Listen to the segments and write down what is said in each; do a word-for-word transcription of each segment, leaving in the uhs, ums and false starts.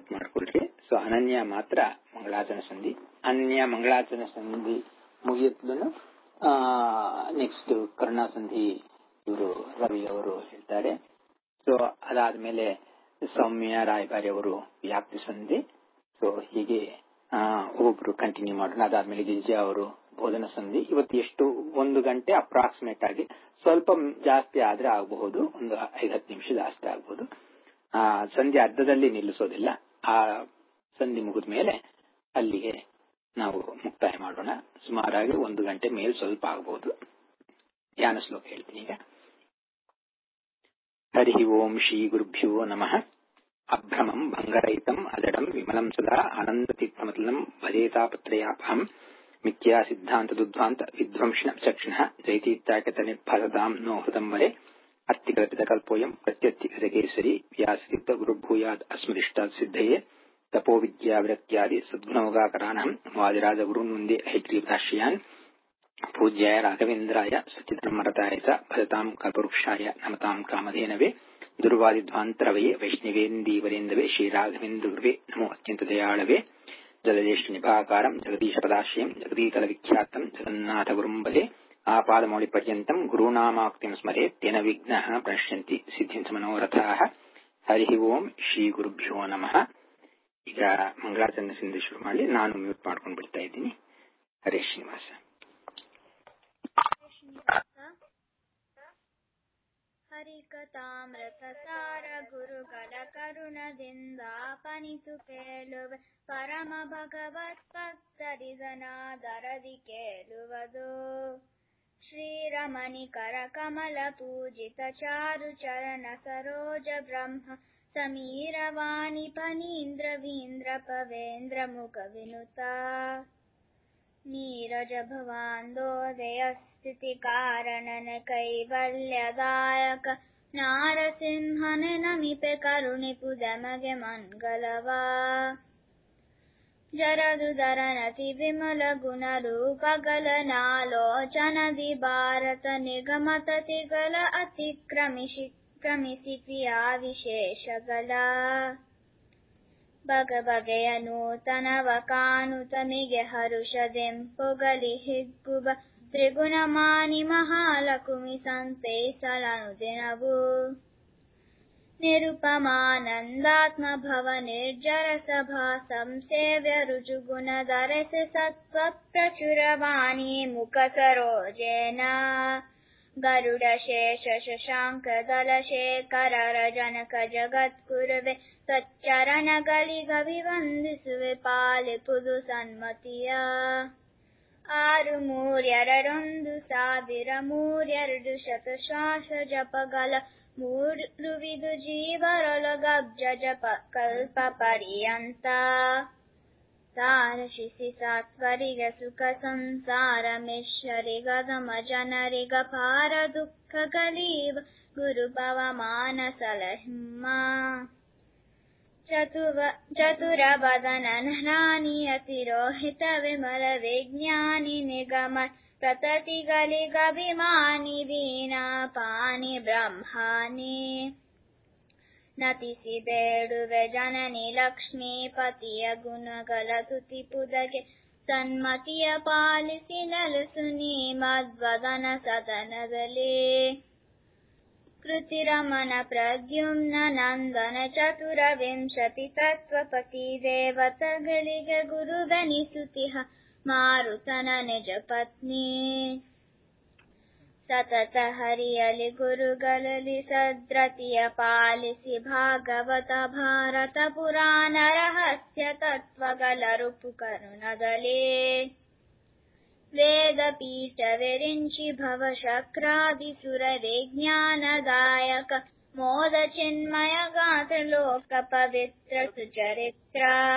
Mute ಮಾಡ್ಕೊಳ್ರಿ. So ಅನನ್ಯ ಮಾತ್ರ ಮಂಗಳಾಚರಣೆ ಸಂಧಿ, ಅನನ್ಯ ಮಂಗಳಾಚರಣೆ ಸಂಧಿ ಮುಗಿಯುತ್ತಲೂ ನೆಕ್ಸ್ಟ್ ಕರುಣಾ ಸಂಧಿ ಇವರು ರವಿ ಅವರು ಹೇಳ್ತಾರೆ. ಸೊ ಅದಾದ್ಮೇಲೆ ಸೌಮ್ಯ ರಾಯಭಾರಿ ಅವರು ವ್ಯಾಪ್ತಿ ಸಂಧಿ. ಸೊ ಹೀಗೆ ಒಬ್ಬೊಬ್ರು ಕಂಟಿನ್ಯೂ ಮಾಡೋಣ. ಅದಾದ್ಮೇಲೆ ಗಿರಿಜಾ ಅವರು ಬೋಧನ ಸಂಧಿ. ಇವತ್ತು ಎಷ್ಟು ಒಂದು ಗಂಟೆ ಅಪ್ರಾಕ್ಸಿಮೇಟ್ ಆಗಿ, ಸ್ವಲ್ಪ ಜಾಸ್ತಿ ಆದ್ರೆ ಆಗಬಹುದು, ಒಂದು ಐದತ್ತು ನಿಮಿಷ ಜಾಸ್ತಿ ಆಗಬಹುದು. ಆ ಸಂಧಿ ಅರ್ಧದಲ್ಲಿ ನಿಲ್ಲಿಸೋದಿಲ್ಲ. ಆ ಸಂಧಿ ಮುಗಿದ ಮೇಲೆ ಅಲ್ಲಿಗೆ ನಾವು ಮುಕ್ತಾಯ ಮಾಡೋಣ. ಸುಮಾರಾಗಿ ಒಂದು ಗಂಟೆ ಮೇಲೆ ಸ್ವಲ್ಪ ಆಗಬಹುದು. ಧ್ಯಾನ ಶ್ಲೋಕ ಹೇಳ್ತೀನಿ ಈಗ. ಹರಿ ಓಂ ಶ್ರೀ ಗುರುಭ್ಯೋ ನಮಃ. ಅಭ್ರಮಂ ಭಂಗರಹಿತಂ ಅಜಡಂ ವಿಮಲಂ ಸದಾ ಆನಂದತೀರ್ಥಮತಲಂ ಭಜೇತಾಪತ್ರಯಾಪಹಂ ಮಿಥ್ಯಾ ಸಿದ್ಧಾಂತ ದುಧ್ವಾಂತ ವಿಧ್ವಂಸನ ಚಕ್ಷಣ ಜೈತೀತ್ಯಾಕತ ನಿರ್ಭರತಾಂ ನೋ ಹೃದಂಬರೆ ಅರ್ಥಿಕಲ್ಪಿತಕಲ್ಪೋಯಂ ಪ್ರತ್ಯರ್ಥಿಕೇಸರಿ ವ್ಯಾಸತೀರ್ಥ ಗುರುಭೂಯಾದ್ ಅಸ್ಮದಿಷ್ಟಾತ್ ಸಿದ್ಧಯೇ ತಪೋ ವಿದ್ಯಾ ವಿರಕ್ತ್ಯಾದಿ ಸದ್ಗುಣೋಗಾಕರಾಣಂ ವಾದಿರಾಜ ಗುರುನ್ ವಂದೇ ಹೈಗ್ರೀವದಾಶ್ರಯಾನ್ ಪೂಜ್ಯಾಯ ರಾಘವೇಂದ್ರಾಯ ಸಚ್ಚಿದಾನಂದಮರತಾಯ ಚ ಭಜತಾಂ ಕಲ್ಪವೃಕ್ಷಾಯ ನಮತಾಂ ಕಾಮಧೇನವೇ ದುರ್ವಾದಿಧ್ವಾಂತರವೇ ವೈಷ್ಣವೇಂದೀವರೇಂದವೇ ಶ್ರೀರಾಘವೇಂದ್ರ ಗುರುವೇ ನಮೋ ಅತ್ಯಂತ ದಯಾಳವೇ ಜಲಜೇಷ್ಠ ನಿಭಾಕಾರಂ ಜಗದೀಶ ಪದಾಶ್ರಯಂ ಜಗದೀತಲ ವಿಖ್ಯಾತಂ ಜಗನ್ನಾಥ ಗುರುಂ ಭಜೆ ಆಪಾದಮೌಳಿ ಪರ್ಯಂತಂ ಗುರುನಾಮಾಕ್ತಿಂ ಸ್ಮರೆ ತೇನ ವಿಘ್ನಃ ಪ್ರಣಶ್ಯಂತಿ ಸಿದ್ಧಿಂಚ ಮನೋರಥಾಃ. ಹರಿ ಓಂ ಶ್ರೀ ಗುರುಭ್ಯೋ ನಮಃ. ಈಗ ಮಂಗಳಾಚರಣೆ ಸಂಧಿ ಶುರು ಮಾಡಿ. ನಾನು ಮ್ಯೂಟ್ ಮಾಡ್ಕೊಂಡು ಬಿಡ್ತಾ ಇದ್ದೀನಿ. ಹರೇ ಶ್ರೀನಿವಾಸ. ಹರಿಕಥಾಮೃತ ಸಾರ ಗುರುಗಳ ಕರುಣದಿಂದಾಪನಿತು ಕೇಳುವ ಪರಮ ಭಗವತ್ ಭಕ್ತರಿದನಾದರದಿ ಕೇಳುವುದು. ಶ್ರೀರಮಣಿ ಕರ ಕಮಲ ಪೂಜಿತ ಚಾರು ಚರಣ ಸರೋಜ ಬ್ರಹ್ಮ ಸಮೀರ ವಾಣಿ ಫಣೀಂದ್ರ ವೀಂದ್ರ ಪವೇಂದ್ರ ಮುಖ ವಿನುತ ನೀರಜ ಭವಾಂದೋದಯ ಸ್ಥಿತಿ ಕಾರಣನ ಕೈವಲ್ಯದಾಯಕ ನಾರಸಿಂಹನ ನಮಿಪೆ ಕರುಣಿಪು ದಮಗೆ ಮಂಗಲವಾ. ಜರದುದರನತಿ ವಿಮಲ ಗುಣ ರೂಪಗಲ ನಾಲೋಚನದಿ ಭಾರತ ನಿಗಮತತಿಗಳ ಅತಿಕ್ರಮಿಸಿ ಕ್ರಮಿಸಿ ಪ್ರಿಯಾ ವಿಶೇಷಗಳ ಬಗ ಬಗೆಯ ನೂತನವ ಕಾಣುತ ಮಿಗೆ ಹರುಷದೆಂಪೊಗಲಿ ಹಿಗ್ಗುವ ತ್ರಿಗುಣಮಾನಿ ಮಹಾಲಕುಮಿ ಸಂತೈಸಲನು ದಿನವು. ನಿರುಪಮಾನಂದಾತ್ಮ ಭವ ನಿರ್ಜರ ಸಭಾ ಸಂಸೇವ್ಯ ರುಜುಗುಣ ಧರಸೆ ಸತ್ವ ಪ್ರಚುರವಾಣಿ ಮುಖ ಸರೋಜೇನ ಗರುಡ ಶೇಷ ಶಶಾಂಕ ದಲ ಶೇಖರ ಜನಕ ಜಗದ್ಗುರುವೆ ಸಚ್ಚರಣಗಳಿಗಭಿವಂದಿಸುವೆ ಪಾಲಿಪುದು ಸನ್ಮತಿಯ. ಆರು ಮೂರ್ಯರಡೊಂದು ಸಾವಿರ ಮೂರ್ಯರಡು ಶತ ಶ್ವಾಸ ಜಪಗಳ ಮೂರುವಿದು ಜೀವರೊಳಗಬ್ಜ ಜಪ ಕಲ್ಪ ಪರ್ಯಂತ ತಾರಶಿಸಿ ಸಾತ್ವರಿಗ ಸುಖ ಸಂಸಾರ ಮಿಶ್ವರಿಗದಮ ಜನರಿಗ ಪಾರ ದುಃಖಗಳೀವ ಗುರು ಭವ ಮಾನಸಲಹಿಮ್ಮ. ಚತುವ ಚತುರ ಬದನನ ರಾಣಿಯ ತಿರೋಹಿತ ವಿಮಲ ವಿಜ್ಞಾನಿ ನಿಗಮ ಪ್ರತತಿಗಳಿಗಭಿಮಾನಿ ವೀಣಾ ಪಾನಿ ಬ್ರಹ್ಮಾನಿ. ನತಿಸಿ ಬೇಡುವೆ ಜನನಿ ಲಕ್ಷ್ಮೀಪತಿಯ ಗುಣಗಳ ತುತಿ ಪುದಗೆ ಸನ್ಮತಿಯ ಪಾಲಿಸಿ ನಲಸು ನೀ ಮದ್ವದನ ಸದನದಲ್ಲಿ. ಕೃತಿರಮಣ ಪ್ರದ್ಯುಮ್ನ ನಂದನ ಚತುರ ವಿಂಶತಿ ತತ್ವಪತಿ ದೇವತಗಳಿಗೆ ಗುರುವೆನಿಸುತಿಹ ಮಾರುತನ ನಿಜ ಪತ್ನಿ. ಸತತ ಹರಿಯಲಿ ಗುರುಗಳಲ್ಲಿ ಸದ್ರತಿಯ ಪಾಲಿಸಿ ಭಾಗವತ ಭಾರತ ಪುರಾಣ ರಹಸ್ಯ ತತ್ವಗಳ ರುಪು ಕರುಣದಲ್ಲಿ. ವೇದ ಪೀಠವೆರಿಂಚಿ ಭವ ಶಕ್ರಾದಿ ಸುರ ವಿಜ್ಞಾನದಾಯಕ ಮೋದ ಚಿನ್ಮಯ ಗಾತ್ರ ಲೋಕ ಪವಿತ್ರ ಸುಚರಿತ್ರ.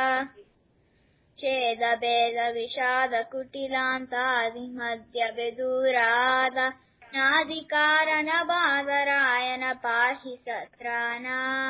ಛೇದ ಭೇದ ವಿಷಾದ ಕುಟಿಲಾಂತಾದಿ ಮಧ್ಯ ವಿದೂರಾದ ನಾದಿ ಕಾರಣ ಬಾದರಾಯನ ಪಾಹಿ ಸತ್ರಾನ.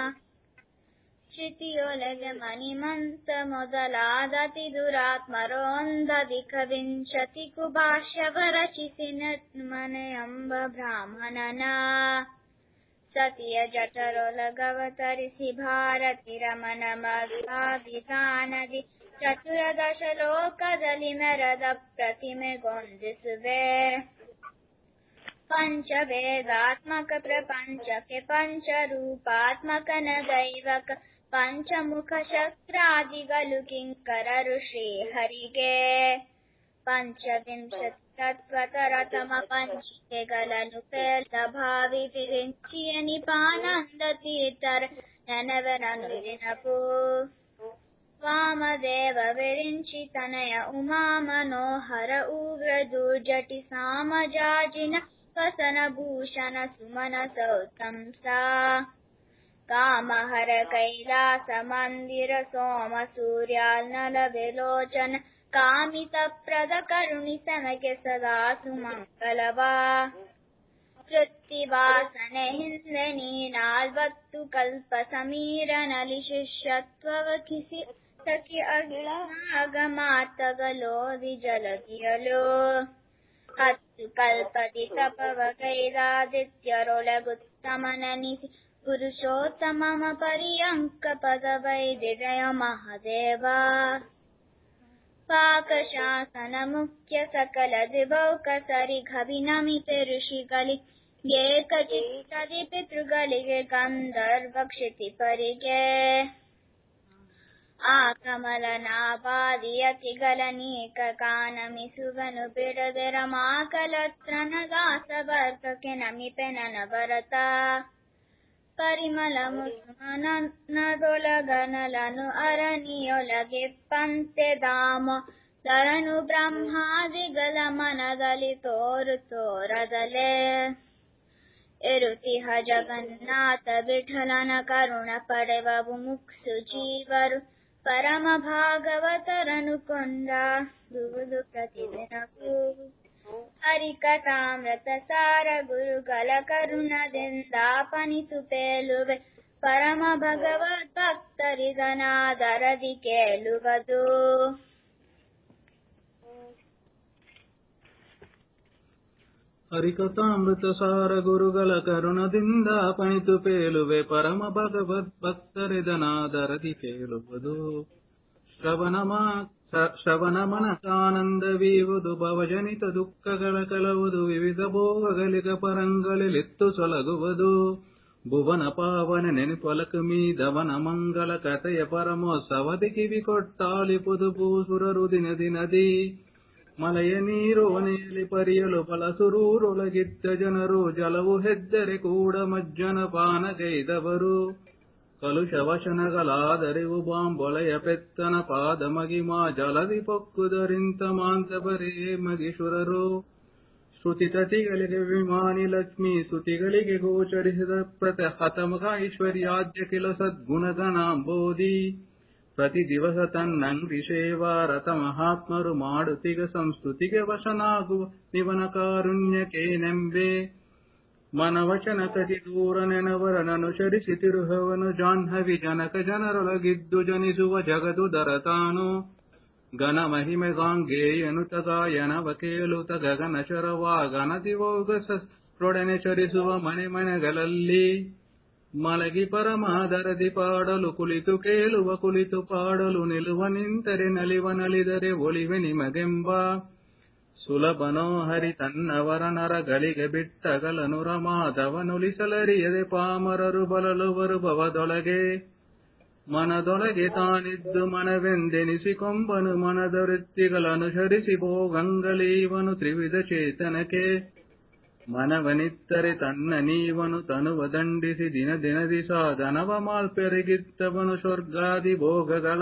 ಶ್ರುತಿಯೊಳಗೆ ಮಣಿಮಂತ ಮೊದಲಾದತಿ ದುರಾತ್ಮರೊಂದಧಿಕ ವಿಂಶತಿ ಕುಭಾಷ್ಯವ ರಚಿಸಿ ನಮನೆ ಎಂಬ ಬ್ರಾಹ್ಮಣನ. ಸತಿಯ ಜಠರೊಳಗವತರಿಸಿ ಭಾರತಿ ರಮಣ ಮಧ್ಯಾಭಿಧಾನದಿ ಚತುರದಶ ಲೋಕದಲ್ಲಿ ಮೆರದ ಪ್ರತಿಮೆಗೊಂದಿಸುವೆ. ಪಂಚವೇದಾತ್ಮಕ ಪ್ರಪಂಚಕ್ಕೆ ಪಂಚರೂಪಾತ್ಮಕನ ದೈವಕ ಪಂಚಮುಖ ಶಸ್ತ್ರಾದಿಗಳು ಕಿಂಕರರು ಶ್ರೀಹರಿಗೆ. ಪಂಚವಿಂಶತಿ ತತ್ವತರತಮ ಪಂಚಿಕೆಗಳನ್ನು ಪೇರ್ದ ಭಾವಿ ವಿರಿಂಚಿಯ ನಿಪಾನಂದ ತೀರ್ಥರ ನೆನವನನು ದಿನಪೂ. ವಾಮದೇವ ವಿರಿಂಚಿ ತನಯ ಉಮಾ ಮನೋಹರ ಉಗ್ರ ದುರ್ಜಟಿ ಸಾಮಜಾಜಿನ ವಸನ ಭೂಷಣ ಸುಮನ ಸೌತಂಸ. ಕಾಮಹರ ಕೈಲಾಸ ಮಂದಿರ ಸೋಮ ಸೂರ್ಯಾಲ್ನಲ ವಿಲೋಚನ ಕಾಮಿತ ಪ್ರದ ಕರುಣಿ ಸಮಕ್ಕೆ ಸದಾ ಸುಮಂಗಲವಾ. ವೃತ್ತಿವಾಸನೆ ಹಿಂದೆ ನೀನಾಲ್ವತ್ತು ಕಲ್ಪ ಸಮೀರನಲಿ ಶಿಷ್ಯತ್ವವಕಿಸಿ ಸಖಿ ಅಗಿಳ ಆಗಮಾತಗಲೋದಿ ಜಲಗಿಯಲು. ಹತ್ತು ಕಲ್ಪದಿ ತಪವ ಕೈದಾದಿತ್ಯರೊಳಗುತ್ತಮನನಿಸಿ ಪುರುಷೋತ್ತಮ ಪರ್ಯಂಕ ಪದವೈದಿದಯ ಮಹಾದೇವ. ಪಾಕಶಾಸನ ಮುಖ್ಯ ಸಕಲ ದಿಬೌಕ ಸರಿ ಘವಿನಮಿಪೆ ಋಷಿಗಳಿ ಏಕಚಿತ್ತದಿ ಪಿತೃಗಳಿಗೆ ಗಂಧರ್ವ ಕ್ಷಿತಿಪರಿಗೆ. ಆ ಕಮಲ ನಾಭಾದಿಯತಿಗಳ ನೀಕ ಕಾನಮಿಸುವನು ಬಿಡದೆ ರಮಾಕಲತ್ರನ ದಾಸ ಭರ್ತಕ್ಕೆ ನಮಿಪೆ ನನ ಭರತ. ಪರಿಮಳ ಮುಸುಮನದೊಳಗನಲನು ಅರನಿಯೊಳಗೆ ಪಂತೆ ಧಾಮ ತರನು ಬ್ರಹ್ಮಾದಿಗಳ ಮನದಲ್ಲಿ ತೋರು ತೋರದಲೆ. ಇರುತಿಹ ಜಗನ್ನಾಥ ವಿಠಲನ ಕರುಣ ಪಡೆವವು ಮುಕ್ಸು ಜೀವರು ಪರಮ ಭಾಗವತರನು ಕೊಂಡಾಡುವುದು ಪ್ರತಿದಿನವೂ. ಹರಿಕಥಾಮೃತ ಸಾರ ಗುರುಗಳ ಕರುಣದಿಂದಾಪನಿತು ಪೇಲುವೆ ಪರಮ ಭಗವದ್ ಭಕ್ತರಿದನಾದರದಿ ಕೇಳುವುದು. ಹರಿಕಥಾಮೃತ ಸಾರ ಗುರುಗಳ ಕರುಣದಿಂದ ಪಣಿತು ಪೇಲುವೆ ಪರಮ ಭಗವದ್ ಭಕ್ತರಿದನಾದರದಿ ಕೇಳುವುದು. ಶ್ರವಣ ಶ್ರವಣ ಮನಸಾನಂದವೀವುದು ಭವಜನಿತ ದುಃಖಗಳ ಕಲವುದು ವಿವಿಧ ಭೋಗಗಳಿಗ ಪರಂಗಳಿಲಿತ್ತು ಸೊಲಗುವುದು. ಭುವನ ಪಾವನ ನೆನಪೊಲಕಮೀ ದವನ ಮಂಗಲ ಕಥೆಯ ಪರಮೋತ್ಸವದಿ ಕಿವಿ ಕೊಟ್ಟಾಲಿಪುದು ಭೂಸುರರು ದಿನ ದಿನದಿ. ಮಲೆಯ ನೀರೋನೆಯಲ್ಲಿ ಪರಿಯಲು ಫಲಸುರೂರೊಳಗಿದ್ದ ಜನರು ಜಲವು ಹೆದ್ದರೆ ಕೂಡ ಮಜ್ಜನ ಪಾನಗೈದವರು. ಕಲುಷ ವಶನಗಳಾದರಿವು ಬಾಂಬೊಳೆಯ ಪೆತ್ತನ ಪಾದ ಮಗಿಮಾ ಜಲದಿ ಪೊಕ್ಕುದರಿಂತ ಮಾಂತಪರೇ ಮಗಿಸುರರು. ಶ್ರುತಿ ತತಿಗಳಿಗೆ ವಿಮಾನಿ ಲಕ್ಷ್ಮೀ ಸ್ತುತಿಗಳಿಗೆ ಗೋಚರಿಸಿದ ಪ್ರತ ಹತಮಗ ಐಶ್ವರ್ಯಾದ್ಯ ಕಿಲ ಸದ್ಗುಣಗಣಾಂಬೋಧಿ. ಪ್ರತಿ ದಿವಸ ತನ್ನಂಗ್ರಿ ಸೇವಾರತ ಮಹಾತ್ಮರು ಮಾಡುತ್ತಿಗ ಸಂಸ್ತುತಿಗೆ ವಶನಾಗುವ ನಿವನ ಕಾರುಣ್ಯಕೇನೆಂಬೆ. ಮನವಚನ ಕತಿ ದೂರ ನೆನವರನನುಸರಿಸಿ ತಿರುಹವನು ಜಾಹ್ನವಿ ಜನಕ ಜನರೊಳಗಿದ್ದು ಜನಿಸುವ ಜಗದುದರ ತಾನು. ಘನ ಮಹಿಮೆ ಗಾಂಗೇಯನುತ ಗಾಯನವ ಕೇಳುತ್ತ ಗಗನ ಚರವಾಗನದಿವೋಗಸರೊಡನೆ ಚರಿಸುವ ಮನೆ ಮನೆಗಳಲ್ಲಿ. ಮಲಗಿ ಪರಮಾದರದಿ ಪಾಡಲು ಕುಳಿತು ಕೇಳುವ ಕುಳಿತು ಪಾಡಲು ನಿಲುವ ನಿಂತರೆ ನಲಿವ ನಲಿದರೆ ಒಲಿವೆ ನಿಮಗೆಂಬ. ಸುಲಭನೋ ಹರಿ ತನ್ನವರ ನರಗಳಿಗೆ ಬಿಟ್ಟಗಲನು ರಮಾಧವನುಲಿಸಲರಿಯದೆ ಪಾಮರರು ಬಲಲುವರು ಭವದೊಳಗೆ. ಮನದೊಳಗೆ ತಾನಿದ್ದು ಮನವೆಂದೆನಿಸಿಕೊಂಬನು ಮನದ ವೃತ್ತಿಗಳನುಸರಿಸಿ ಭೋಗಂಗಳೀವನು ತ್ರಿವಿಧ ಚೇತನಕ್ಕೆ. ಮನವನಿತ್ತರೆ ತನ್ನ ನೀವನು ತನುವ ದಂಡಿಸಿ ದಿನ ದಿನದಿ ಸಾಧನವ ಮಾಲ್ಪೆರಗಿತ್ತವನು ಸ್ವರ್ಗಾದಿ ಭೋಗಗಳ.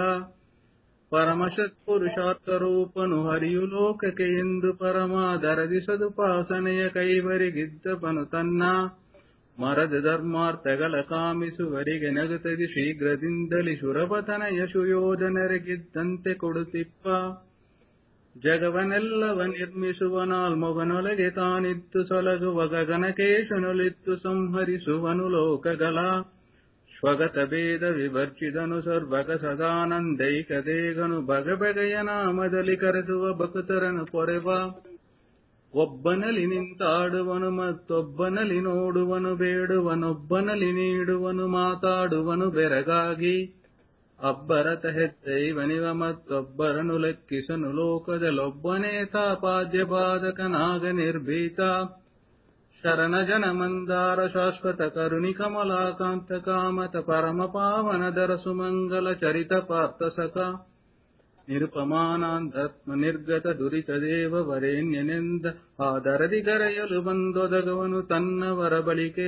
ಪರಮಸತ್ಪುರುಷಾರ್ಥರೂಪನು ಹರಿಯು ಲೋಕಕ್ಕೆ ಎಂದು ಪರಮಾದರದಿ ಸದುಪಾಸನೆಯ ಕೈವರಿಗಿದ್ದವನು ತನ್ನ. ಮರದ ಧರ್ಮಾರ್ಥಗಳ ಕಾಮಿಸುವರಿಗೆ ನಗುತ್ತದಿ ಶೀಘ್ರದಿಂದಲಿ ಶುರಪತನಯ ಸುಯೋಧನರಿಗಿದ್ದಂತೆ ಕೊಡುತ್ತಿಪ್ಪ. ಜಗವನೆಲ್ಲವ ನಿರ್ಮಿಸುವನಾಲ್ಮೊಗನೊಳಗೆ ತಾನಿತ್ತು ಸೊಲಗುವ ಗಗನಕೇಶನುಲಿತ್ತು ಸಂಹರಿಸುವನು ಲೋಕಗಳ. ಸ್ವಗತ ಭೇದ ವಿವರ್ಚಿದನು ಸರ್ವಗ ಸದಾನಂದೈಕ ದೇಗನು ಬಗೆ ಬಗೆಯ ನಾಮದಲ್ಲಿ ಕರೆಸುವ ಭಕ್ತರನು ಪೊರೆವ. ಒಬ್ಬನಲ್ಲಿ ನಿಂತಾಡುವನು ಮತ್ತೊಬ್ಬನಲ್ಲಿ ನೋಡುವನು, ಬೇಡುವನೊಬ್ಬನಲ್ಲಿ ನೀಡುವನು, ಮಾತಾಡುವನು ಬೆರಗಾಗಿ. ಅಬ್ಬರತ ಹೆದ್ದೈವನಿವ ಮತ್ತೊಬ್ಬರನು ಲೆಕ್ಕಿಸನು, ಲೋಕದಲ್ಲೊಬ್ಬನೇ ತಾಪಾದ್ಯ ಬಾಧಕನಾಗ ನಿರ್ಭೀತ. ಶರಣ ಜನ ಮಂದಾರ ಶಾಶ್ವತ ಕರುಣಿ ಕಮಲಾಕಾಂತ ಕಾಮತ ಪರಮ ಪಾವನ ದರ ಸುಮಂಗಲ ಚರಿತ ಪಾರ್ಥ ಸಖ. ನಿರುಪಮಾನಾಂಧಾತ್ಮ ನಿರ್ಗತ ದುರಿತ ದೇವ ವರೇಣ್ಯನೆಂದ ಆದರದಿ ಗರೆಯಲು ಬಂದೊದಗವನು ತನ್ನವರ ಬಳಿಕೆ.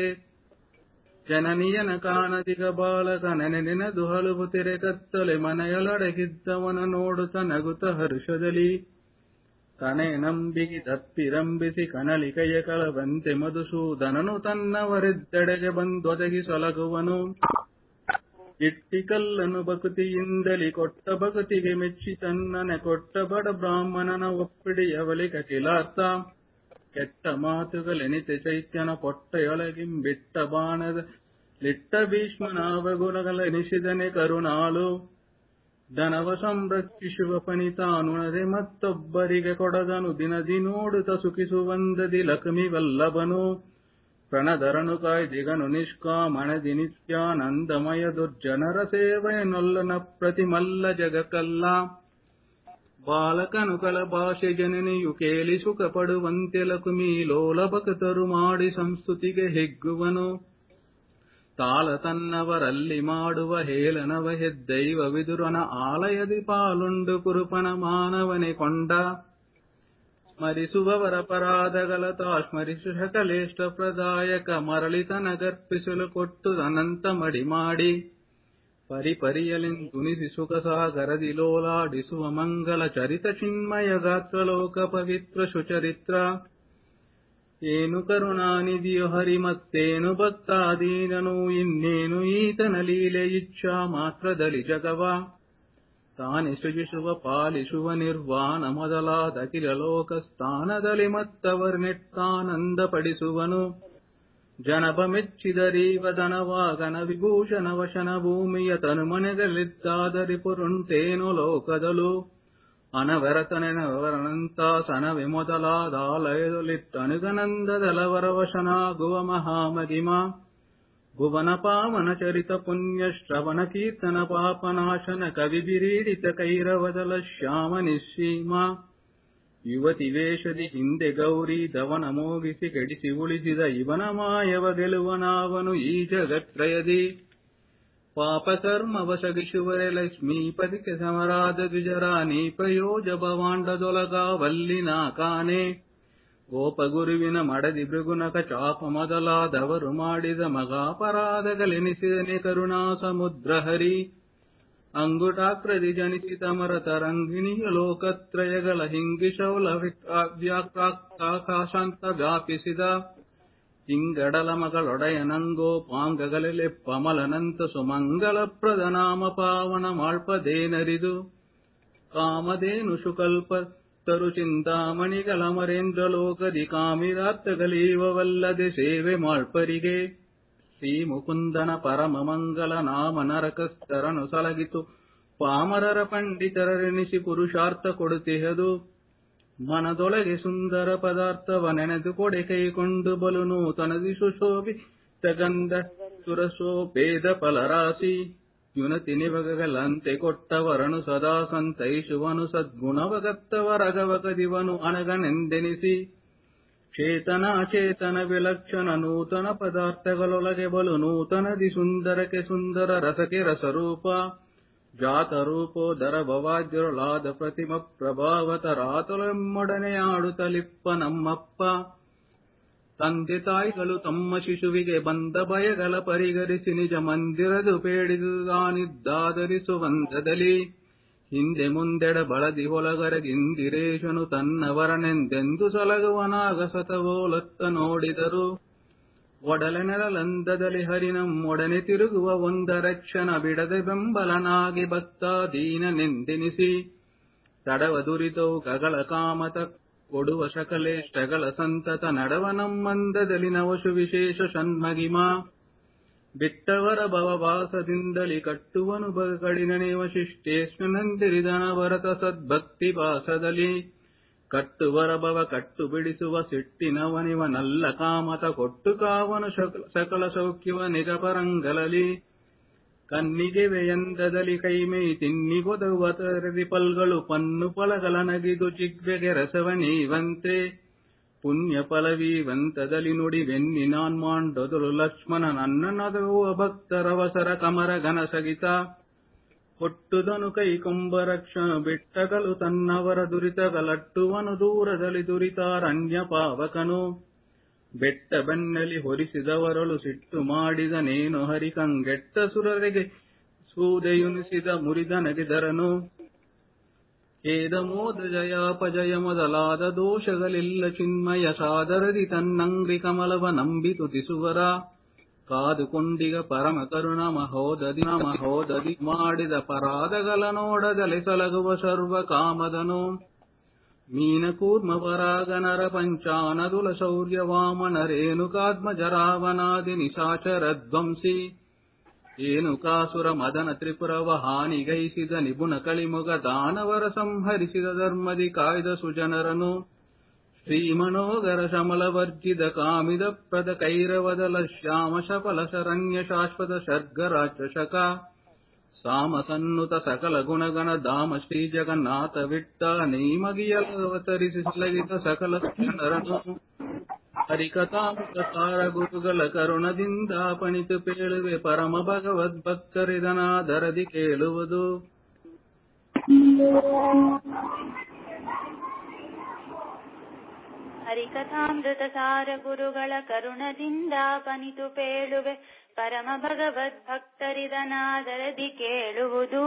ಜನನಿಯನ ಕಾಣದಿಗ ಬಾಲಕ ನೆನೆನೆನದು ಹಲವು ತೆರೆ ಕತ್ತಲೆ ಮನೆಯೊಳಡಗಿದ್ದವನ ನೋಡುತ್ತ ನಗುತ್ತ ಹರ್ಷದಲ್ಲಿ. ತನೆ ನಂಬಿಗಿ ತಪ್ಪಿರಂಬಿಸಿ ಕನಲಿಕೆಯ ಕಳವಂತೆ ಮಧುಸೂದನನು ತನ್ನವರೆದ್ದೆಡೆಗೆ ಬಂದೊದಗಿ ಸೊಲಗುವನು. ಇಟ್ಟಿ ಕಲ್ಲನು ಭಕುತಿಯಿಂದಲಿ ಕೊಟ್ಟ ಭಕುತಿಗೆ ಮೆಚ್ಚಿ ತನ್ನನೆ ಕೊಟ್ಟ ಬಡ ಬ್ರಾಹ್ಮಣನ ಒಪ್ಪಿಡಿಯವಲಿ ಕಕಿಲಾರ್ಥ. ಕೆಟ್ಟ ಮಾತುಗಳೆನಿತೆ ಚೈತ್ಯನ ಪೊಟ್ಟೆಯೊಳಗಿಂಬಿಟ್ಟ ಬಾಣದ ಲಿಟ್ಟ ಭೀಷ್ಮನಾವಗುಣಗಳೆನಿಸಿದನೆ ಕರುಣಾಳು. ಧನವ ಸಂರಕ್ಷಿಸುವ ಪನಿತಾನುಣದೆ ಮತ್ತೊಬ್ಬರಿಗೆ ಕೊಡದನು, ದಿನದಿ ನೋಡುತ್ತ ಸುಖಿಸುವಂದದಿ ಲಕ್ಷ್ಮಿ ವಲ್ಲಭನು. ಪ್ರಣಧರನು ಕಾಯ್ದಿಗನು ನಿಷ್ಕಾಮಣದಿ ನಿತ್ಯಾನಂದಮಯ ದುರ್ಜನರ ಸೇವೆಯನ್ನೊಲ್ಲನ ಪ್ರತಿಮಲ್ಲ ಜಗಕ್ಕಲ್ಲ. ಬಾಲಕನು ಕಳ ಭಾಷೆ ಜನನಿಯು ಕೇಳಿ ಸುಖ ಪಡುವಂತೆ ಲಕ್ಷ್ಮೀ ಲೋಲ ಭಕ್ತರು ಮಾಡಿ ಸಂಸ್ತುತಿಗೆ ಹಿಗ್ಗುವನು. ತಾಳ ತನ್ನವರಲ್ಲಿ ಮಾಡುವ ಹೇಳನವ ಹೆದ್ದೈವ ವಿದುರನ ಆಲಯದಿ ಪಾಲುಂಡು ಕುರುಪನ ಮಾನವನೆ ಕೊಂಡ. ಸ್ಮರಿಸುವವರ ಪರಾಧಗಳ ತಾ ಸ್ಮರಿಸು ಸಕಲೇಷ್ಟ ಪ್ರದಾಯಕ ಮರಳಿತನಗರ್ಪಿಸಲು ಕೊಟ್ಟು ಅನಂತ ಮಡಿ ಮಾಡಿ. ಪರಿಪರಿಯಲೆಂದುಣಿಸಿ ಸುಖ ಸಾಗರದಿ ಲೋಲಾಡಿಸುವ ಮಂಗಲ ಚರಿತ ಚಿನ್ಮಯ ಗಾತ್ರ ಲೋಕ ಪವಿತ್ರ ಸುಚರಿತ್ರ. ಏನು ಕರುಣಾನಿಧಿಯು ಹರಿ ಮತ್ತೇನು ಭಕ್ತಾದೀನನು, ಇನ್ನೇನು ಈತನ ಲೀಲೆ ಇಚ್ಛಾ ಮಾತ್ರದಲ್ಲಿ ಜಗವ. ತಾನೆ ಸೃಜಿಸುವ ಪಾಲಿಸುವ ನಿರ್ವಾಣ ಮೊದಲಾದ ಅಖಿಲ ಲೋಕ ಸ್ಥಾನದಲ್ಲಿ ಮತ್ತವರ್ನೆಟ್ಟಾನಂದ ಪಡಿಸುವನು. ಜನಪ ಮೆಚ್ಚಿದರೀವ ಧನವಾಗನ ವಿಭೂಷಣ ವಶನ ಭೂಮಿಯ ತನುಮನೆಗಳಿದ್ದಾದರಿ ಪುರುಂಟೇನು ಲೋಕದಲು. ಅನವರತನೆನವರನಂತ ಸನವೆ ಮೊದಲಾದ ಆಲಯದೊಲಿಟ್ಟನುಗನಂದದಲವರ ವಶನಾಗುವ ಮಹಾಮಹಿಮ. ಭುವನ ಪಾವನ ಚರಿತ ಪುಣ್ಯ ಶ್ರವಣ ಕೀರ್ತನ ಪಾಪನಾಶನ ಕವಿ ಬಿರೀಡಿತ ಕೈರವದಲ ಶ್ಯಾಮ ನಿಸ್ಸೀಮ. ಯುವತಿ ವೇಷದಿ ಹಿಂದೆ ಗೌರಿ ಧವನ ಮೋಗಿಸಿ ಕೆಡಿಸಿ ಉಳಿಸಿದ ಇವನ ಮಾಯವ ಗೆಲುವನಾವನು ಈ ಜಗತ್ರಯದಿ. ಪಾಪಕರ್ಮವ ಸಗಿಸುವರೆ ಲಕ್ಷ್ಮೀಪತಿಗೆ ಸಮರಾದ ದ್ವಿಜರ ನೀಪಯೋಜ ಭವಾಂಡದೊಲಗಾವಲ್ಲಿನ ಕಾನೆ. ಗೋಪಗುರುವಿನ ಮಡದಿ ಭೃಗುನಕ ಚಾಪ ಮೊದಲಾದವರು ಮಾಡಿದ ಮಗಾಪರಾಧಗಳೆನಿಸಿದನೆ ಕರುಣಾ ಸಮುದ್ರ ಹರಿ. ಅಂಗುಟಾಕ್ರದಿ ಜನಿಸಿತ ಮರತ ರಂಗಿಣಿಯ ಲೋಕತ್ರಯಗಳ ಹಿಂಗಿಶೌಲ ವ್ಯಾಕಾಶಾಂತ ವ್ಯಾಪಿಸಿದ. ಇಂಗಡಲ ಮಗಳೊಡೆಯನಂಗೋ ಪಾಂಗಗಲೆಪ್ಪಮಲನಂತ ಸುಮಂಗಲಪ್ರದ ನಾಮ ಪಾವನ ಮಾಳ್ಪದೇನರಿದು. ಕಾಮಧೇನು ಶುಕಲ್ಪ ತರು ಚಿಂತಾಮಣಿಗಳ ಮರೇಂದ್ರ ಲೋಕದಿ ಕಾಮಿರಾರ್ಥಗಳೀವವಲ್ಲದೆ ಸೇವೆ ಮಾಳ್ಪರಿಗೆ. ಶ್ರೀ ಮುಕುಂದನ ಪರಮ ಮಂಗಲ ನಾಮ ನರಕಸ್ಥರನು ಸಲಗಿತು ಪಾಮರರ ಪಂಡಿತರೆನಿಸಿ ಪುರುಷಾರ್ಥ ಕೊಡುತ್ತಿಹದು. ಮನದೊಳಗೆ ಸುಂದರ ಪದಾರ್ಥವ ನೆನೆದು ಕೊಡೆ ಕೈಕೊಂಡು ಬಲು ನೂತನದಿ ಸುಶೋಭಿತ ಗಂಧ ಸುರಸೋಪೇದ ಫಲರಾಶಿ. ಯುನತಿ ನಿವಗಗಳಂತೆ ಕೊಟ್ಟವರನು ಸದಾ ಸಂತೈಸುವನು ಸದ್ಗುಣವಗತ್ತವರಗವ ಕದಿವನು ಅನಗನೆಂದೆನಿಸಿ. ಚೇತನ ಅಚೇತನ ವಿಲಕ್ಷಣ ನೂತನ ಪದಾರ್ಥಗಳೊಳಗೆ ಬಲು ನೂತನದಿ ಸುಂದರಕ್ಕೆ ಸುಂದರ ರಸಕ್ಕೆ ರಸರೂಪ. ಜಾತರೂಪೋದರ ಭವಾದ್ಯರೊಳಾದ ಪ್ರತಿಮ ಪ್ರಭಾವತರಾತಲೆಮ್ಮೊಡನೆ ಆಡುತ್ತಲಿಪ್ಪ ನಮ್ಮಪ್ಪ. ತಂದೆ ತಾಯಿಗಳು ತಮ್ಮ ಶಿಶುವಿಗೆ ಬಂದ ಭಯಗಳ ಪರಿಗರಿಸಿ ನಿಜ ಮಂದಿರದು ಬೇಡಿದಾನಿದ್ದಾದರಿಸುವಂದದಲ್ಲಿ. ಹಿಂದೆ ಮುಂದೆಡ ಬಳದಿ ಹೊಲಗರಗಿಂದಿರೇಶನು ತನ್ನವರನೆಂದೆಂದು ಸಲಗುವನಾಗ ಸತವೋಲತ್ತ ನೋಡಿದರು. ಒಡಲೆ ನೆರಳಂದದಲ್ಲಿ ಹರಿನಮ್ಮೊಡನೆ ತಿರುಗುವ ಒಂದರಕ್ಷಣ ಬಿಡದೆ ಬೆಂಬಲನಾಗಿ ಭಕ್ತಾದೀನನೆಂದೆನಿಸಿ. ತಡವ ದುರಿತವು ಕಗಳ ಕಾಮತ ಕೊಡುವ ಶಕಲೇಷ್ಟಗಳ ಸಂತತ ನಡವ ನಮ್ಮಂದದಲ್ಲಿ ನವಶು ವಿಶೇಷ ಷಣ್ಮಹಿಮ. ಬಿಟ್ಟವರ ಭವಭಾಸದಿಂದಲಿ ಕಟ್ಟುವನು ಬಗಕಡಿನೆನೆವ ಶಿಷ್ಟೇಶ್ವನಂದಿರಿದನ ಭರತ ಸದ್ಭಕ್ತಿ ಭಾಸದಲ್ಲಿ. ಕಟ್ಟುವರಬವ ಕಟ್ಟು ಬಿಡಿಸುವ ಸಿಟ್ಟಿನವನಿವನಲ್ಲ ಕಾಮತ ಕೊಟ್ಟು ಕಾವನು ಸಕಲ ಸೌಖ್ಯವ ನಿಜ ಪರಂಗಲಲಿ ಕನ್ನಿಗೆವೆಯಂದದಲ್ಲಿ ಕೈಮೈ ತಿನ್ನಿಗೊದವ ತರದಿ ಪಲ್ಗಳು ಪನ್ನು ಫಲಗಳ ನಗಿದು ಚಿಗ್ವೆಗೆ ರಸವ ನೀವಂತೆ ಪುಣ್ಯ ಫಲವೀವಂತದಲ್ಲಿ ನುಡಿ ವೆನ್ನಿ ನಾನ್ ಮಾಂಡೊದಲು ಲಕ್ಷ್ಮಣ ನನ್ನನದಗುವ ಭಕ್ತರವಸರ ಕಮರ ಘನ ಸಗಿತ ಕೊಟ್ಟುದನು ಕೈ ಕೊಂಬರಕ್ಷಣ ಬಿಟ್ಟಗಲು ತನ್ನವರ ದುರಿತಗಲಟ್ಟುವನು ದೂರದಲ್ಲಿ ದುರಿತಾರಣ್ಯ ಪಾವಕನು ಬೆಟ್ಟ ಬೆನ್ನಲಿ ಹೊರಿಸಿದವರಳು ಸಿಟ್ಟು ಮಾಡಿದನೇನು ಹರಿಕಂಗೆಟ್ಟ ಸುರರಿಗೆ ಸೂದೆಯುನಿಸಿದ ಮುರಿದ ನಗೆದರನು ಖೇದ ಮೋದ ಜಯಾಪಜಯ ಮೊದಲಾದ ದೋಷಗಳಿಲ್ಲ ಚಿನ್ಮಯ ಸಾದರದಿ ತನ್ನಂಗ್ರಿ ಕಮಲವ ನಂಬಿ ತುತಿಸುವರ ಕಾದುಕೊಂಡಿಗ ಪರಮ ಕರುಣ ಮಹೋದದಿ ಮಹೋದದಿ ಮಾಡಿದ ಪರಾಧಗಳ ನೋಡದಲೆ ಸಲಗುವ ಸರ್ವ ಕಾಮದನು ಮೀನ ಕೂರ್ಮ ಪರಾಗನರ ಪಂಚಾನದುಲ ಶೌರ್ಯ ವಾಮನ ರೇಣುಕಾತ್ಮಜ ರಾವಣಾದಿ ನಿಶಾಚರ ಧ್ವಂಸಿ ಏನುಕಾಸುರ ಮದನ ತ್ರಿಪುರವ ಹಾನಿಗೈಸಿದ ನಿಪುಣ ಕಳಿಮುಗ ದಾನವರ ಸಂಹರಿಸಿದ ಧರ್ಮದಿ ಕಾಯ್ದ ಸುಜನರನು ಶ್ರೀಮನೋಗರ ಶಮಲವರ್ಜಿತ ಕಾಮಿದ ಪ್ರದ ಕೈರವದಲ ಶ್ಯಾಮ ಶಫಲ ಶರಣ್ಯ ಶಾಶ್ವತ ಶರ್ಗರಾಜ ಶಕ ಸಾಮ ಸನ್ನುತ ಸಕಲ ಗುಣಗಣ ಧಾಮ ಶ್ರೀ ಜಗನ್ನಾಥ ವಿಟ್ಟ ನೇಮಗಿಯಲವತರಿಸಿ ಸಲಗಿದ ಸಕಲ ಸುಜನರನು ಹರಿಕಥಾಮೃತ ಸಾರ ಗುರುಗಳ ಕರುಣದಿಂದ ಪಣಿತು ಪೇಳುವೆ ಪರಮ ಭಗವದ್ಭಕ್ತರಿದನಾದರದಿ ಕೇಳುವುದು ಹರಿಕಥಾಮೃತ ಸಾರ ಗುರುಗಳ ಕರುಣದಿಂದ ಪನಿತು ಪೇಳುವೆ ಪರಮ ಭಗವದ್ಭಕ್ತರಿದನಾದರದಿ ಕೇಳುವುದು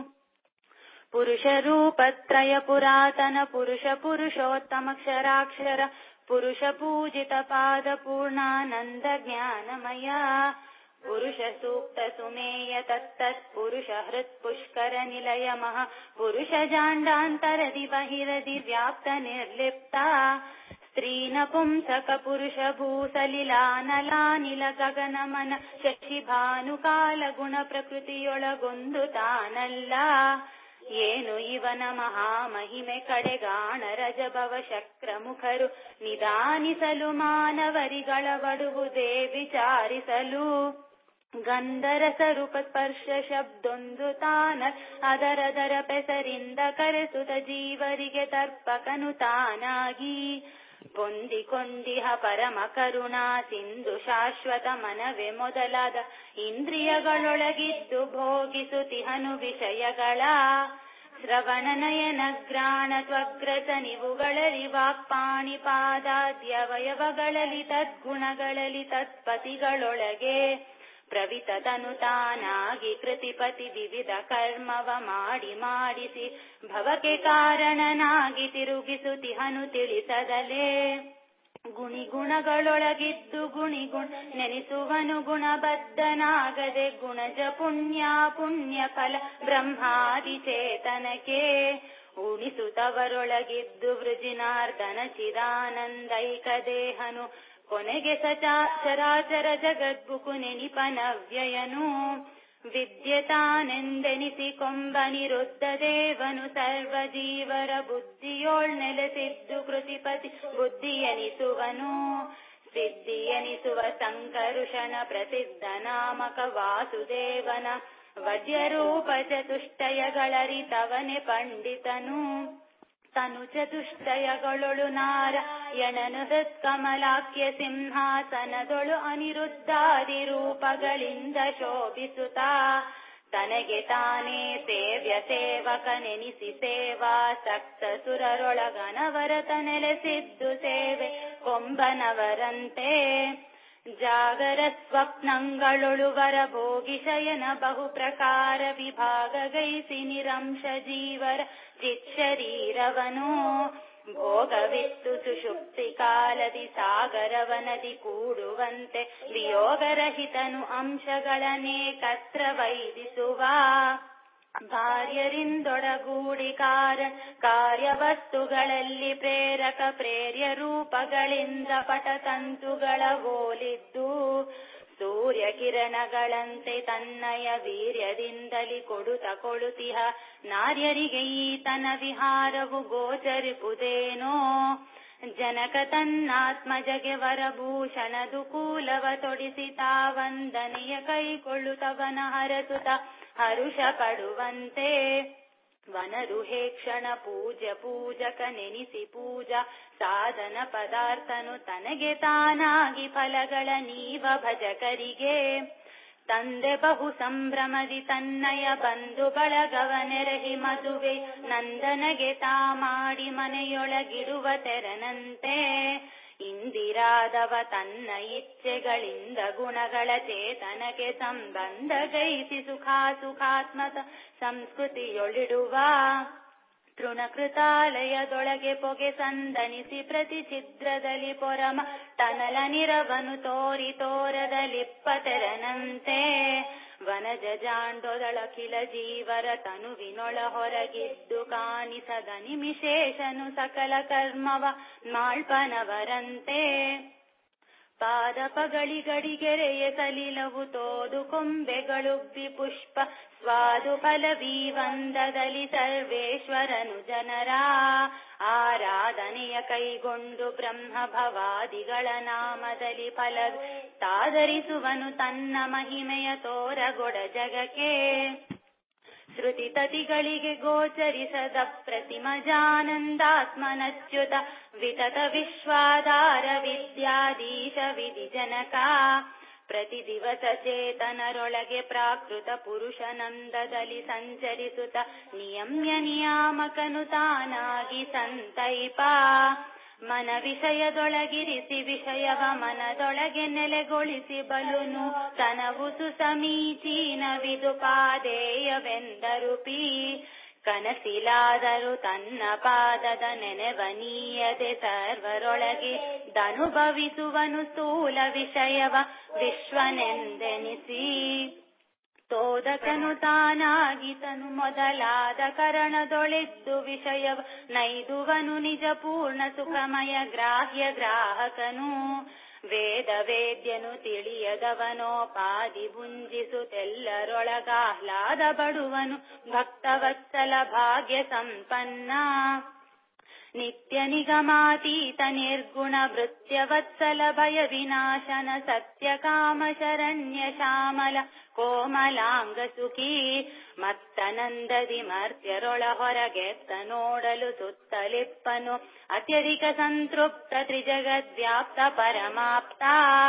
ಪುರುಷ ರೂಪತ್ರಯ ಪುರಾತನ ಪುರುಷ ಪುರುಷೋತ್ತಮಕ್ಷರಾಕ್ಷರ ಪುರುಷ ಪೂಜಿತ ಪಾದ ಪೂರ್ಣಾನಂದ ಜ್ಞಾನಮಯ ಪುರುಷ ಸೂಕ್ತ ಸುಮೇಯ ತತ್ತತ್ ಪುರುಷ ಹೃತ್ ಪುಷ್ಕರ ನಿಲಯ ಮಹ ಪುರುಷ ಜಾಂಡಾಂತರದಿ ಬಹಿರದಿ ವ್ಯಾಪ್ತ ನಿರ್ಲಿಪ್ತ ಸ್ತ್ರೀನ ಪುಂಸಕ ಪುರುಷ ಭೂಸಲಿಲಾನಲಾನಿಲ ಗಗನ ಮನ ಶಶಿ ಭಾನುಕಾಲ ಗುಣ ಪ್ರಕೃತಿಯೊಳಗೊಂದು ತಾನಲ್ಲ ಏನು ಇವನ ಮಹಾಮಹಿಮೆ ಕಡೆಗಾಣ ರಜಭವ ಶಕ್ರ ಮುಖರು ನಿಧಾನಿಸಲು ಮಾನವರಿಗಳ ಬಡುವುದೇ ವಿಚಾರಿಸಲು ಗಂಧರಸ ರೂಪ ಸ್ಪರ್ಶ ಶಬ್ದೊಂದು ತಾನ ಅದರದರ ಪೆಸರಿಂದ ಕರೆಸುತ್ತ ಜೀವರಿಗೆ ತರ್ಪಕನು ತಾನಾಗಿ ಹೊಂದಿಕೊಂಡಿಹ ಪರಮ ಕರುಣಾ ಸಿಂಧು ಶಾಶ್ವತ ಮನವೇ ಮೊದಲಾದ ಇಂದ್ರಿಯಗಳೊಳಗಿದ್ದು ಭೋಗಿಸುತಿಹನು ವಿಷಯಗಳ ಶ್ರವಣ ನಯನ ಗ್ರಾಣ ತ್ವಗ್ರಸ ನಿವುಗಳಲ್ಲಿ ವಾಕ್ಪಾಣಿ ಪಾದಾದ್ಯವಯವಗಳಲ್ಲಿ ತದ್ಗುಣಗಳಲ್ಲಿ ತತ್ಪತಿಗಳೊಳಗೆ ಪ್ರವಿತತನು ತಾನಾಗಿ ಕೃತಿಪತಿ ವಿವಿಧ ಕರ್ಮವ ಮಾಡಿ ಮಾಡಿಸಿ ಭವಕ್ಕೆ ಕಾರಣನಾಗಿ ತಿರುಗಿಸುತಿಹನು ತಿಳಿಸದಲೇ ಗುಣಿಗುಣಗಳೊಳಗಿದ್ದು ಗುಣಿಗುಣ ನೆನೆಸುವನು ಗುಣಬದ್ಧನಾಗದೆ ಗುಣಜ ಪುಣ್ಯ ಪುಣ್ಯ ಫಲ ಬ್ರಹ್ಮಾದಿ ಚೇತನಕ್ಕೆ ಉಣಿಸುತ್ತವರೊಳಗಿದ್ದು ವೃಜಿನಾರ್ದನ ಚಿದಾನಂದೈಕ ದೇಹನು ಕೊನೆಗೆ ಸಚಾ ಚರಾಚರ ಜಗದ್ಬುಕು ನೆನಿಪನವ್ಯಯನು ವಿದ್ಯತಾನೆಂದೆನಿಸಿ ಕೊಂಬನಿರುದ್ಧ ದೇವನು ಸರ್ವ ಜೀವರ ಬುದ್ಧಿಯೋಳ್ ನೆಲೆಸಿದ್ದು ಕೃತಿಪತಿ ಬುದ್ಧಿಯನಿಸುವನು ಸಿದ್ಧಿಯನಿಸುವ ಸಂಕರುಷನ ಪ್ರಸಿದ್ಧ ನಾಮಕ ವಾಸುದೇವನ ವಜ್ಯರೂಪ ಚತುಷ್ಟಯಗಳರಿತವನೆ ಪಂಡಿತನು ತನು ಚತುಷ್ಟಯಗಳೊಳು ನಾರಾಯಣನು ಹೃತ್ಕಮಲಾಖ್ಯ ಸಿಂಹಾಸನದೊಳು ಅನಿರುದ್ಧಾದಿ ರೂಪಗಳಿಂದ ಶೋಭಿಸುತ್ತಾ ತನಗೆ ತಾನೇ ಸೇವ್ಯ ಸೇವಕನೆನಿಸಿ ಸೇವಾಸಕ್ತ ಸುರರೊಳಗನವರತ ನೆಲೆಸಿದ್ದು ಸೇವೆ ಕೊಂಬನವರಂತೆ ಜಾಗರ ಸ್ವಪ್ನಗಳೊಳು ವರ ಭೋಗಿ ಶಯನ ಬಹು ಪ್ರಕಾರ ವಿಭಾಗ ಗೈಸಿ ನಿರಂಶ ಜೀವರ ಚಿತ್ಶರೀರವನು ಭೋಗವಿತ್ತು ಸುಷುಪ್ತಿ ಕಾಲದಿ ಸಾಗರವನದಿ ಕೂಡುವಂತೆ ವಿಯೋಗರಹಿತನು ಅಂಶಗಳನ್ನೇಕತ್ರ ವೈದಿಸುವ ಭಾರ್ಯರಿಂದೊಡಗೂಡಿ ಕಾರ ಕಾರ್ಯವಸ್ತುಗಳಲ್ಲಿ ಪ್ರೇರಕ ಪ್ರೇರ್ಯ ರೂಪಗಳಿಂದ ಪಟತಂತುಗಳ ಹೋಲಿದ್ದು ಸೂರ್ಯ ಕಿರಣಗಳಂತೆ ತನ್ನಯ ವೀರ್ಯದಿಂದಲಿ ಕೊಡುತ್ತ ಕೊಳುತಿಹ ನಾರ್ಯರಿಗೆ ಈತನ ವಿಹಾರವು ಗೋಚರಿಪುದೇನೋ. ಜನಕ ತನ್ನಾತ್ಮಜಗೆ ವರಭೂಷಣದು ಕೂಲವ ತೊಡಿಸಿ ತಾವಂದನೆಯ ಕೈಕೊಳ್ಳುತ್ತವನ ಹರಸುತ ಹರುಷ ಪಡುವಂತೆ. ವನರು ಹೇಕ್ಷಣ ಪೂಜ್ಯ ಪೂಜಕ ನೆನಿಸಿ ಪೂಜಾ ಸಾಧನ ಪದಾರ್ಥನು ತನಗೆ ತಾನಾಗಿ ಫಲಗಳ ನೀವ ಭಜಕರಿಗೆ. ತಂದೆ ಬಹು ಸಂಭ್ರಮದಿ ತನ್ನಯ ಬಂಧು ಬಳಗವನೆರಹಿ ಮದುವೆ ನಂದನಗೆ ತಾ ಮಾಡಿ ಮನೆಯೊಳಗಿಡುವ ತೆರನಂತೆ. ಇಂದಿರಾದವ ತನ್ನ ಇಚ್ಛೆಗಳಿಂದ ಗುಣಗಳ ಚೇತನಕ್ಕೆ ಸಂಬಂಧ ಗೈಸಿ ಸುಖಾಸುಖಾತ್ಮಕ ಸಂಸ್ಕೃತಿಯೊಳಿಡುವ. ತೃಣಕೃತಾಲಯದೊಳಗೆ ಪೊಗೆ ಸಂದನಿಸಿ ಪ್ರತಿ ಛಿದ್ರದಲ್ಲಿ ಪೊರಮ ಟನಲ ನಿರವನು ತೋರಿ ತೋರದಲಿಪ್ಪ ತೆರನಂತೆ. ವನಜ ಜಾಂಡೊದಳಕಿಲ ಜೀವರ ತನುವಿನೊಳ ಹೊರಗಿದ್ದು ಕಾಣಿಸದ ನಿಮಿಷೇಷನು ಸಕಲ ಕರ್ಮವ ಮಾಳ್ಪನವರಂತೆ. ಪಾದಪಗಳಿಗಡಿಗೆರೆಯ ಸಲಿಲವು ತೋದು ಕೊಂಬೆಗಳುಬ್ಬಿ ಪುಷ್ಪ ಸ್ವಾದು ಫಲವೀ ವಂದದಲ್ಲಿ ಸರ್ವೇಶ್ವರನು ಜನರ ಆರಾಧನೆಯ ಕೈಗೊಂಡು ಬ್ರಹ್ಮ ಭವಾದಿಗಳ ನಾಮದಲ್ಲಿ ಫಲ ತಾದರಿಸುವನು ತನ್ನ ಮಹಿಮೆಯ ತೋರಗೊಡ ಜಗಕ್ಕೆ. ಶ್ರುತಿ ತತಿಗಳಿಗೆ ಗೋಚರಿಸದ ಪ್ರತಿಮ ಜಾನಂದಾತ್ಮನಚ್ಯುತ ವಿತತ ವಿಶ್ವಾಧಾರ ವಿದ್ಯಾಧೀಶ ವಿಧಿ ಜನಕ. ಪ್ರತಿ ದಿವಸ ಚೇತನರೊಳಗೆ ಪ್ರಾಕೃತ ಪುರುಷನಂದದಲ್ಲಿ ಸಂಚರಿಸುತ್ತ ನಿಯಮ್ಯ ನಿಯಾಮಕನು ತಾನಾಗಿ ಸಂತೈಪ. ಮನ ವಿಷಯದೊಳಗಿರಿಸಿ ವಿಷಯವ ಮನದೊಳಗೆ ನೆಲೆಗೊಳಿಸಿ ಬಲುನು ತನವು ಸುಸಮೀಚೀನ ವಿದುಪಾದೇಯವೆಂದರುಪಿ. ಕನಸಿಲಾದರೂ ತನ್ನ ಪಾದದ ನೆನೆವನೀಯದೆ ಸರ್ವರೊಳಗೆ ದನುಭವಿಸುವನು ಸ್ಥೂಲ ವಿಷಯವ ವಿಶ್ವನೆಂದೆನಿಸಿ. ತೋದಕನು ತಾನಾಗಿ ತನು ಮೊದಲಾದ ಕರಣದೊಳೆದ್ದು ವಿಷಯವ ನೈದುವನು ನಿಜ ಪೂರ್ಣ ಸುಖಮಯ ಗ್ರಾಹ್ಯ ಗ್ರಾಹಕನು. ವೇದ ವೇದ್ಯನು ತಿಳಿಯದವನೋಪಾದಿ ಭುಂಜಿಸುತ್ತೆಲ್ಲರೊಳಗಾಹ್ಲಾದ ಬಡುವನು ಭಕ್ತವತ್ಸಲ ಭಾಗ್ಯ ಸಂಪನ್ನ. ನಿತ್ಯ ನಿಗಮಾತೀತ ನಿರ್ಗುಣ ಭೃತ್ಯವತ್ಸಲ ಭಯ ವಿನಾಶನ ಸತ್ಯ ಕಾಮ ಶರಣ್ಯ ಶ್ಯಾಮಲ ಕೋಮಲಾಂಗ ಸುಖಿ. ಮತ್ತನಂದದಿ ಮರ್ತ್ಯರೊಳ ಹೊರಗೆತ್ತ ನೋಡಲು ಸುತ್ತಲಿಪ್ಪನು ಅತ್ಯಧಿಕ ಸಂತೃಪ್ತ ತ್ರಿಜಗದ್ವ್ಯಾಪ್ತ ಪರಮಾಪ್ತ.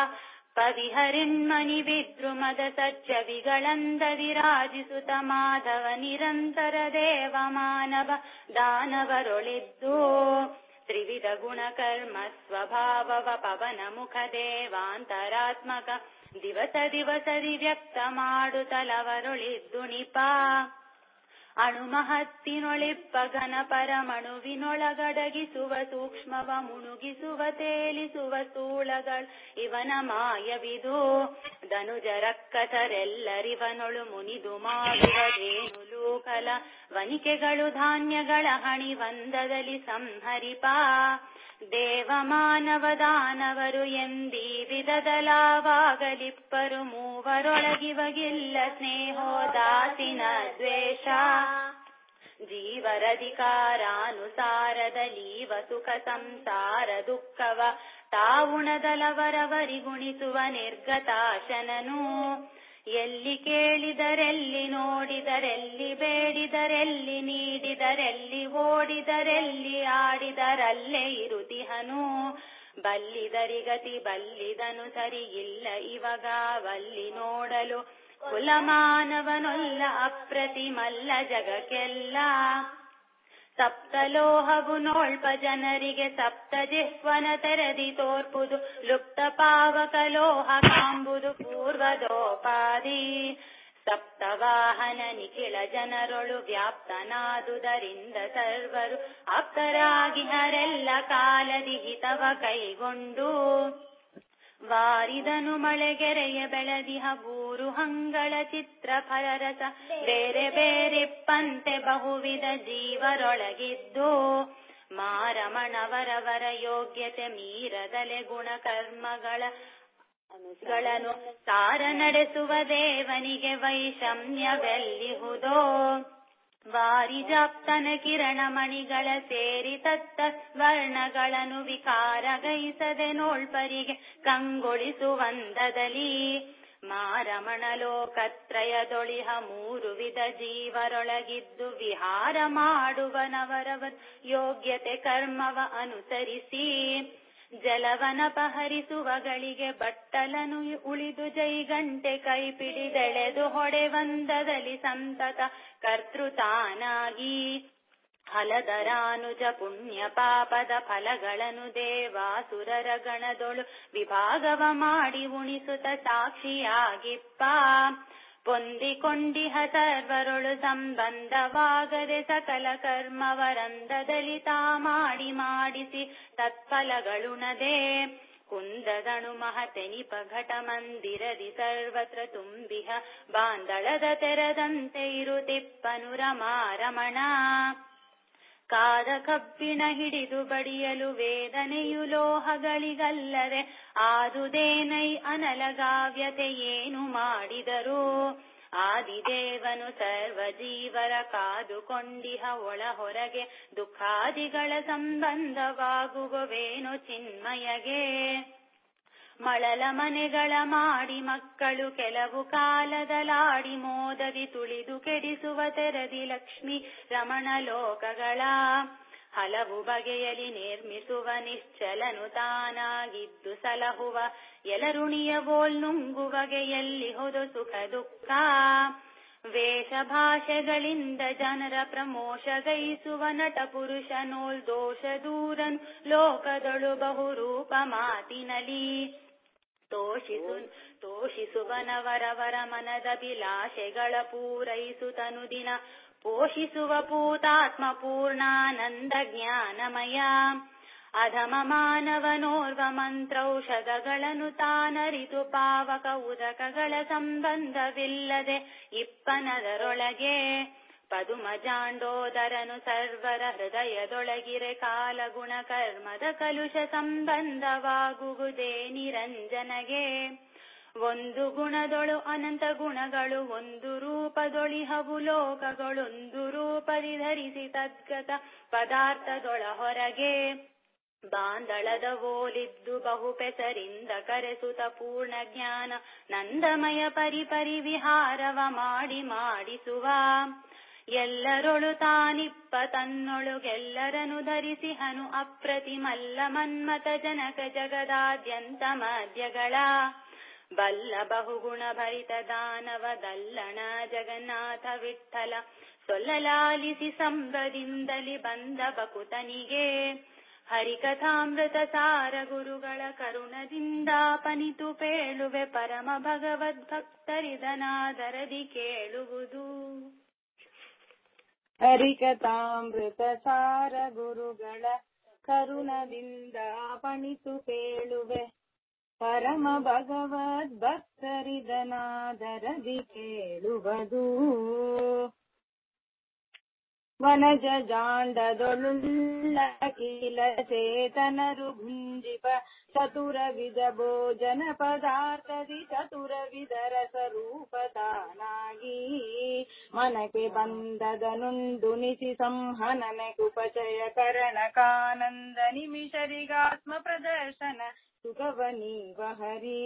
ಪವಿಹರಿಣ್ಮಣಿ ವಿದ್ರುಮದ ಸಚ್ಚವಿಗಳಂದದಿ ರಾಜಿಸುತ್ತ ಮಾಧವ ನಿರಂತರ ದೇವ ಮಾನವ ದಾನವರೊಳಿದ್ದು. ತ್ರಿವಿಧ ಗುಣಕರ್ಮ ಸ್ವಭಾವವ ಪವನ ಮುಖ ದೇವಾಂತರಾತ್ಮಕ ದಿವಸ ದಿವಸದಿ ವ್ಯಕ್ತ ಮಾಡುತ್ತಲವರೊಳಿದ್ದು ನಿಪ. ಅಣುಮಹತ್ತಿನೊಳಿಪ್ಪ ಘನ ಪರಮಣುವಿನೊಳಗಡಗಿಸುವ ಸೂಕ್ಷ್ಮವ ಮುಣುಗಿಸುವ ತೇಲಿಸುವ ಸ್ಥೂಳಗಳ ಇವನ ಮಾಯವಿದು. ಧನುಜರಕ್ಕಸರೆಲ್ಲರಿವನೊಳು ಮುನಿದು ಮಾಡುವದೇನು ಲೋಕಲ ವನಿಕೆಗಳು ಧಾನ್ಯಗಳ ಹಣಿವಂದದಲ್ಲಿ ಸಂಹರಿಪ. ದೇವ ಮಾನವ ದಾನವರು ಎಂದೀ ವಿಧದಲಾವಾಗಲಿಪ್ಪರು ಮೂವರೊಳಗಿವಗಿಲ್ಲ ಸ್ನೇಹೋದಾಸೀನ ದ್ವೇಷ. ಜೀವರಧಿಕಾರಾನುಸಾರದಲೀವ ಸುಖ ಸಂಸಾರ ದುಃಖವ ತಾವುಣದಲವರವರಿಗುಣಿಸುವ ನಿರ್ಗತಾಶನನು. ಎಲ್ಲಿ ಕೇಳಿದರೆಲ್ಲಿ ನೋಡಿದರೆಲ್ಲಿ ಬೇಡಿದರೆಲ್ಲಿ ನೀಡಿದರೆಲ್ಲಿ ಓಡಿದರೆಲ್ಲಿ ಆಡಿದರಲ್ಲೇ ಇರುತಿಹನು. ಬಲ್ಲಿದರಿಗತಿ ಬಲ್ಲಿದನು ಸರಿಯಿಲ್ಲ ಇವಗಾವಲ್ಲಿ ನೋಡಲು ಕುಲಮಾನವನೊಲ್ಲ ಅಪ್ರತಿಮಲ್ಲ ಜಗಕ್ಕೆಲ್ಲ. ಸಪ್ತಲೋಹವು ನೋಳ್ಪ ಜನರಿಗೆ ಸಪ್ತ ಜಿಹ್ವನ ತೆರೆದಿ ತೋರ್ಪುದು ಲುಪ್ತ ಪಾವಕ ಲೋಹ ಕಾಂಬುದು ಪೂರ್ವದೋಪಾದಿ. ಸಪ್ತವಾಹನ ನಿಖಿಳ ಜನರೊಳು ವ್ಯಾಪ್ತನಾದುದರಿಂದ ಸರ್ವರು ಆಪ್ತರಾಗಿ ಹರೆಲ್ಲ ಕಾಲದಿ ಹಿತವ ಕೈಗೊಂಡು. ವಾರಿದನು ಮಳೆಗೆರೆಯ ಬೆಳದಿಹ ಬೂರು ಹಂಗಳ ಚಿತ್ರ ಫಲರಸ ಬೇರೆ ಬೇರಿಪ್ಪಂತೆ ಬಹುವಿಧ ಜೀವರೊಳಗಿದ್ದು. ಮಾರಮಣವರವರ ಯೋಗ್ಯತೆ ಮೀರದಲೆ ಗುಣಕರ್ಮಗಳ ಗಳನ್ನು ಸಾರ ನಡೆಸುವ ದೇವನಿಗೆ ವೈಷಮ್ಯವೆಲ್ಲಿಹುದೋ. ವಾರಿಜಾಪ್ತನ ಕಿರಣ ಮಣಿಗಳ ಸೇರಿ ತತ್ತ ವರ್ಣಗಳನ್ನು ವಿಕಾರಗೈಸದೆ ನೋಳ್ಪರಿಗೆ ಕಂಗೊಳಿಸುವಂದದಲ್ಲಿ. ಮಾರಮಣ ಲೋಕತ್ರಯದೊಳಿಹ ಮೂರು ವಿಧ ಜೀವರೊಳಗಿದ್ದು ವಿಹಾರ ಮಾಡುವನವರವ ಯೋಗ್ಯತೆ ಕರ್ಮವ ಅನುಸರಿಸಿ. ಜಲವನಪಹರಿಸುವಗಳಿಗೆ ಬಟ್ಟಲನು ಉಳಿದು ಜೈಗಂಟೆ ಕೈ ಪಿಡಿದೆಳೆದು ಹೊಡೆವಂದದಲ್ಲಿ ಸಂತತ ಕರ್ತೃತಾನಾಗಿ. ಹಲದರಾನುಜ ಪುಣ್ಯ ಪಾಪದ ಫಲಗಳನ್ನು ದೇವಾಸುರರ ಗಣದೊಳು ವಿಭಾಗವ ಮಾಡಿ ಉಣಿಸುತ್ತ ಸಾಕ್ಷಿಯಾಗಿಪ್ಪ. ಪೊಂದಿಕೊಂಡಿಹ ಸರ್ವರೊಳು ಸಂಬಂಧವಾಗದೆ ಸಕಲ ಕರ್ಮವರಂದದಲ್ಲಿ ತಾ ಮಾಡಿ ಮಾಡಿಸಿ ತತ್ಫಲಗಳುಣದೆ. ಕುಂದದಣು ಮಹತೆನಿಪ ಘಟ ಮಂದಿರದಿ ಸರ್ವತ್ರ ತುಂಬಿಹ ಬಾಂದಳದ ತೆರದಂತೆ ಇರುತಿಪ್ಪನು ರಮಾರಮಣ. ಕಾದ ಕಬ್ಬಿಣ ಹಿಡಿದು ಬಡಿಯಲು ವೇದನೆಯು ಲೋಹಗಳಿಗಲ್ಲದೆ ಆದುದೇನೈ ಅನಲಗಾವ್ಯತೆ ಏನು ಮಾಡಿದರು. ಆದಿದೇವನು ಸರ್ವ ಜೀವರ ಕಾದುಕೊಂಡಿಹ ಒಳ ಹೊರಗೆ ದುಃಖಾದಿಗಳ ಸಂಬಂಧವಾಗುವವೇನು ಚಿನ್ಮಯಗೆ. ಮಳಲ ಮನೆಗಳ ಮಾಡಿ ಮಕ್ಕಳು ಕೆಲವು ಕಾಲದಲಾಡಿ ಮೋದದಿ ತುಳಿದು ಕೆಡಿಸುವ ತೆರದಿ ಲಕ್ಷ್ಮಿ ರಮಣ ಲೋಕಗಳ. ಹಲವು ಬಗೆಯಲಿ ನಿರ್ಮಿಸುವ ನಿಶ್ಚಲನು ತಾನಾಗಿದ್ದು ಸಲಹುವ ಎಲರುಣಿಯವೋಲ್ ನುಂಗುವಗೆಯಲ್ಲಿ ಹೊದು ಸುಖ ದುಃಖ. ವೇಷ ಭಾಷೆಗಳಿಂದ ಜನರ ಪ್ರಮೋಷಗೈಸುವ ನಟ ಪುರುಷ ನೋಲ್ ದೋಷ ದೂರನ್ ಲೋಕದೊಳು ಬಹುರೂಪ ಮಾತಿನಲಿ. ತೋಷಿಸು ತೋಷಿಸುವನವರವರ ಮನದಭಿಲಾಷೆಗಳ ಪೂರೈಸುತ್ತನು ದಿನ ಪೋಷಿಸುವ ಪೂತಾತ್ಮ ಪೂರ್ಣಾನಂದ ಜ್ಞಾನಮಯ. ಅಧಮ ಮಾನವನೋರ್ವ ಮಂತ್ರೌಷಧಗಳನ್ನು ತಾನರಿತು ಪಾವಕ ಉದಕಗಳ ಸಂಬಂಧವಿಲ್ಲದೆ ಇಪ್ಪನದರೊಳಗೆ. ಪದುಮ ಜಾಂಡೋದರನು ಸರ್ವರ ಹೃದಯದೊಳಗಿರೆ ಕಾಲಗುಣ ಕರ್ಮದ ಕಲುಷ ಸಂಬಂಧವಾಗುವುದೇ ನಿರಂಜನಗೆ. ಒಂದು ಗುಣದೊಳು ಅನಂತ ಗುಣಗಳು ಒಂದು ರೂಪದೊಳಿಹವು ಲೋಕಗಳೊಂದು ರೂಪದಿ ಧರಿಸಿ ತದ್ಗತ ಪದಾರ್ಥದೊಳ ಹೊರಗೆ. ಬಾಂದಳದ ಓಲಿದ್ದು ಬಹು ಪೆಸರಿಂದ ಕರೆಸುತ್ತ ಪೂರ್ಣ ಜ್ಞಾನ ನಂದಮಯ ಪರಿಪರಿ ವಿಹಾರವ ಮಾಡಿ ಮಾಡಿಸುವ. ಎಲ್ಲರೊಳು ತಾನಿಪ್ಪ ತನ್ನೊಳುಗೆಲ್ಲರನು ಧರಿಸಿಹನು ಅಪ್ರತಿಮಲ್ಲ ಮನ್ಮತ ಜನಕ ಜಗದಾದ್ಯಂತ ಮಧ್ಯಗಳ. ಬಲ್ಲ ಬಹುಗುಣ ಭರಿತ ದಾನವ ದಲ್ಲಣ ಜಗನ್ನಾಥ ವಿಠ್ಠಲ ಸೊಲ್ಲಲಾಲಿಸಿ ಸಂಭದಿಂದಲಿ ಬಂದ ಬಕುತನಿಗೆ. ಹರಿಕಥಾಮೃತ ಸಾರ ಗುರುಗಳ ಕರುಣದಿಂದಾಪನಿತು ಪೇಳುವೆ ಪರಮ ಭಗವದ್ಭಕ್ತರಿದನಾದರದಿ ಕೇಳುವುದು. ಹರಿಕಥಾಮೃತ ಸಾರ ಗುರುಗಳ ಕರುಣದಿಂದ ಪಣಿತು ಪೇಳುವೆ ಪರಮ ಭಗವದ್ ಭಕ್ತರಿದನಾದರದಿ ಕೇಳುವುದು. ವನಜ ಜಾಂಡದೊಳುಳ್ಳ ಕೀಲ ಚೇತನರು ಗುಂಜಿಪ ಚತುರ ವಿಧ ಭೋಜನ ಪದಾರ್ಥದಿ ಚತುರ ವಿಧ ರಸರೂಪ ತಾನಾಗಿ. ಮನಕ್ಕೆ ಬಂದದನುಂಡು ನಿಸಿ ಸಂಹನನೆ ಕುಪಚಯ ಕರಣ ಕಾನಂದ ನಿಮಿಷರಿಗಾತ್ಮ ಪ್ರದರ್ಶನ ಸುಖವ ನೀವ ಹರಿ.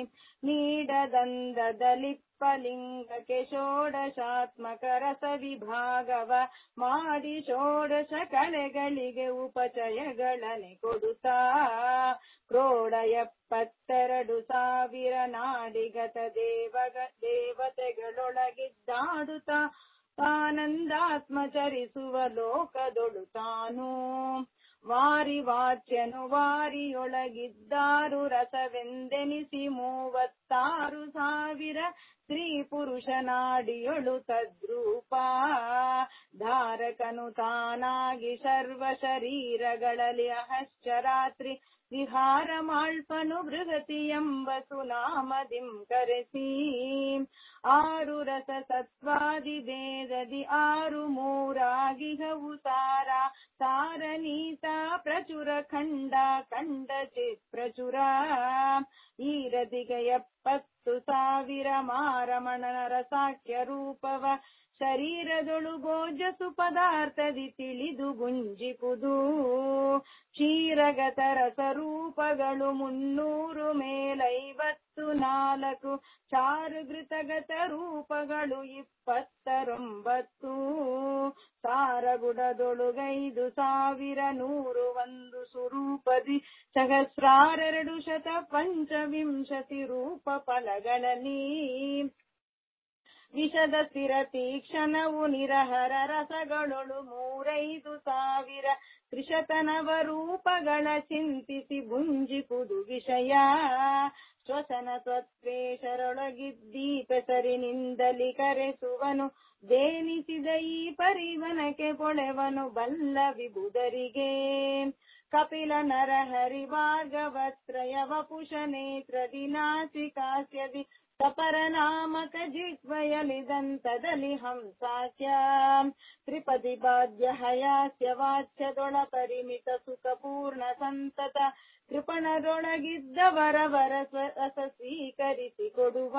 ನೀಡದಂದದಲಿಪ್ಪಲಿಂಗಕ್ಕೆ ಷೋಡಶಾತ್ಮಕ ರಸ ವಿಭಾಗವ ಮಾಡಿ ಷೋಡಶ ಕಲೆಗಳಿಗೆ ಉಪಚಯಗಳನೆ ಕೊಡುತ್ತಾ. ಕ್ರೋಡ ಎಪ್ಪತ್ತೆರಡು ಸಾವಿರ ನಾಡಿಗತ ದೇವಗ ದೇವತೆಗಳೊಳಗಿದ್ದಾಡುತ್ತ ಆನಂದಾತ್ಮ ಚರಿಸುವ ಲೋಕದೊಳು ತಾನು. ವಾರಿ ವಾಚ್ಯನು ವಾರಿಯೊಳಗಿದ್ದಾರು ರಸವೆಂದೆನಿಸಿ ಮೂವತ್ತಾರು ಸಾವಿರ ಸ್ತ್ರೀ ಪುರುಷ ನಾಡಿಯೊಳು ತದ್ರೂಪ. ಧಾರಕನು ತಾನಾಗಿ ಸರ್ವ ಶರೀರಗಳಲ್ಲಿ ಅಹಶ್ಚರಾತ್ರಿ ವಿಹಾರ ಮಾಳ್ಪನು ಬೃಹತಿ ಎಂಬ ಸುನಾಮದಿಂ ಕರೆಸಿ. ಆರು ರಸ ಸತ್ವಾದಿ ಭೇದದಿ ಆರು ಮೂರಾಗಿಹವು ಸಾರ ತಾರನೀತ ಪ್ರಚುರ ಖಂಡ ಖಂಡ ಚಿತ್ ಪ್ರಚುರ ಈರದಿಗ ಎಪ್ಪತ್ತು ಸಾವಿರ ಮಾರಮಣನ ಸಾಕ್ಷ್ಯ ರೂಪವ ಶರೀರದೊಳು ಗೋಜಸು ಪದಾರ್ಥದಿ ತಿಳಿದು ಗುಂಜಿಪುದು ಕ್ಷೀರಗತ ರಸರೂಪಗಳು ಮುನ್ನೂರು ಮೇಲೈವತ್ತು ನಾಲ್ಕು ಚಾರುಘೃತಗತ ರೂಪಗಳು ಇಪ್ಪತ್ತರೊಂಬತ್ತು ಸಾರಗುಡದೊಳುಗೈದು ಸಾವಿರ ನೂರು ಒಂದು ಸುರೂಪದಿ ಸಹಸ್ರಾರೆರಡು ಶತ ಪಂಚವಿಂಶತಿ ರೂಪ ಫಲಗಳಲ್ಲಿ ವಿಷದ ಸ್ಥಿರ ತೀಕ್ಷಣವು ನಿರಹರ ರಸಗಳೊಳು ಮೂರೈದು ಸಾವಿರ ತ್ರಿಶತನವ ರೂಪಗಳ ಚಿಂತಿಸಿ ಭುಂಜಿಪುದು ವಿಷಯ ಶ್ವಸನ ಸ್ವತ್ವೇಷರೊಳಗಿದ್ದೀಪೆಸರಿನಿಂದಲಿ ಕರೆಸುವನು ದೇನಿಸಿದ ಈ ಪರಿವನಕ್ಕೆ ಪೊಳೆವನು ಬಲ್ಲ ವಿಬುಧರಿಗೆ ಕಪಿಲ ನರಹರಿ ಭಾರ್ಗವತ್ರಯವ ಪುಷ ನೇತ್ರದಿ ನಾಸಿಕಾಸ್ಯದಿ ಸಪರ ನಾಮಕ ಜಿಹ್ವಯಲಿದಂತದಲ್ಲಿ ಹಂಸಾಖ್ಯ ತ್ರಿಪದಿ ಬಾಧ್ಯ ಹಯಾಸ್ಯ ವಾಚ್ಯದೊಳ ಪರಿಮಿತ ಸುಖ ಪೂರ್ಣ ಸಂತತ ಕೃಪಣದೊಳಗಿದ್ದವರ ವರಸ ರಸ ಸ್ವೀಕರಿಸಿ ಕೊಡುವ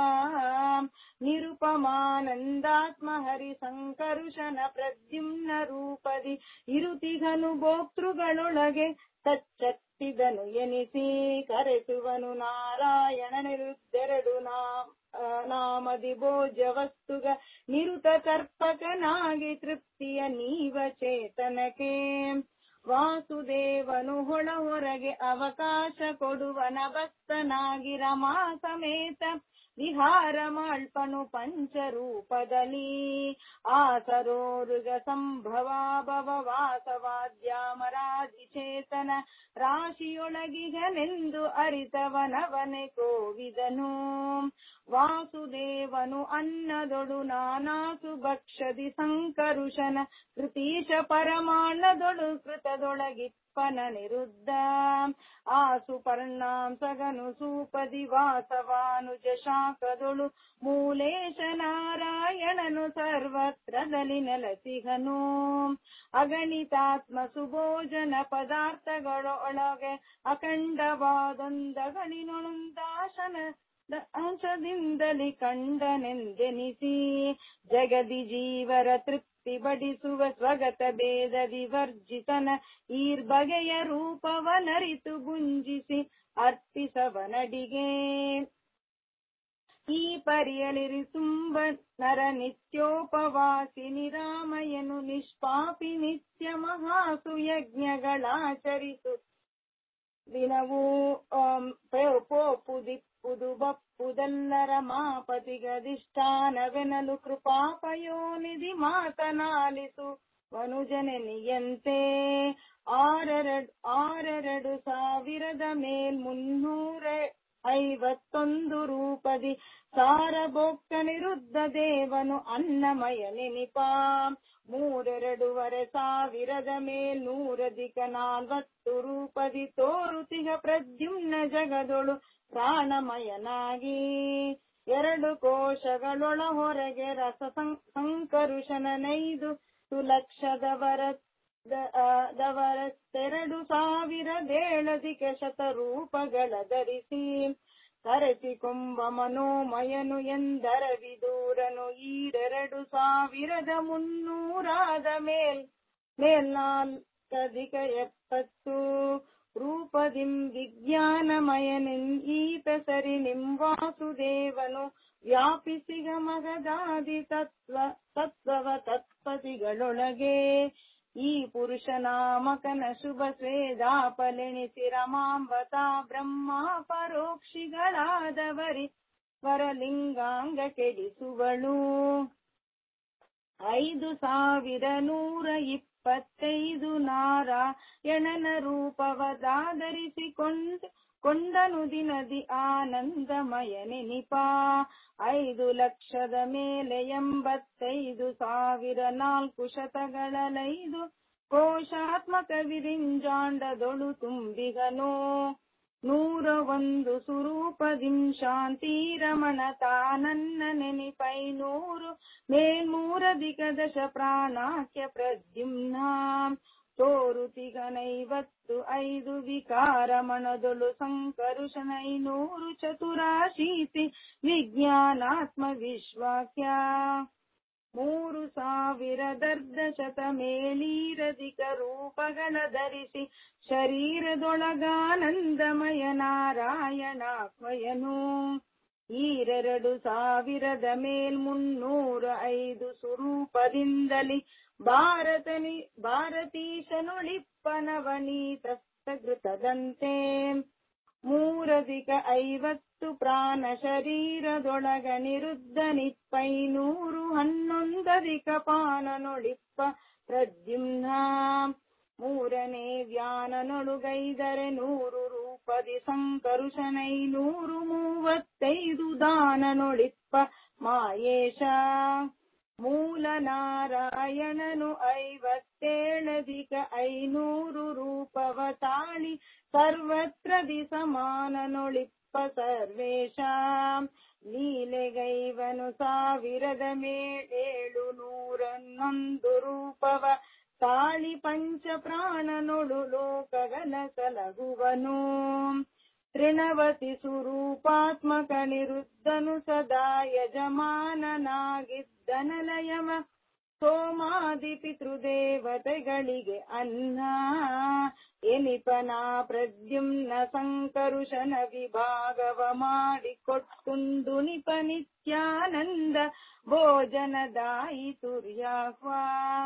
ನಿರುಪಮಾನಂದಾತ್ಮ ಹರಿ ಸಂಕರುಷನ ಪ್ರದ್ಯುಮ್ನ ರೂಪದಿ ಇರುತಿಗನು ಭೋಕ್ತೃಗಳೊಳಗೆ ತಚ್ಚತ್ತಿದನು ಎನಿಸಿ ಕರೆಸುವನು ನಾರಾಯಣನಿರುದ್ದೆರಡು ನಾ ನಾಮದಿ ಭೋಜ್ಯ ವಸ್ತುಗ ನಿರುತ ತರ್ಪಕನಾಗಿ ತೃಪ್ತಿಯ ನೀವ ಚೇತನಕ್ಕೆ ವಾಸುದೇವನು ಹೊಳ ಹೊರಗೆ ಅವಕಾಶ ಕೊಡುವನ ಭಕ್ತನಾಗಿ ರಮಾ ಸಮೇತ ವಿಹಾರ ಮಾಳ್ಪನು ಪಂಚರೂಪದಲ್ಲಿ ಆ ಸರೋರುಗ ಸಂಭವಾಭವ ವಾಸವಾದ್ಯಾಮರಾದಿ ಚೇತನ ರಾಶಿಯೊಳಗಿಗನೆಂದು ಅರಿತವನವನೆ ಕೋವಿದನು ವಾಸುದೇವನು ಅನ್ನದೊಡು ನಾನಾಸು ಭಕ್ಷದಿ ಸಂಕರುಷನ ಕೃತೀಶ ಪರಮಾಣದೊಳು ಕೃತದೊಳಗಿಪ್ಪನ ನಿರುದ್ಧ ಆಸು ಪರ್ಣಾಂಸಗನು ಸೂಪದಿ ವಾಸವಾನುಜ ಶಾಖದೊಳು ಮೂಲೇಶ ನಾರಾಯಣನು ಸರ್ವತ್ರದಲ್ಲಿ ನೆಲಸಿಹನು ಅಗಣಿತಾತ್ಮ ಸುಭೋಜನ ಪದಾರ್ಥಗಳೊಳಗೆ ಅಖಂಡವಾದೊಂದಗಣಿನೊಳೊಂದಾಶನ ಅಂಶದಿಂದಲಿ ಕಂಡನೆಂದೆನಿಸಿ ಜಗದಿ ಜೀವರ ತೃಪ್ತಿ ಬಡಿಸುವ ಸ್ವಗತ ಭೇದ ವಿವರ್ಜಿತನ ಈರ್ಬಗೆಯ ರೂಪವನರಿತು ಗುಂಜಿಸಿ ಅರ್ಪಿಸವನಡಿಗೆ ಈ ಪರಿಯಲಿರಿ ತುಂಬ ನರ ನಿತ್ಯೋಪವಾಸಿ ನಿರಾಮಯನು ನಿಷ್ಪಾಪಿ ನಿತ್ಯ ಮಹಾಸು ಯಜ್ಞಗಳಾಚರಿಸು ದಿನವೂ ಪೋಪು ದಿಪ್ಪುದು ಬಪ್ಪುದೆಲ್ಲರ ಮಾಪತಿಗಧಿಷ್ಠಾನವೆನಲು ಕೃಪಾಪಯೋನಿಧಿ ಮಾತನಾಲಿಸು ವನುಜನೆನಿಯಂತೆ ಆರೆರಡು ಆರೆರಡು ಸಾವಿರದ ಮೇಲ್ ಮುನ್ನೂರ ಐವತ್ತೊಂದು ರೂಪದಿ ಸಾರಭೋಕ್ತ ನಿರುದ್ಧ ದೇವನು ಅನ್ನಮಯ ನೆನಿಪ ಮೂರೆರಡೂವರೆ ಸಾವಿರದ ಮೇಲ್ ನೂರಧಿಕ ನಾಲ್ವತ್ತು ರೂಪದಿ ತೋರುತಿಗ ಪ್ರದ್ಯುಮ್ನ ಜಗದೊಳು ಪ್ರಾಣಮಯನಾಗಿ ಎರಡು ಕೋಶಗಳೊಳ ಹೊರಗೆ ರಸ ಸಂಕರುಷನೈದು ಸುಲಕ್ಷದವರ ದವರತ್ತೆರಡು ಸಾವಿರದೇಳದಿಕ ಶತರೂಪಗಳ ಧರಿಸಿ ಕರೆಸಿಕೊಂಬ ಮನೋಮಯನು ಎಂದರ ವಿದೂರನು ಈರೆರಡು ಸಾವಿರದ ಮುನ್ನೂರಾದ ಮೇಲ್ ಮೇಲ್ನಾಲ್ಕಧಿಕ ಎಪ್ಪತ್ತು ರೂಪದಿಂ ವಿಜ್ಞಾನಮಯನಿಂ ಈತಸರಿ ನಿಂವಾಸುದೇವನು ವ್ಯಾಪಿಸಿಗ ಮಗದಾದಿ ತತ್ವ ತತ್ವವ ತತ್ಪತಿಗಳೊಳಗೆ ಈ ಪುರುಷ ನಾಮಕನ ಶುಭ ಸ್ವೇದಾಪಲೆಣಿಸಿ ರಮಾಂಬತಾ ಬ್ರಹ್ಮ ಪರೋಕ್ಷಿಗಳಾದವರಿ ವರಲಿಂಗಾಂಗ ಕೆಡಿಸುವಳು ಐದು ಸಾವಿರ ನೂರ ಇಪ್ಪತ್ತೈದು ನಾರಾಯಣನ ರೂಪವದಾಧರಿಸಿಕೊಂಡು ಕೊಂಡನು ದಿನದಿ ಆನಂದಮಯ ನೆನಿಪ ಐದು ಲಕ್ಷದ ಮೇಲೆ ಎಂಬತ್ತೈದು ಸಾವಿರ ನಾಲ್ಕು ಶತಗಳಲೈದು ಕೋಶಾತ್ಮಕ ವಿರಿಂಜಾಂಡದೊಳು ತುಂಬಿಗನು ನೂರ ಒಂದು ಸುರೂಪದಿಂ ಶಾಂತಿ ರಮಣ ತಾನನ್ನ ನೆನಿಪೈನೂರು ಮೇಲ್ಮೂರಧಿಕ ದಶ ಪ್ರಾಣಾಖ್ಯ ಪ್ರದ್ಯುಮ್ನ ತೋರು ಮಾರುತಿಗನೈವತ್ತು ಐದು ವಿಕಾರ ಮಣದೊಳು ಸಂಕರುಷನೈನೂರು ಚತುರಾಶೀತಿ ವಿಜ್ಞಾನಾತ್ಮ ವಿಶ್ವಾಕ್ಯ ಮೂರು ಸಾವಿರದರ್ಧ ಶತ ಮೇಲೀರಧಿಕ ರೂಪಗಳ ಧರಿಸಿ ಶರೀರದೊಳಗಾನಂದಮಯ ನಾರಾಯಣಾತ್ಮಯನು ಈರೆರಡು ಸಾವಿರದ ಮೇಲ್ ಮುನ್ನೂರ ಐದು ಸ್ವರೂಪದಿಂದಲಿ ಭಾರತನಿ ಭಾರತೀಶನುಳಿಪ್ಪನವನೀತಸ್ತಘೃತದಂತೆ ಮೂರಧಿಕ ಐವತ್ತು ಪ್ರಾಣ ಶರೀರದೊಳಗ ನಿರುದ್ಧ ನಿಪ್ಪೈನೂರು ಹನ್ನೊಂದಧಿಕ ಪಾನನೊಳಿಪ್ಪ ಪ್ರದ್ಯುಮ್ನ ಮೂರನೇ ವ್ಯಾನನೊಳುಗೈದರೆ ನೂರು ರೂಪದಿ ಸಂಕರುಷನೈನೂರು ಮೂವತ್ತೈದು ದಾನನೊಳಿಪ್ಪ ಮಾಯೇಶ ಮೂಲ ನಾರಾಯಣನು ಐವತ್ತೇಳಧಿಕ ಐನೂರು ರೂಪವ ತಾಳಿ ಸರ್ವತ್ರ ದಿಸಮಾನನೊಳಿಪ್ಪ ಸರ್ವೇಶ ಲೀಲೆಗೈವನು ಸಾವಿರದ ಮೇಳೇಳು ನೂರನ್ನೊಂದು ರೂಪವ ತಾಳಿ ಪಂಚ ಪ್ರಾಣನೊಳು ಲೋಕಗಲ ಸಲಗುವನು ತೃಣವತಿ ಸ್ವರೂಪಾತ್ಮಕ ನಿರುದ್ಧನು ಸದಾ ಯಜಮಾನನಾಗಿದ್ದನಲಯಮ ಸೋಮಾದಿ ಪಿತೃದೇವತೆಗಳಿಗೆ ಅನ್ನ ಎನಿಪನ ಪ್ರದ್ಯುಮ್ನ ಸಂಕರುಷನ ವಿಭಾಗವ ಮಾಡಿಕೊಟ್ಟುಂಡು ನಿಪ ನಿತ್ಯಾನಂದ ಭೋಜನದಾಯಿ ತುರ್ಯಾಹ್ವಾ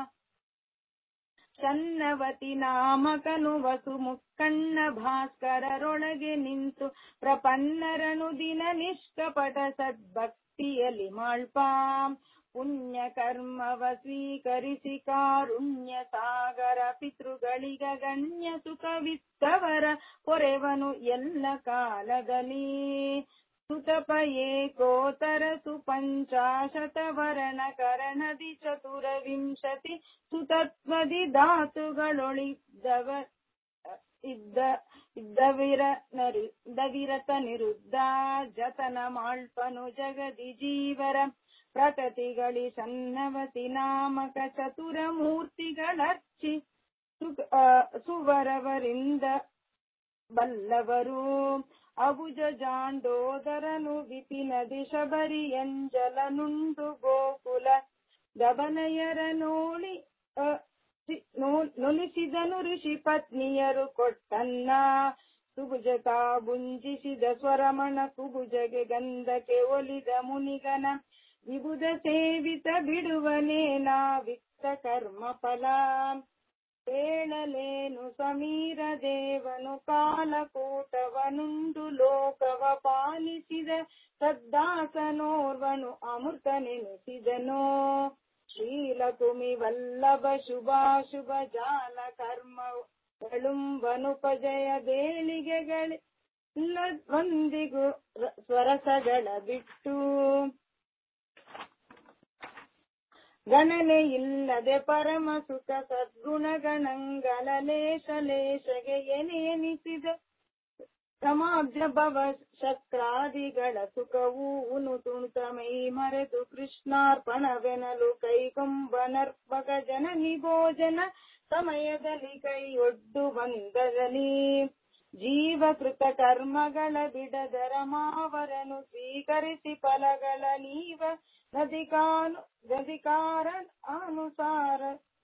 ಚನ್ನವತಿ ನಾಮಕನು ವಸು ಮುಕ್ಕಣ್ಣ ಭಾಸ್ಕರರೊಳಗೆ ನಿಂತು ಪ್ರಪನ್ನರನು ದಿನ ನಿಷ್ಕಪಟ ಸದ್ಭಕ್ತಿಯಲ್ಲಿ ಮಾಳ್ಪ ಪುಣ್ಯ ಕರ್ಮವ ಸ್ವೀಕರಿಸಿ ಕಾರುಣ್ಯ ಸಾಗರ ಪಿತೃಗಳಿಗ ಗಣ್ಯ ಸುಖವಿತ್ತವರ ಪೊರೆವನು ಎಲ್ಲ ಕಾಲದಲ್ಲಿ ಸುತಪ ಏಕೋತರ ಸುಪಂಚಾಶತ ವರಣ ಕರಣದಿ ಚತುರವಿಂಶತಿ ಸುತತ್ವದಿ ಧಾತುಗಳೊಳಿದ್ದವ ಇದ್ದ ಇದ್ದವಿರ ಇದ್ದವಿರತ ನಿರುದ್ಧ ಜತನ ಮಾಳ್ಪನು ಜಗದಿ ಜೀವರ ಪ್ರಕೃತಿಗಳಿ ಸನ್ನವತಿ ನಾಮಕ ಚತುರ ಮೂರ್ತಿಗಳರ್ಚಿ ಸುವರವರಿಂದ ಬಲ್ಲವರು ಅಬುಜ ಜಾಂಡೋದರನು ವಿಪಿನದಿ ಶಬರಿಯಂಜಲನುಂಡು ಗೋಕುಲ ಗಬನಯರ ನೋಳಿ ನೊಲಿಸಿದನು ಋಷಿ ಪತ್ನಿಯರು ಕೊಟ್ಟನ್ನ ಸುಭುಜತ ಬುಂಜಿಸಿದ ಸ್ವರಮಣ ಕುಬುಜಗೆ ಗಂಧಕ್ಕೆ ಒಲಿದ ಮುನಿಗನ ವಿಬುಧ ಸೇವಿತ ಬಿಡುವನೇನಾ ವಿತ್ತ ಕರ್ಮ ಫಲ ಹೇಳಲೇನು ಸಮೀರ ದೇವನು ಕಾಲಕೂಟವನುಂಡು ಲೋಕವ ಪಾಲಿಸಿದ ಸದ್ದಾಸನೋರ್ವನು ಅಮೃತ ನೆನೆಸಿದನೋ ಶೀಲಕುಮಿ ವಲ್ಲಭ ಶುಭಾಶುಭ ಜಾಲ ಕರ್ಮಗಳುಂಬನುಪಜಯ ಬೇಳಿಗೆಗಳಿಲ್ಲ ಒಂದಿಗೂ ಸ್ವರಸಗಳ ಬಿಟ್ಟು ಗಣನೆ ಇಲ್ಲದೆ ಪರಮ ಸುಖ ಸದ್ಗುಣಗಣಂಗಳ ಲೇಷ ಲೇಷಗೆ ಎನೆನಿಸಿದ ಸಮಾಬ್ಜ ಭವ ಶಕ್ರಾದಿಗಳ ಸುಖವೂ ಉನು ತುಣುತ ಮೈ ಮರೆತು ಕೃಷ್ಣಾರ್ಪಣವೆನಲು ಕೈಗೊಂಬನರ್ಪಕ ಜನನಿ ಭೋಜನ ಸಮಯದಲ್ಲಿ ಕೈಯೊಡ್ಡು ಬಂದದಲ್ಲಿ ಜೀವಕೃತ ಕರ್ಮಗಳ ಬಿಡದರ ಮಾವರನು ಸ್ವೀಕರಿಸಿ ಫಲಗಳ ನೀವ ನದಿಕಾನು ಗದಿಕಾರ ಅನುಸಾರ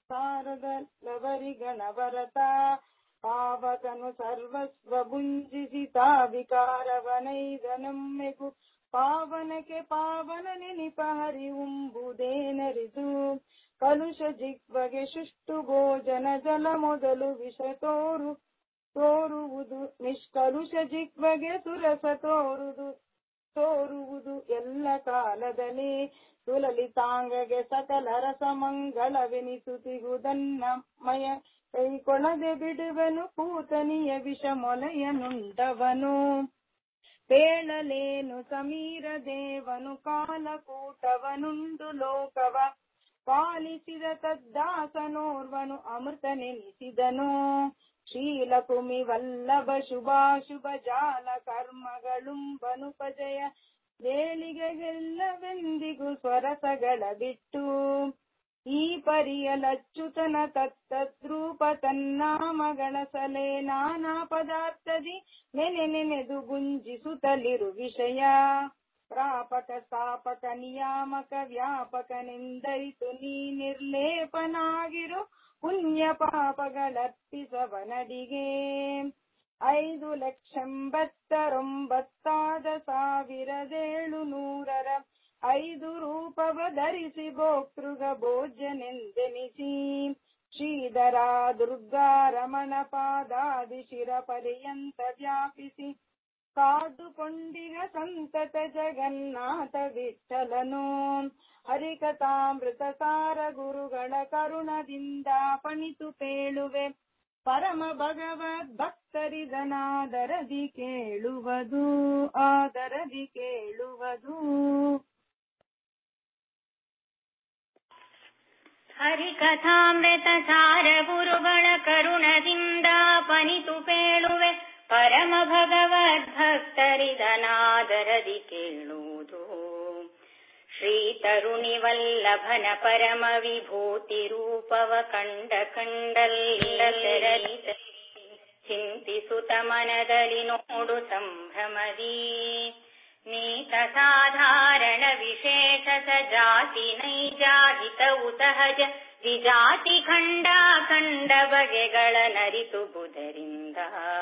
ಸಾರದವರಿಗಣವರತ ಪಾವಕನು ಸರ್ವಸ್ವ ಭುಂಜಿಸಿ ತಾ ವಿಕಾರವನೈದನಮ್ಮೆಗೂ ಪಾವನಕ್ಕೆ ಪಾವನ ನೆನಿಪ ಹರಿವುಂಬುದೇನರಿದು ಕಲುಷ ಜಿಗ್ವಗೆ ಶುಷ್ಟು ಭೋಜನ ಜಲ ಮೊದಲು ವಿಷ ತೋರು ತೋರುವುದು ನಿಷ್ಕಲುಷ ಜಿಗ್ವಗೆ ಸುರಸ ತೋರುವುದು ತೋರುವುದು ಎಲ್ಲ ಕಾಲದಲ್ಲಿ ಸುಲಲಿತಾಂಗಗೆ ಸಕಲ ರಸ ಮಂಗಳವೆನಿಸುತ್ತಿಗುದನ್ನಮಯ ಕೈಕೊಳದೆ ಬಿಡುವನು ಪೂತನಿಯ ವಿಷ ಮೊಲೆಯನುಂಡವನು ಪೇಳಲೇನು ಸಮೀರ ದೇವನು ಕಾಲಕೂಟವನುಂಡು ಲೋಕವ ಪಾಲಿಸಿದ ತದ್ದಾಸನೋರ್ವನು ಅಮೃತ ನೆನೆಸಿದನು ಶೀಲಕುಮಿ ವಲ್ಲಭ ಶುಭಾಶುಭ ಜಾಲ ಕರ್ಮಗಳುಂಬನುಪಜಯ ಬೇಳಿಗೆಗೆಲ್ಲವೆಂದಿಗೂ ಸ್ವರಸಗಳ ಬಿಟ್ಟು ಈ ಪರಿಯಲಚ್ಯುತನ ತತ್ತದ್ರೂಪ ತನ್ನಾಮಗಳ ಸಲೆ ನಾನಾ ಪದಾರ್ಥದಿ ನೆನೆ ನೆನೆದು ಗುಂಜಿಸುತ್ತಲಿರು ವಿಷಯ ಪ್ರಾಪಕ ಸ್ಥಾಪಕ ನಿಯಾಮಕ ವ್ಯಾಪಕನೆಂದರಿತು ನೀ ನಿರ್ಲೇಪನಾಗಿರು ಪುಣ್ಯ ಪಾಪಗಳರ್ಪಿಸವನಡಿಗೆ. ಐದು ಲಕ್ಷಂಬತ್ತರೊಂಬತ್ತಾದ ಸಾವಿರದೇಳು ನೂರರ ಐದು ರೂಪವ ಧರಿಸಿ ಭೋಕ್ತೃಗ ಭೋಜ್ಯನೆಂದೆನಿಸಿ ಶ್ರೀಧರ ದುರ್ಗಾ ರಮಣ ಪಾದಾದಿ ಶಿರ ಪರ್ಯಂತ ವ್ಯಾಪಿಸಿ ಕಾದುಕೊಂಡಿಗ ಸಂತತ ಜಗನ್ನಾಥ ವಿಠಲನು. ಹರಿಕಥಾಮೃತ ಸಾರ ಗುರುಗಳ ಕರುಣದಿಂದ ಪಣಿತು ಪೇಳುವೆ ಪರಮ ಭಗವದ್ ಭಕ್ತರಿದನಾದರದಿ ಕೇಳುವುದು ಆದರದಿ ಕೇಳುವುದು. ಹರಿಕಥಾಮೃತ ಸಾರ ಗುರುಗಳ ಕರುಣದಿಂದ ಪಣಿತು ಪೇಳುವೆ ಪರಮ ಭಗವದ್ ಭಕ್ತರಿದನಾದರದಿ ಕೇಳುವುದು. ಶ್ರೀ ತರುಣಿ ವಲ್ಲಭನ ಪರಮ ವಿಭೂತಿ ರೂಪವ ಕಂಡ ಕಂಡಲ್ಲಿ ಚಿಂತಿಸುತ್ತ ಮನದಲ್ಲಿ ನೋಡು ಸಂಭ್ರಮದಿ. ನೀತ ಸಾಧಾರಣ ವಿಶೇಷ ಸಜಾತಿ ನೈಜಾಹಿತವು ಸಹಜ ವಿಜಾತಿ ಖಂಡ ಕಂಡ ಬಗೆಗಳ ನರಿತು ಬುಧರಿಂದ.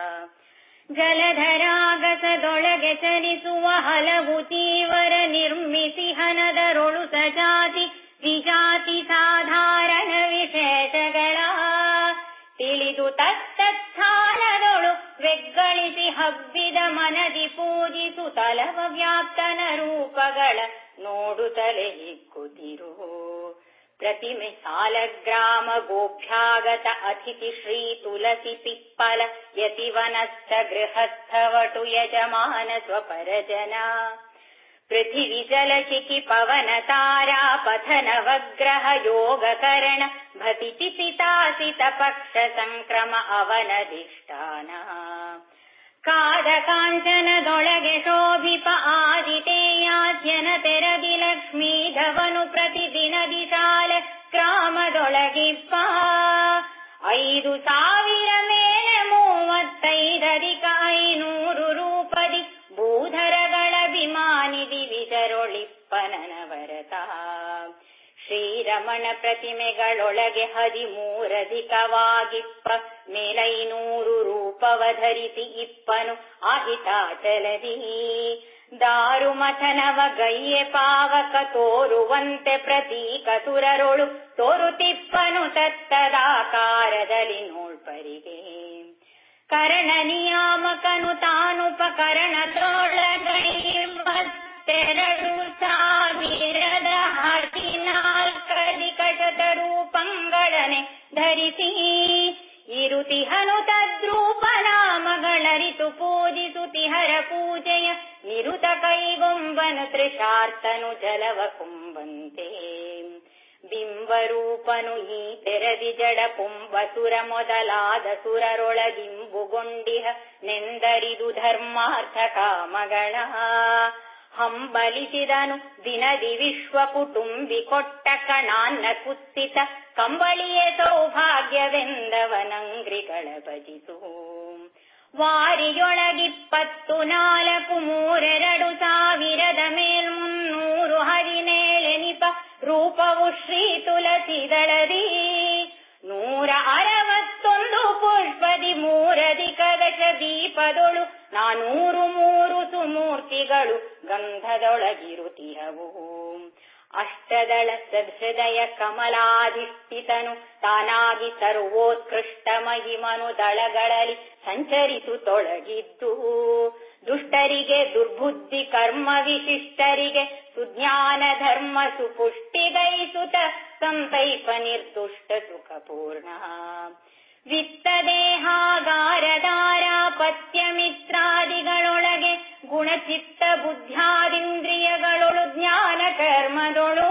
ಜಲಧರಾಗಸದೊಳಗೆ ಚಲಿಸುವ ಹಲವು ತೀವರ ನಿರ್ಮಿಸಿ ಹನದರೊಳು ಸಜಾತಿ ವಿಜಾತಿ ಸಾಧಾರಣ ವಿಶೇಷಗಳ ತಿಳಿದು ತತ್ತಸ್ಥಾನದೊಳು ವೆಗ್ಗಳಿಸಿ ಹಬ್ಬಿದ ಮನದಿ ಪೂಜಿಸು ತಲವ ವ್ಯಾಪ್ತನ ರೂಪಗಳ ನೋಡುತ್ತಲೇ ಹಿಗ್ಗುತ್ತಿರು. ಪ್ರತಿಮೆ ಸಾಲಗ್ರಾಮ ಗೋಭ್ಯಾಗತ ಅತಿಥಿ ಶ್ರೀ ತುಳಸಿ ಪಿಪ್ಪಲ ಯತಿವನಸ್ಥ ಗೃಹಸ್ಥವಟು ಯಜಮಾನ ಸ್ವಪರಜನ. ಪೃಥಿವಿ ಜಲಶಿಖಿ ಪವನ ತಾರಾ ಪಥನ ವಗ್ರಹ ಯೋಗಕರಣ ಭತಿತಿ ಸಿತಾಸಿತ ಪಕ್ಷ ಸಂಕ್ರಮ ಅವನಧಿಷ್ಠಾನ. ಕಾದ ಕಾಂಚನದೊಳಗೆ ಶೋಭಿಪ ಆದಿತೇಯಾದ್ಯನ ತೆರದಿ ಲಕ್ಷ್ಮೀಧವನು ಪ್ರತಿದಿನ ದಿಶಾಲ ಗ್ರಾಮದೊಳಗಿಪ್ಪ. ಐದು ಸಾವಿರ ಮೇಲೆ ಮೂವತ್ತೈದಧಿಕ ಐನೂರು ರೂಪದಿ ಭೂಧರಗಳ ವಿಮಾನಿದಿ ವಿಜರೊಳಿಪ್ಪನವರತ. ಶ್ರೀರಮಣ ಪ್ರತಿಮೆಗಳೊಳಗೆ ಹದಿಮೂರಧಿಕವಾಗಿಪ್ಪ ಮೇಲೈನೂರು ರೂಪವ ಧರಿಸಿ ಇಪ್ಪನು ಆಹಿತಾಚಲದಿ. ದಾರುಮಥನವ ಗೈಯೆ ಪಾವಕ ತೋರುವಂತೆ ಪ್ರತೀಕ ಸುರರೊಳು ತೋರುತಿಪ್ಪನು ತತ್ತದಾಕಾರದಲ್ಲಿ ನೋಳ್ಪರಿಗೆ. ಕರಣ ನಿಯಾಮಕನು ತಾನುಪಕರಣದೊಳಗೈವತ್ತೆರಡು ಸಾವಿರದ ಹದಿನಾಲ್ಕಧಿಕ ಶತರೂಪಂಗಳನೆ ಧರಿಸಿ ಇರುತಿಹನು ತದ್ರೂಪ ನಾಮಗಳರಿತು ಪೂಜಿಸುತಿಹರ ಪೂಜೆಯ ನಿರುತ ಕೈಗೊಂಬನು ತ್ರಿಶಾರ್ತನು ಜಲವ ಕುಂಬಂತೆ. ಬಿಂಬರೂಪನು ಈ ತೆರದಿ ಜಡ ಪುಂಬಸುರ ಮೊದಲಾದ ಸುರರೊಳಗಿಂಬುಗೊಂಡಿಹ ನೆಂದರಿದು ಧರ್ಮಾರ್ಥ ಕಾಮಗಳ. ಹಂಬಲಿಸಿದನು ದಿನದಿ ವಿಶ್ವ ಕುಟುಂಬಿ ಕೊಟ್ಟ ಕಣಾನ್ನ ಕುತ್ಸಿತ ಕಂಬಳಿಯೇ ಸೌಭಾಗ್ಯವೆಂದವನಂಗ್ರಿಗಳ ಭಜಿಸು. ವಾರಿಯೊಳಗಿಪ್ಪತ್ತು ನಾಲ್ಕು ಮೂರೆರಡು ಸಾವಿರದ ಮೇಲ್ಮುನ್ನೂರು ಹದಿನೇಳೆನಿಪ ರೂಪವು ಶ್ರೀ ತುಳಸಿ ದಳದಿ. ನೂರ ಅರವತ್ತೊಂದು ಪುಷ್ಪದಿ ಮೂರಧಿಕ ದಶ ದೀಪದೊಳು ನಾನೂರು ಮೂರು ಸುಮೂರ್ತಿಗಳು ಗಂಧದೊಳಗಿರುತಿಹವು. ಅಷ್ಟದಳ ಸಹೃದಯ ಕಮಲಾಧಿಷ್ಠಿತನು ತಾನಾಗಿ ಸರ್ವೋತ್ಕೃಷ್ಟ ಮಹಿಮನು ದಳಗಳಲ್ಲಿ ಸಂಚರಿಸು ತೊಳಗಿದ್ದು. ದುಷ್ಟರಿಗೆ ದುರ್ಬುದ್ಧಿ ಕರ್ಮ ವಿಶಿಷ್ಟರಿಗೆ ಸುಜ್ಞಾನ ಧರ್ಮ ಸುಪುಷ್ಟಿಗೈಸುತ ಸಂತೈಪ ನಿರ್ದುಷ್ಟ ಸುಖಪೂರ್ಣ. ವಿತ್ತ ದೇಹಾಗಾರದಾರ ಪತ್ಯ ಮಿತ್ರಾದಿಗಳೊಳಗೆ ಗುಣಚಿತ್ತ ಬುದ್ಧ್ಯಾದಿಂದ್ರಿಯಗಳೊಳು ಜ್ಞಾನ ಕರ್ಮದೊಳು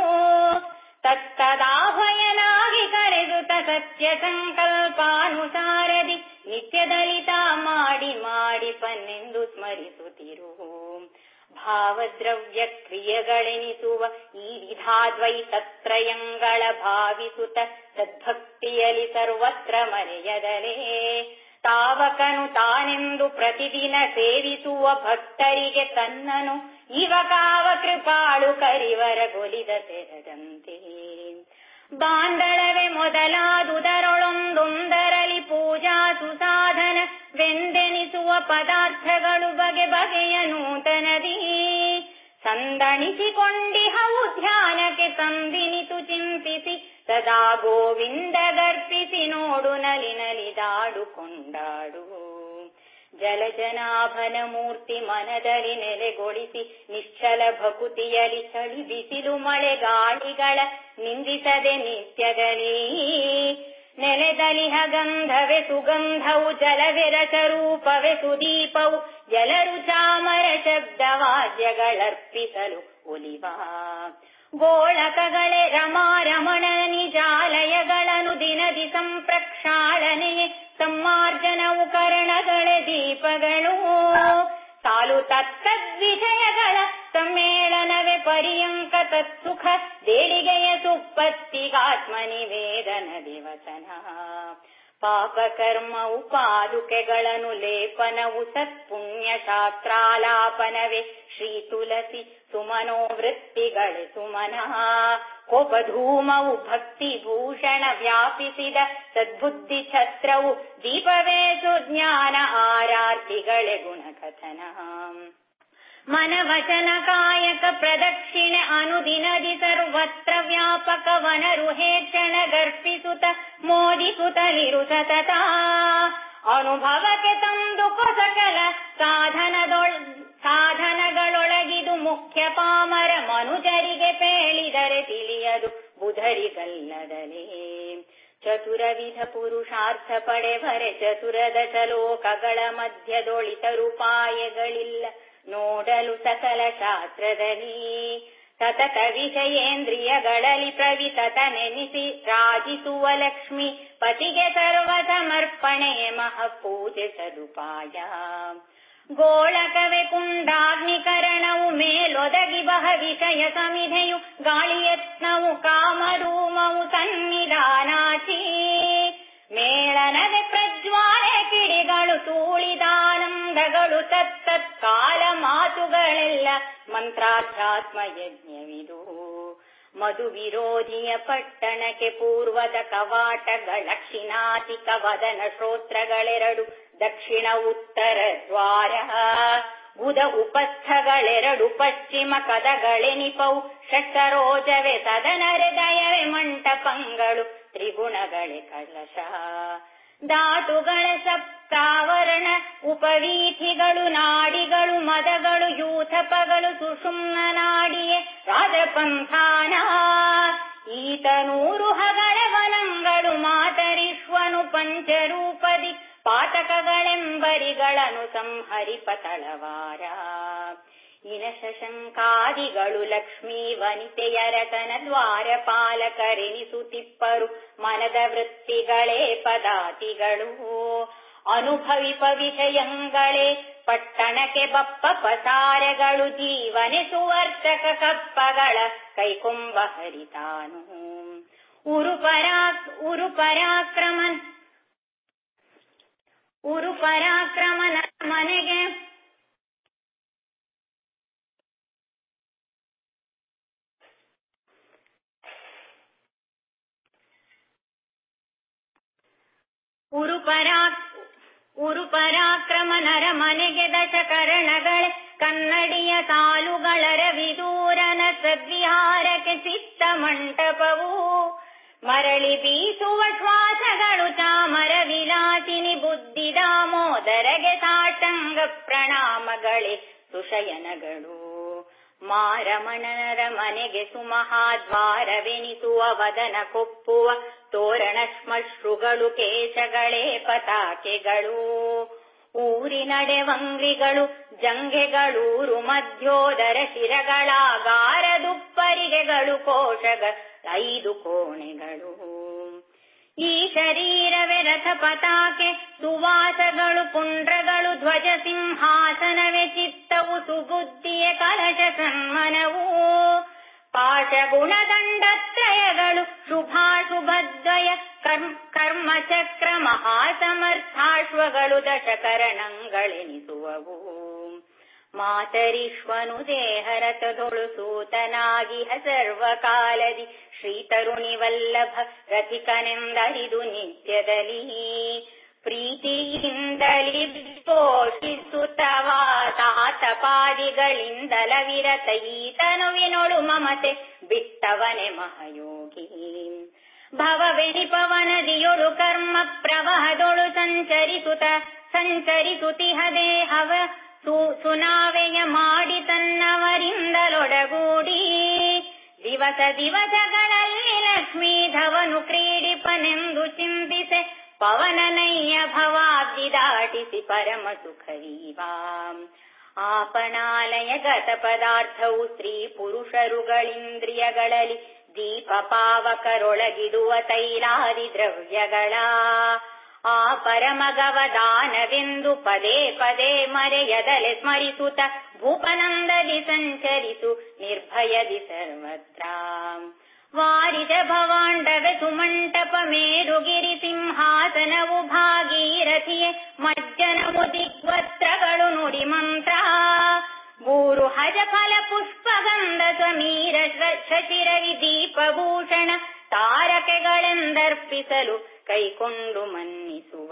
ತತ್ತದಾಭಯನಾಗಿ ಕರೆದುತ ಸತ್ಯ ಸಂಕಲ್ಪಾನುಸಾರದಿ ನಿತ್ಯದಲಿತ ಮಾಡಿ ಮಾಡಿ ಪನ್ನೆಂದು ಸ್ಮರಿಸುತ್ತಿರು. ಭಾವದ್ರವ್ಯ ಕ್ರಿಯೆಗಳೆನಿಸುವ ಈ ವಿಧಾದ್ವೈತತ್ರಯಂಗಳ ಭಾವಿಸುತ್ತ ಸದ್ಭಕ್ತಿಯಲಿ ಸರ್ವತ್ರ ಮರೆಯದಲೇ ತಾವಕನು ತಾನೆಂದು ಪ್ರತಿದಿನ ಸೇವಿಸುವ ಭಕ್ತರಿಗೆ ತನ್ನನು ಇವಕಾವ ಕೃಪಾಳು ಕರಿವರಗೊಲಿದ ತೆರದಂತೆ ಬಾಂಧಳವೇ ಮೊದಲಾದುದರೊಳೊಂದೊಂದರಲಿ ಪೂಜಾ ಸುಸಾಧನ ವೆಂದೆನಿಸುವ ಪದಾರ್ಥಗಳು ಬಗೆ ಬಗೆಯ ನೂತನದಿ ಸಂದಣಿಸಿಕೊಂಡಿಹವು ಧ್ಯಾನಕ್ಕೆ ತಂದಿನಿತು ಚಿಂತಿಸಿ ಸದಾ ಗೋವಿಂದ ಗರ್ಪಿಸಿ ನೋಡು ನಲಿ ನಲಿದಾಡು ಕೊಂಡಾಡು ಜಲಜನಾಭನ ಮೂರ್ತಿ ಮನದಲ್ಲಿ ನೆಲೆಗೊಳಿಸಿ ನಿಶ್ಚಲ ಭಕುತಿಯಲಿ ಚಳಿ ಬಿಸಿಲು ಮಳೆ ಗಾಳಿಗಳ ನಿಂದಿಸದೆ ನಿತ್ಯದಲ್ಲಿ ನೆಲೆದಲಿಹ ಗಂಧವೇ ಸುಗಂಧವು ಜಲವೇ ರಸರೂಪವೇ ಸುದೀಪವು ಜಲರು ಚಾಮರ ಶಬ್ದವಾದ್ಯಗಳರ್ಪಿಸಲು ಒಲಿವಾ ಗೋಳಕಗಳೇ ರಮಾರಮಣ ನಿಜಾಲಯಗಳನ್ನು ದಿನದಿ ಸಂಪ್ರಕ್ಷಾಳನೆಯೇ ಸಮ್ಮಾರ್ಜನವು ಕರಣಗಳೇ ದೀಪಗಳು ಸಾಲು ತತ್ತದ್ವಿಷಯಗಳ ಸಮ್ಮೇಳನವೇ ಪರ್ಯಂಕ ತತ್ಸುಖ ದೇಳಿಗೆಯ ಸುಪ್ಪತ್ತಿಗಾತ್ಮ ನಿವೇದನ ದಿವಚನ ಪಾಪಕರ್ಮವು ಪಾದುಕೆಗಳನ್ನು ಲೇಪನವು ಸತ್ಪುಣ್ಯ ಶಾಸ್ತ್ರಾಲಾಪನವೇ ಶ್ರೀ ತುಳಸಿ ಸುಮನೋವೃತ್ತಿಗಳೇ ಸುಮನ ಕೋಪಧೂಮವು ಭಕ್ತಿ ಭೂಷಣ ವ್ಯಾಪಿಸಿದ ಸದ್ಬುದ್ಧಿ ಛತ್ರವು ದೀಪವೇ ಸುಜ್ಞಾನ ಆರಾರ್ತಿಗಳೇ ಗುಣಕಥನ ಮನವಚನ ಕಾಯಕ ಪ್ರದಕ್ಷಿಣೆ ಅನುದಿನದಿ ಸರ್ವತ್ರ ವ್ಯಾಪಕ ವನರುಹೇ ಕ್ಷಣ ಗರ್ಪಿಸುತ್ತ ಮೋದಿಸುತ್ತಲಿರು ಸತತ ಅನುಭವಕ್ಕೆ ತಂದು ಕೊಸಕಲ ಸಾಧನದೊಳ ಸಾಧನಗಳೊಳಗಿದು ಮುಖ್ಯ ಪಾಮರ ಮನುಜರಿಗೆ ಪೇಳಿದರೆ ತಿಳಿಯದು ಬುಧರಿಗಲ್ಲದಲೇ ಚತುರವಿಧ ಪುರುಷಾರ್ಥ ಪಡೆವರೆ ಚತುರದ ಶ್ಲೋಕಗಳ ಮಧ್ಯದೊಳಿತರುಪಾಯಗಳಿಲ್ಲ ನೋಡಲು ಸಕಲ ಶಾಸ್ತ್ರದಲ್ಲಿ ಸತತ ವಿಷಯೇಂದ್ರಿಯಗಳಲ್ಲಿ ಪ್ರವಿತತ ನೆನೆಸಿ ರಾಜಿಸುವ ಲಕ್ಷ್ಮಿ ಪತಿಗೆ ಸರ್ವ ಸಮರ್ಪಣೆಯೇ ಮಹಾಪೂಜೆ ಸದುಪಾಯ ಗೋಳಕವೇ ಕುಂಡಾಗ್ನಿಕರಣವು ಮೇಲೊದಗಿ ಬಹ ವಿಷಯ ಸಮಿಧೆಯು ಗಾಳಿಯತ್ನವು ಕಾಮಧೂಮವು ಸನ್ನಿಧಾನಾಚಿ ಮೇಳನವೇ ಪ್ರಜ್ವಾಲೆ ಕಿಡಿಗಳು ತೂಳಿದಾನಂದಗಳು ತತ್ತತ್ಕಾಲ ಮಾತುಗಳೆಲ್ಲ ಮಂತ್ರಾಧ್ಯಾತ್ಮ ಯಜ್ಞವಿದು ಮಧು ವಿರೋಧಿಯ ಪಟ್ಟಣಕ್ಕೆ ಪೂರ್ವದ ಕವಾಟಗಳ ದಕ್ಷಿಣಾತಿಕ ವದನ ಶ್ರೋತ್ರಗಳೆರಡು ದಕ್ಷಿಣ ಉತ್ತರ ದ್ವಾರ ಗುದ ಉಪಸ್ಥಗಳೆರಡು ಪಶ್ಚಿಮ ಕದಗಳೆನಿಪವು ಷಟ್ಟರೋಜವೇ ಸದನ ಹೃದಯವೇ ಮಂಟಪಂಗಳು ತ್ರಿಗುಣಗಳೇ ಕಲಶ ಧಾತುಗಳ ಸಪ್ತಾವರಣ ಉಪವೀಥಿಗಳು ನಾಡಿಗಳು ಮದಗಳು ಯೂಥಪಗಳು ಸುಷುಮ್ನ ನಾಡಿಯೇ ರಾಜಪಂಥಾನ ಈತನೂರು ಹಗಳ ವನಂಗಳು ಮಾತರಿಶ್ವನು ಪಂಚರೂಪದಿ ಪಾತಕಗಳೆಂಬರಿಗಳನ್ನು ಸಂಹರಿಪ ತಳವಾರ ಇನ ಶಶಂಕಾದಿಗಳು ಲಕ್ಷ್ಮೀ ವನಿತೆಯರತನ ದ್ವಾರಪಾಲಕರೆನಿಸುತ್ತಿಪ್ಪರು ಮನದ ವೃತ್ತಿಗಳೇ ಪದಾತಿಗಳು ಅನುಭವಿಪ ವಿಷಯಂಗಳೇ ಪಟ್ಟಣಕ್ಕೆ ಬಪ್ಪ ಪಸಾರಗಳು ಜೀವನೆ ಸುವರ್ತಕ ಕಪ್ಪಗಳ ಕೈಕೊಂಬ ಹರಿತಾನು ಉರುಪರಾ ಉರುಪರಾಕ್ರಮನ್ ಉರುಪರಾಕ್ರಮನ ಮನೆಗೆ ಉರುಪರಾ ಉರುಪರಾಕ್ರಮನರ ಮನೆಗೆ ದಶಕರಣಗಳೇ ಕನ್ನಡಿಯ ಸಾಲುಗಳರ ವಿದೂರನ ಸದ್ವಿಹಾರಕ್ಕೆ ಚಿತ್ತ ಮಂಟಪವು ಮರಳಿ ಬೀಸುವ ಶ್ವಾಸಗಳು ಚಾಮರ ವಿಲಾಸಿನಿ ಬುದ್ಧಿ ದಾಮೋದರಗೆ ಸಾಟಂಗ ಪ್ರಣಾಮಗಳೇ ಸುಶಯನಗಳು ಮಾರಮಣನರ ಮನೆಗೆ ಸುಮಹಾದ್ವಾರವೆನಿಸುವ ವದನ ಕೊಪ್ಪುವ ತೋರಣ ಶ್ಮಶ್ರುಗಳು ಕೇಶಗಳೇ ಪತಾಕೆಗಳು ಊರಿನಡೆವಂಗ್ರಿಗಳು ಜಂಘೆಗಳೂರು ಮಧ್ಯೋದರ ಶಿರಗಳಾಗಾರದುಪ್ಪರಿಗೆಗಳು ಕೋಶಗಳ ಐದು ಕೋಣೆಗಳು ಈ ಶರೀರವೇ ರಥ ಪತಾಕೆ ಸುವಾಸಗಳು ಪುಂಡ್ರಗಳು ಧ್ವಜ ಸಿಂಹಾಸನವೇ ಚಿತ್ತ ಪಾಶವು ಸುಬುದ್ಧಿಯ ಕಲಶ ಸನ್ಮನವು ಪಾಶಗುಣದಂಡತ್ರಯಗಳು ಶುಭಾಶುಭದ್ವಯ ಕರ್ಮಚಕ್ರ ಮಹಾಸಮರ್ಥಾಶ್ವಗಳು ದಶಕರಣಗಳೆನಿಸುವವು. ಮಾತರಿಶ್ವನು ದೇಹರಥದೊಳು ಸೂತನಾಗಿಹ ಸರ್ವಕಾಲದಿ ಶ್ರೀತರುಣಿ ವಲ್ಲಭ ರಥಿಕನೆಂದರಿದು ನಿತ್ಯದಲ್ಲಿ ಪ್ರೀತಿಯಿಂದಲಿ ಪೋಷಿಸುತ್ತವ ತಾತಪಾದಿಗಳಿಂದಲ ವಿರತ ಈತನುವಿನೊಳು ಮಮತೆ ಬಿಟ್ಟವನೆ ಮಹಯೋಗಿ. ಭವವೆನಿಪವನದಿಯೊಳು ಕರ್ಮ ಪ್ರವಹದೊಳು ಸಂಚರಿಸುತ್ತ ಸಂಚರಿಸುತಿಹ ದೇಹವ ಸುನಾವೆಯ ಮಾಡಿ ತನ್ನವರಿಂದಲೊಡಗೂಡಿ ದಿವಸ ದಿವಸಗಳಲ್ಲಿ ಲಕ್ಷ್ಮೀಧವನು ಕ್ರೀಡಿಪನೆಂದು ಚಿಂತಿಸೆ ಪವನನಯ್ಯ ಭವಾಬ್ದಿ ದಾಟಿಸಿ ಪರಮ ಸುಖವೀವಾ. ಆಪಣಾಲಯ ಗತ ಪದಾರ್ಥವು ಸ್ತ್ರೀ ಪುರುಷರುಗಳಿಂದ್ರಿಯಗಳಲ್ಲಿ ದೀಪ ಪಾವಕರೊಳಗಿಡುವ ತೈಲಾದಿ ದ್ರವ್ಯಗಳ ಆ ಪರಮಗವದಾನವೆಂದು ಪದೇ ಪದೇ ಮರೆಯದಲೆ ಸ್ಮರಿಸುತ್ತ ಭೂಪನಂದದಿ ಸಂಚರಿಸು ನಿರ್ಭಯದಿ ಸರ್ವತ್ರ. ವಾರಿಜ ಭವಾಂಡವೆ ಸುಮಂಟಪ ಮೇರುಗಿರಿ ಸಿಂಹಾಸನವು ಭಾಗೀರಥಿಯೇ ಮಜ್ಜನವು ದಿಗ್ವಸ್ತ್ರಗಳು ನುಡಿ ಮಂತ್ರ ಗೂರು ಹಜ ಫಲ ಪುಷ್ಪಗಂಧ ಸಮೀರ ಶಶಿರವಿ ದೀಪಭೂಷಣ ತಾರಕೆಗಳೆಂದರ್ಪಿಸಲು ಕೈಕೊಂಡು ಮನ್ನಿಸುವ.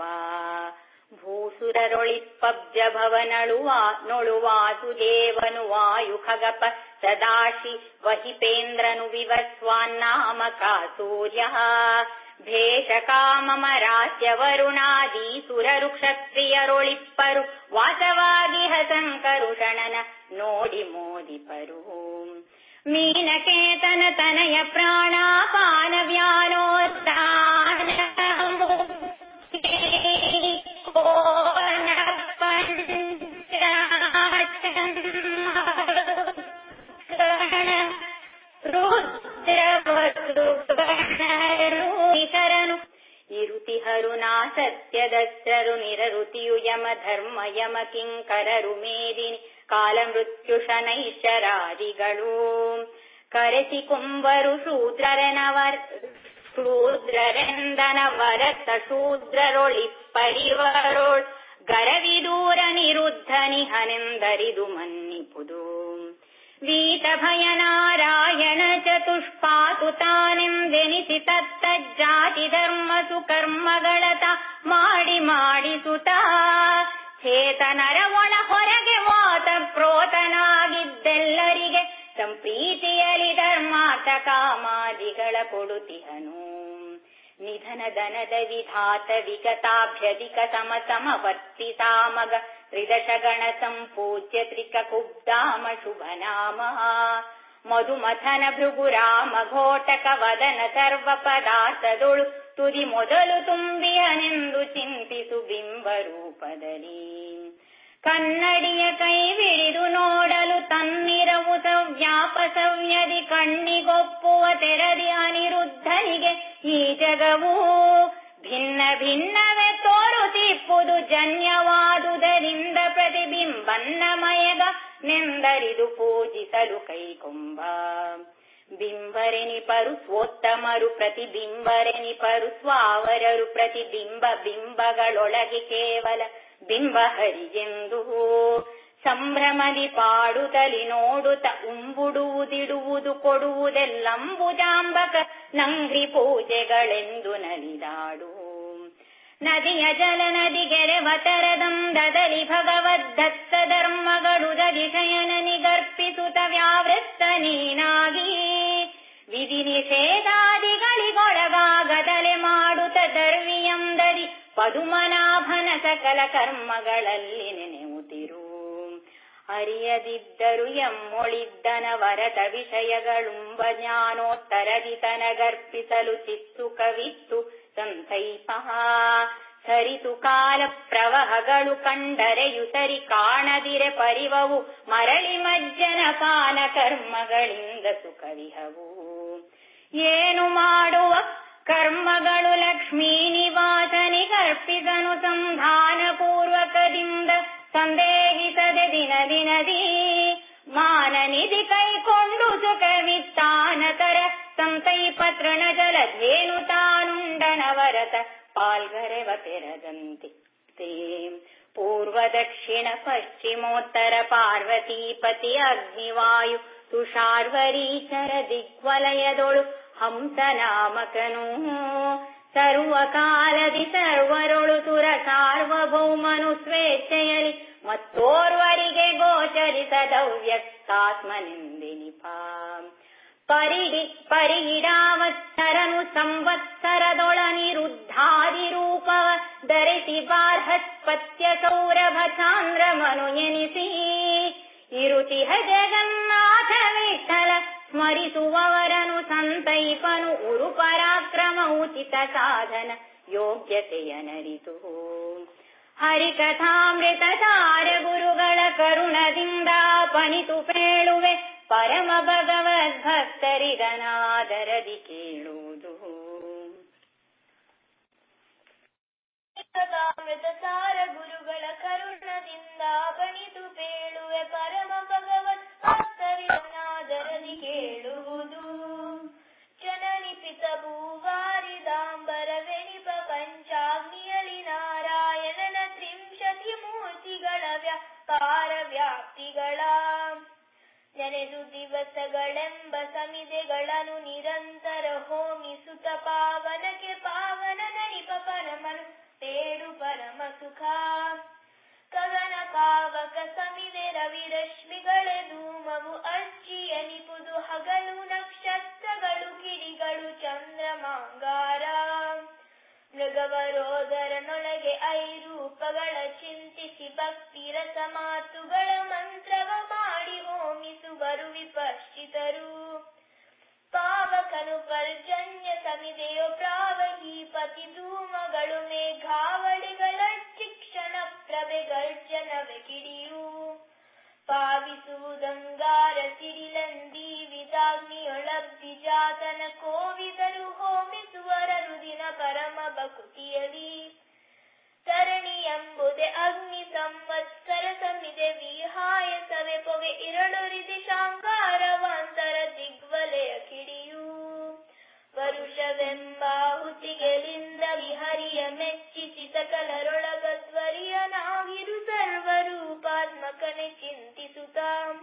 ಭೂಸುರರೊಳಿಪ್ಪಬ್ಜ ಭವನಳುವ ನೊಳುವಾಸುದೇವನು ವಾಯು ಖಗಪ ಸದಾಶಿ ವಹಿಪೇಂದ್ರನು ವಿವಸ್ವಾನ್ನಾಮಕ ಸೂರ್ಯ ಭೇಷ ಕಾಮಮರಾಸ್ಯ ವರುಣಾದಿ ಸುರರು ಕ್ಷತ್ರಿಯರೊಳಿಪ್ಪರು ವಾಸವಾಗಿಹ ಸಂಕರುಷಣನ ನೋಡಿ ಮೋದಿಪರು. ಮೀನಕೇತನ ತನಯ ಪ್ರಾಣಾಪಾನ ವ್ಯಾನೋತ್ಥಾನ ರುದ್ರನು ಇರುತಿಹರು ನಾ ಸತ್ಯದಸ್ರರು ನಿರರುತಿಯು ಯಮ ಧರ್ಮ ಯಮ ಕಿಂಕರರು ಮೇದಿನಿ ಕಾಲ ಮೃತ್ಯು ಶನೈಶ್ವರಾದಿಗಳು ಕರೆಸಿ ಕುಂಬರು ಶೂದ್ರರನವರ್ ಶೂದ್ರರೆಂದನ ವರತ ಶೂದ್ರರೊಳಿಪ್ಪರಿವರೋಳ್ ಗರವಿದೂರ ನಿರುದ್ಧನಿಹನೆಂದರಿದು ಮನ್ನಿಪುದು. ವೀತ ಭಯ ನಾರಾಯಣ ಚತುಷ್ಪಾತು ತಾನೆಂದೆನಿಸಿ ತತ್ತಜ್ಜಾತಿ ಧರ್ಮ ಸುಕರ್ಮಗಳತ ಮಾಡಿ ಮಾಡಿಸುತ್ತ ಚೇತನರ ಒಳ ಹೊರಗೆ ವಾತ ಪ್ರೋತನಾಗಿದ್ದೆಲ್ಲರಿಗೆ ಸಂಪ್ರೀತಿಯಲಿ ಧರ್ಮಾರ್ಥ ಕಾಮಾದಿಗಳ ಕೊಡುತಿಹನು. ನಿಧನ ದನದ ವಿಧಾತ ವಿಗತಾಭ್ಯಧಿಕ ಸಮ ಸಮವರ್ತಿ ಸಾಮಗ ತ್ರಿದಶಗಣ ಸಂಪೂಜ್ಯ ತ್ರಿಕ ಕುಬ್ಧಾಮ ಶುಭನಾಮ ಮಧುಮಥನ ಭೃಗುರಾಮ ಘೋಟಕ ವದನ ಸರ್ವ ಪದಾರ್ಥದೊಳು ತುದಿ ಮೊದಲು ತುಂಬಿಯನೆಂದು ಚಿಂತಿಸು ಬಿಂಬರೂಪದಲ್ಲಿ. ಕನ್ನಡಿಯ ಕೈ ಬಿಡಿದು ನೋಡಲು ತನ್ನಿರವು ಸವ್ಯಾಪ ಸವ್ಯದಿ ಕಣ್ಣಿಗೊಪ್ಪುವ ತೆರದಿ ಅನಿರುದ್ಧನಿಗೆ ಈ ಜಗವು ಭಿನ್ನ ಭಿನ್ನವೇ ತೋರುತ್ತಿಪ್ಪುದು ಜನ್ಯವಾದುದರಿಂದ ಪ್ರತಿಬಿಂಬನ್ನಮಯಗ ನೆಂದರಿದು ಪೂಜಿಸಲು ಕೈಕೊಂಬ. ಬಿಂಬರೆನಿಪರು ಸ್ವೋತ್ತಮರು ಪ್ರತಿಬಿಂಬರೆನಿಪರು ಸ್ವಾವರರು ಪ್ರತಿಬಿಂಬ ಬಿಂಬಗಳೊಳಗೆ ಕೇವಲ ಬಿಂಬ ಹರಿಯೆಂದು ಸಂಭ್ರಮದಿ ಪಾಡುತ್ತಲಿ ನೋಡುತ್ತ ಉಂಬುಡುವುದಿಡುವುದು ಕೊಡುವುದೆಲ್ಲಂಬುಜಾಂಬಕ ನಂಗ್ರಿ ಪೂಜೆಗಳೆಂದು ನಲಿದಾಡು. ನದಿಯ ಜಲ ನದಿಗೆರೆವ ತರದಂದದಲ್ಲಿ ಭಗವದ್ದತ್ತ ಧರ್ಮಗಳು ದಧಿಶಯನ ನಿಗರ್ಪಿಸುತ್ತ ವ್ಯಾವೃತ್ತ ನೀನಾಗಿ ವಿಧಿ ನಿಷೇಧಾದಿಗಳಿಗೊಳಗಾಗದಲೆ ಮಾಡುತ್ತ ದರ್ವಿಯಂದದಿ ಪದುಮನಾಭನ ಸಕಲ ಕರ್ಮಗಳಲ್ಲಿ ನೆನೆಯುತ್ತಿರು. ಅರಿಯದಿದ್ದರು ಎಮ್ಮೊಳಿದ್ದನ ವರತ ವಿಷಯಗಳುಂಬ ಜ್ಞಾನೋತ್ತರದಿ ತನಗರ್ಪಿಸಲು ಚಿತ್ತುಕವಿತ್ತು ಸಂತೈಪ ಸರಿತು ಕಾಲ ಪ್ರವಹಗಳು ಕಂಡರೆಯು ಸರಿ ಕಾಣದಿರೆ ಪರಿವವು ಮರಳಿ ಮಜ್ಜನ ಪಾನ ಕರ್ಮಗಳಿಂದ ಸುಖವಿಹವು. ಏನು ಮಾಡುವ ಕರ್ಮಗಳು ಲಕ್ಷ್ಮೀ ನಿವಾಸನಿಗರ್ಪಿಸನು ಸಂಧಾನ ಪೂರ್ವಕದಿಂದ ಸಂದೇಹಿಸದೆ ದಿನ ದಿನದಿ ಸತತ ಪಾಲ್ಗರೆವ ತೆರದಂತೆ ಪೂರ್ವ ದಕ್ಷಿಣ ಪಶ್ಚಿಮೋತ್ತರ ಪಾರ್ವತೀಪತಿ ಅಗ್ನಿವಾಯು ತುಷಾರ್ವರೀಚರ ದಿಗ್ವಲಯದೊಳು ಹಂಸ ನಾಮಕನು ಸರ್ವಕಾಲದಿ ಸರ್ವರೊಳು ಸುರ ಸಾರ್ವಭೌಮನು ಸ್ವೇಚ್ಛೆಯಲಿ ಮತ್ತೋರ್ವರಿಗೆ ಗೋಚರಿಸದವ್ಯಕ್ತಾತ್ಮನೆಂದೆನಿಪ ಪರಿಡಿ ಪರಿಗಿಡಾವತ್ಸರನು ಸಂವತ್ಸರದೊಳನಿರುದ್ಧಾದಿ ರೂಪವ ಧರಿಸಿ ಬಾರ್ಹಸ್ಪತ್ಯ ಸೌರಭ ಚಾಂದ್ರಮನು ಎನಿಸಿ ಇರುತಿಹ ಜಗನ್ನಾಥ ವಿಠಲ ಸ್ಮರಿಸುವವರನು ಸಂತೈಪನು ಉರು ಪರಾಕ್ರಮ ಉಚಿತ ಸಾಧನ ಯೋಗ್ಯತೆಯನರಿತು ಹರಿಕಥಾಮೃತ ಸಾರ ಗುರುಗಳ ಕರುಣದಿಂದ ಪಣಿತು ಪೇಳುವೆ ಪರಮ ಭಗವದ್ಭಕ್ತರಿಗನಾದರದಿ ಕೇಳುವುದು ಕಥಾಮೃತ ಸಾರ ಗುರುಗಳ ಕರುಣದಿಂದ ಪಣಿತು ಪೇಳುವೆ ಪರಮ ಭಗವತ್ ಭಕ್ತರಿಗನಾದರದಿ ಕೇಳುವುದು ಜನನಿಪಿತ ಭೂವಾರಿದಾಂಬರ ವೆಣಿಪ ಪಂಚಾಗ್ನಿಯಲಿ ನಾರಾಯಣನ ತ್ರಿಂಶತಿ ಮೂರ್ತಿಗಳ ವ್ಯಾಪಾರ ವ್ಯಾಪ್ತಿಗಳ ನೆನೆದು ದಿವಸಗಳೆಂಬ ಸಮಿದೆಗಳನ್ನು ನಿರಂತರ ಹೋಮಿಸುತ್ತ ಪಾವನಕ್ಕೆ ಪಾವನ ನನಿಪ ಪರಮನು ತೇಡು ಪರಮ ಸುಖ ಕಗನ ಪಾವಕ ಸಮಿದೆ ರವಿರಶ್ಮಿಗಳೇ ಧೂಮವು ಅರ್ಚಿಯ ನಿಪುದು ಹಗಲು ನಕ್ಷತ್ರಗಳು ಕಿಡಿಗಳು ಚಂದ್ರಮಾಂಗಾರ ಮೃಗವರೋದರನೊಳಗೆ ಐರೂಪಗಳ ಚಿಂತಿಸಿ ಭಕ್ತಿ ರಸ ಮಾತುಗಳ ಮಂತ್ರವ ಮಾಡಿ ಹೋಮಿಸುವರು ವಿಪಶ್ಚಿತರು ಪಾವಕನು ಪರ್ಜನ್ಯ ಸಮಿದೆಯೋ ಪ್ರಾವಹೀಪತಿ ಧೂಮಗಳು ಮೇಘಾವಳಿಗಳ ಶಿಕ್ಷಣ ಪ್ರಭೆ ಗರ್ಜನವೆ ಕಿಡಿಯು ಪಾವಿಸುವುದಂಗಾರ ಸಿಡಿಲಂದಿ ವಿದಾಗ್ನಿಯೊಳಬ್ದಿ ಜಾತನ ಕೋವಿದರು ಹೋಮಿಸುವರರು ದಿನ ಪರಮ ಬಕುತಿಯಲಿ ತರಣಿ ಎಂಬುದೇ ಅಗ್ನಿ ಸಂವತ್ಸರ ಸಮಿದೆ ವಿಹಾಯ ಸವೆ ಪೊಗೆ ಇರಳುರಿದಿ ಶಾಂಗಾರವಾಂತರ ದಿಗ್ವಲಯ ಕಿಡಿಯು ವರುಷವೆಂಬಾಹುತಿಗಳಿಂದ ವಿಹರಿಯ ಮೆಚ್ಚಿಸಿ ಸಕಲರೊಳಗದ್ವರಿಯನಾಗಿರು ಸರ್ವರೂಪಾತ್ಮಕನೆ ಚಿಂತಿಸುತ್ತ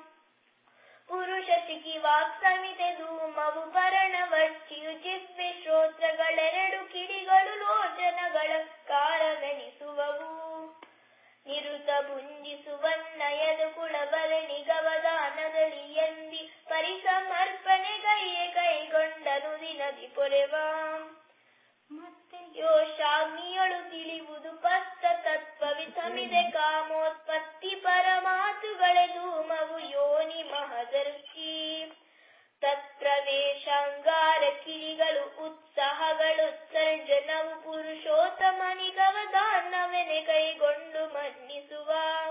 ಪುರುಷ ಶಿಖಿ ವಾಕ್ ಸಮಿತೆ ಧೂಮವು ಭರಣವರ್ಚಿಯು ಜಿಹ್ವೆ ಶ್ರೋತ್ರಗಳೆರಡು ಕಿಡಿಗಳು ಲೋಚನಗಳ ಕಾರವೆನಿಸುವವು ನಿರುತ ಭುಂಜಿಸುವನ್ನಯದು ಕುಳಬರಣಿ ಗವದಾನದಲ್ಲಿ ಎಂದಿ ಪರಿಸಮರ್ಪಣೆಗೈಯೇ ಕೈಗೊಂಡನು ದಿನದಿ ಪೊರೆವ ಮತ್ತೆ ಯೋಷಾಗ್ನಿಯೊಳು ತಿಳಿಯುವುದು ಪಸ್ತ ತತ್ವವಿ ಸಮಿದೆ ಕಾಮೋತ್ಪತ್ತಿ ಪರಮಾತುಗಳೇ ಧೂಮವು ಯೋನಿ ಮಹದರ್ಶಿ ತತ್ಪ್ರವೇಶಾಂಗಾರ ಕಿಡಿಗಳು ಉತ್ಸಾಹಗಳು ಸರ್ಜನವು ಪುರುಷೋತ್ತಮನಿಗವದಾನವೆನೆ ಕೈಗೊಂಡು ಮನ್ನಿಸುವ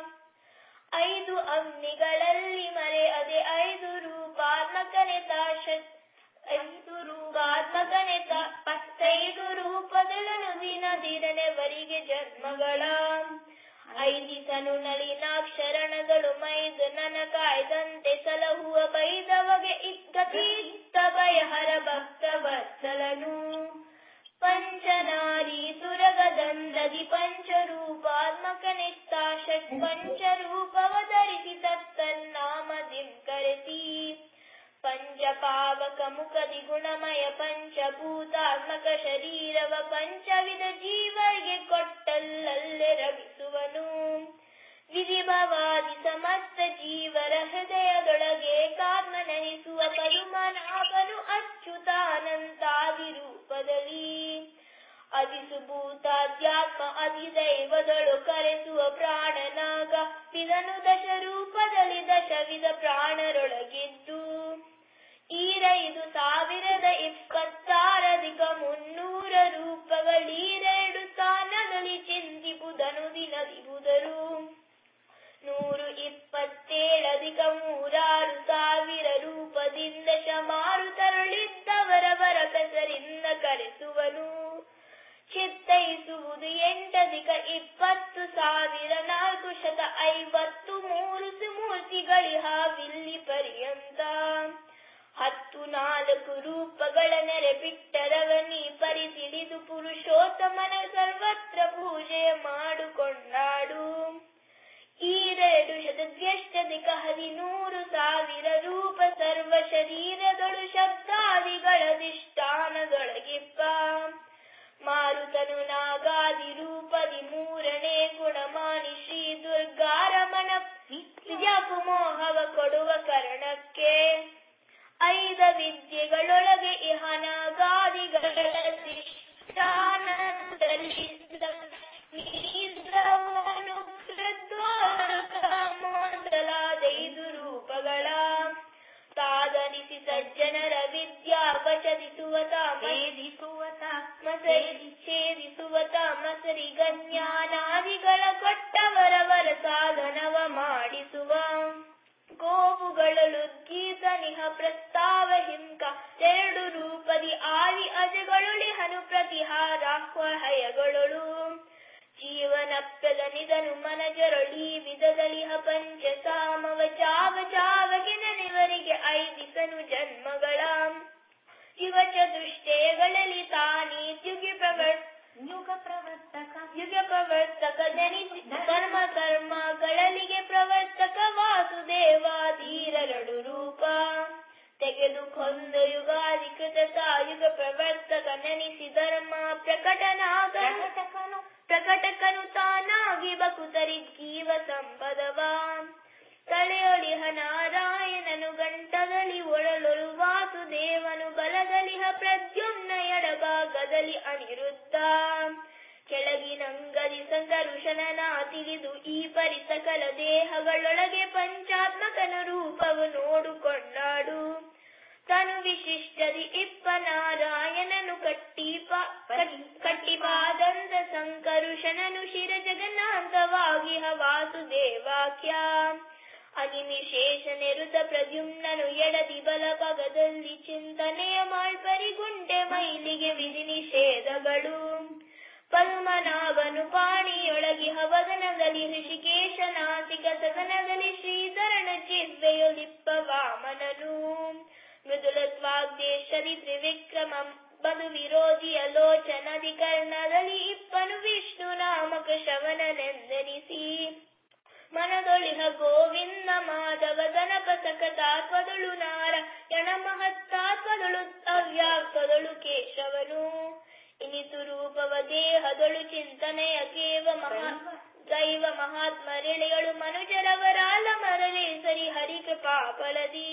ಐದು ಅಗ್ನಿಗಳಲ್ಲಿ ಮರೆ ಅದೇ ಐದು ರೂಪಾತ್ಮಕನೆ ತಾಶ ಐದು ರೂಪಾತ್ಮಕನೆ ಪತ್ತೈದು ರೂಪಗಳನ್ನು ದಿನ ದಿನನೆವರಿಗೆ ಜನ್ಮಗಳ ಐದಿಸನು ನಳಿನಾಕ್ಷರಣಗಳು ಮೈದು ನನ ಕಾಯ್ದಂತೆ ಸಲಹುವ ಬೈದವಗೆ ಇಕ್ಕತಿ ಇತ್ತ ಭಯಹರ ಭಕ್ತ ವತ್ಸಲನು ಪಂಚನಾರಿ ಸುರಗದಂದದಿ ಪಂಚರೂಪಾತ್ಮಕನಿಷ್ಠಾ ಷಟ್ ಪಂಚರೂಪವ ಧರಿಸಿ ತತ್ತನ್ನಾಮದಿಂ ಕರೆಸಿ ಪಂಚಪಾವಕ ಮುಖದಿ ಗುಣಮಯ ಪಂಚಭೂತಾತ್ಮಕ ಶರೀರವ ಪಂಚವಿಧ ಜೀವರಿಗೆ ಕೊಟ್ಟಲ್ಲಲ್ಲೇ ರಮಿಸುವನು ವಿಧಿಭವಾದಿ ಸಮಸ್ತ ಜೀವರ ಹೃದಯದೊಳಗೆ ಕಾತ್ಮ ನೆನೆಸುವ ಪದುಮನಾಭನು ಅಚ್ಯುತಾನಂತಾದಿ ರೂಪದಲ್ಲಿ ಅಧಿಸುಭೂತಾಧ್ಯಾತ್ಮ ಅಧಿದೈವದಳು ಕರೆಸುವ ಪ್ರಾಣನಾಗ ವಿಧನು ದಶ ರೂಪದಲ್ಲಿ ದಶವಿಧ ಪ್ರಾಣರೊಳಗಿದ್ದು ಈರೈದು ಸಾವಿರದ ಇಪ್ಪತ್ತಾರಧಿಕ ಮುನ್ನೂರ ರೂಪಗಳೀರೆರಡು ಸ್ಥಾನದಲ್ಲಿ ಚಿಂತಿಪುದನು ದಿನದಿಬುದರು ನೂರು ಇಪ್ಪತ್ತೇಳಧಿಕ ಮೂರಾರು ಸಾವಿರ ರೂಪದಿಂದ ಶಮಾರು ತರುಳಿದ್ದವರವರ ಹೆಸರಿಂದ ಕರೆಸುವನು ಚಿತ್ತೈಸುವುದು ಎಂಟಧಿಕ ಇಪ್ಪತ್ತು ಸಾವಿರ ನಾಲ್ಕು ಶತ ಐವತ್ತು ಮೂರು ಮೂರ್ತಿಗಳಿಹ ವಿಲ್ಲಿ ಪರ್ಯಂತ ಹತ್ತು ನಾಲ್ಕು ರೂಪಗಳ ನೆರೆ ಬಿಟ್ಟರವನಿ ಪರಿತಿಳಿದು ಪುರುಷೋತ್ತಮನ ಸರ್ವತ್ರ ಪೂಜೆ ಮಾಡು ಕೊಂಡಾಡು. ಈರೆರಡು ಶತದ್ವ್ಯಷ್ಟದಿಕ ಹದಿನೂರು ಸಾವಿರ ರೂಪ ಸರ್ವ ಶರೀರದೊಳು ಶಬ್ದಾದಿಗಳಧಿಷ್ಠಾನದೊಳಗಿಪ್ಪ. ಮಾರುತನು ನಾಗಾದಿ ರೂಪದಿ ಮೂರನೇ ಗುಣಮಾನಿ ಶ್ರೀ ದುರ್ಗಾರಮಣ ವಿದ್ಯಾಪು ಮೋಹವ ಕೊಡುವ ಕರ್ಣಕ್ಕೆ. ಐದ ವಿದ್ಯೆಗಳೊಳಗೆ ಇಹ ನಾಗಾದಿಗಳಧಿಷ್ಠಾನದಲ್ಲಿ ಮೊದಲಾದೈದು ರೂಪಗಳ ತಾದನಿಸಿ ಸಜ್ಜನರ ವಿದ್ಯಾ ವಚದಿಸುವ ಛೇದಿಸುವ ಮಸರಿ ಗಜ್ಞಾನಾದಿಗಳ ಕೊಟ್ಟವರವರ ಸಾಧನವ ಮಾಡಿಸುವ. ಗೋವುಗಳಲುದ್ಗೀತ ನಿಹ ಪ್ರಸ್ತಾವ ಹಿಂಕ ಎರಡು ರೂಪದಿ ಆದಿ ಅಜಗಳೊಳಿಹನು ಪ್ರತಿಹಾರಾಹ್ವಹಯಗಳೊಳು. ಜೀವನಪ್ರದ ನಿಧನು ಮನಜರೊಳಿ ವಿಧದಲಿಹ ಪಂಚ ಸಾಮವ ಚಾವ ಚಾವಗೆ ನೆನೆವರಿಗೆ ಐದಿಸನು ಜನ್ಮಗಳ. ಯುಗ ಚತುಷ್ಟಯಗಳಲ್ಲಿ ತಾನೀತ್ಯುಗಿ ಪ್ರವರ್ ಯುಗ ಪ್ರವರ್ತಕ ಯುಗ ಪ್ರವರ್ತಕ ಜನಿಸಿ ಕರ್ಮ ಕರ್ಮಗಳಲ್ಲಿಗೆ ಪ್ರವರ್ತಕ ವಾಸುದೇವಾದೀರರಡು ರೂಪ. ತೆಗೆದುಕೊಂದ ಯುಗಾಧಿಕೃತ ಯುಗ ಪ್ರವರ್ತಕ ನೆನೆಸಿ ಧರ್ಮ ಪ್ರಕಟನಾಗನು ಪ್ರಕಟಕನು ತಾನಾಗಿ ಬಕುತರಿಗೀವ ಸಂಪದವ. ತಲೆಯೊಳಿಹ ನಾರಾಯಣನು ಗಂಟದಲ್ಲಿ ಒಳಲೊಳು ವಾಸುದೇವನು ಬಲದಲಿಹ ಪ್ರದ್ಯುಮ್ನ ಎಡಭಾಗದಲ್ಲಿ ಅನಿರುದ್ಧ. ಕೆಳಗಿನಂಗದಿ ಸಂಕರುಷನನ ತಿಳಿದು ಈ ಪರಿ ಸಕಲ ದೇಹಗಳೊಳಗೆ ಪಂಚಾತ್ಮಕನ ರೂಪವು ನೋಡುಕೊಂಡಾಡು. ತನು ವಿಶಿಷ್ಟದಿ ಇಪ್ಪ ನಾರಾಯಣನು ಕಟ್ಟಿಪ ಕಟ್ಟಿಪಾದಂತ ಸಂಕರುಷನನು ಶಿರ ಜಗನ್ನಾಥವಾಗಿಹ ವಾಸುದೇವಾಖ್ಯ. ಅನಿಮಿಶೇಷ ನಿರುತ ಪ್ರದ್ಯುಮ್ನನು ಎಡದಿ ಬಲಭಾಗದಲ್ಲಿ ಚಿಂತನೆಯ ಮಾಳ್ಪರಿಗುಂಟೆ ಮೈಲಿಗೆ ವಿಧಿ ನಿಷೇಧಗಳು. ಪದ್ಮನಾಭನು ಪಾಣಿಯೊಳಗಿಹ ವದನದಲ್ಲಿ ಋಷಿಕೇಶ ನಾಸಿಕ ಸದನದಲ್ಲಿ ಶ್ರೀಧರಣ ಜಿಹ್ವೆಯೊಲಿಪ್ಪ ವಾಮನನು. ಮೃದುಲತ್ವಾಗ್ದೇಶದಿ ತ್ರಿವಿಕ್ರಮ ಮಧು ವಿರೋಧಿಯ ಲೋಚನದಿ ಕರ್ಣದಲ್ಲಿ ಇಪ್ಪನು ವಿಷ್ಣು ನಾಮಕ ಶ್ರವಣನೆಂದೆನಿಸಿ. ಮನದೊಳಿಹ ಗೋವಿಂದ ಮಾಧವ ಗಣಪ ಸಕತಾತ್ವದೊಳು ನಾರಾಯಣ ಮಹತ್ತಾತ್ವದೊಳು ಅವ್ಯಾಕ್ತದೊಳು ಕೇಶವನು. ಇನಿತು ರೂಪವ ದೇಹದೊಳು ಚಿಂತನೆಯ ಕೇವ ಮಹಾ ದೈವ ಮಹಾತ್ಮರೆಳೆಯಳು ಮನುಜರವರಾಲ ಮರಲೇ ಸರಿ ಹರಿಕೃಪಾ ಫಲದಿ.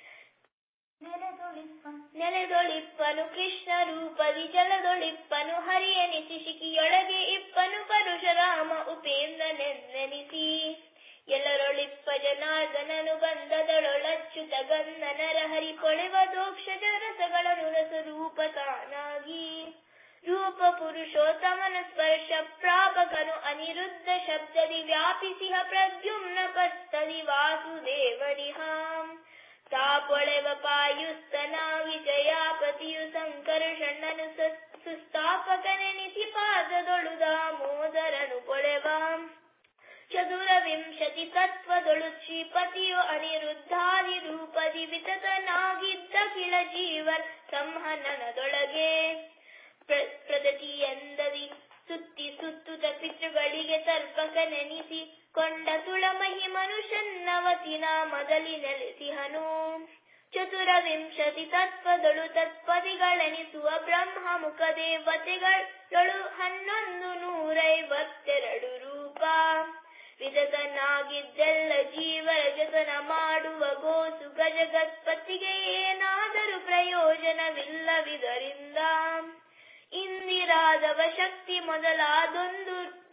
ನೆಲೆದೊಳಿಪ್ಪನು ಕೃಷ್ಣ ರೂಪದಿ ಜಲದೊಳಿಪ್ಪನು ಹರಿಯನಿಸಿ ಶಿಖಿಯೊಳಗೆ ಇಪ್ಪನು ಪರಶುರಾಮ ಉಪೇಂದ್ರನೆಂದೆನಿಸಿ. ಎಲ್ಲರೊಳಿಪ್ಪ ಜನಾರ್ದನನು ಗಂಧದಳೊಳಚ್ಯುತ ಗಂಧ ನರಹರಿ ಪೊಳೆವ ದೋಕ್ಷಜ ರಸಗಳನ್ನು ರಸ ರೂಪ ತಾನಾಗಿ. ರೂಪ ಪುರುಷೋತ್ತಮನ ಸ್ಪರ್ಶ ಪ್ರಾಪಕನು ಅನಿರುದ್ಧ ಶಬ್ದದಿ ವ್ಯಾಪಿಸಿಹ ಪ್ರದ್ಯುಮ್ನ ಪತ್ತದಿ ವಾಸುದೇವನಿಹ. ತಾಪೊಳೆವ ಪಾಯುಸ್ತನಾಗಿ ಜಯಾಪತಿಯು ಸಂಕರ್ಷಣ್ಣನು ಸುಸ್ಥಾಪಕನೆನಿಸಿ ಪಾದದೊಳು ದಾಮೋದರನು ಪೊಳೆವ. ಚತುರವಿಂಶತಿ ತತ್ವದೊಳು ಶ್ರೀಪತಿಯು ಅನಿರುದ್ಧಾದಿ ರೂಪದಿ ವಿತತನಾಗಿದ್ದ ಕಿಳ ಜೀವನ್ ಸಂಹನನದೊಳಗೆ. ಪ್ರದತಿಯೆಂದದಿ ಸುತ್ತಿ ಸುತ್ತುತ ಪಿತೃಗಳಿಗೆ ತರ್ಪಕನೆನಿಸಿ ಕೊಂಡ ತುಳಮಹಿ ಮನುಷ್ಯನ್ನವತಿ ನಾಮದಲ್ಲಿ ನೆಲೆಸಿಹನು. ಚತುರವಿಂಶತಿ ತತ್ವದೊಳು ತತ್ಪದಿಗಳೆನಿಸುವ ಬ್ರಹ್ಮ ಮುಖ ದೇವತೆಗಳೊಳು ಹನ್ನೊಂದು ನೂರೈವತ್ತೆರಡು ರೂಪ. ವಿದತನಾಗಿದ್ದೆಲ್ಲ ಜೀವರ ಜತನ ಮಾಡುವ ಗೋಸುಗ ಜಗತ್ಪತಿಗೆ ಏನಾದರೂ ಪ್ರಯೋಜನವಿಲ್ಲವಿದರಿಂದ. ಇಂದಿರಾದವ ಶಕ್ತಿ ಮೊದಲಾದೊಂದು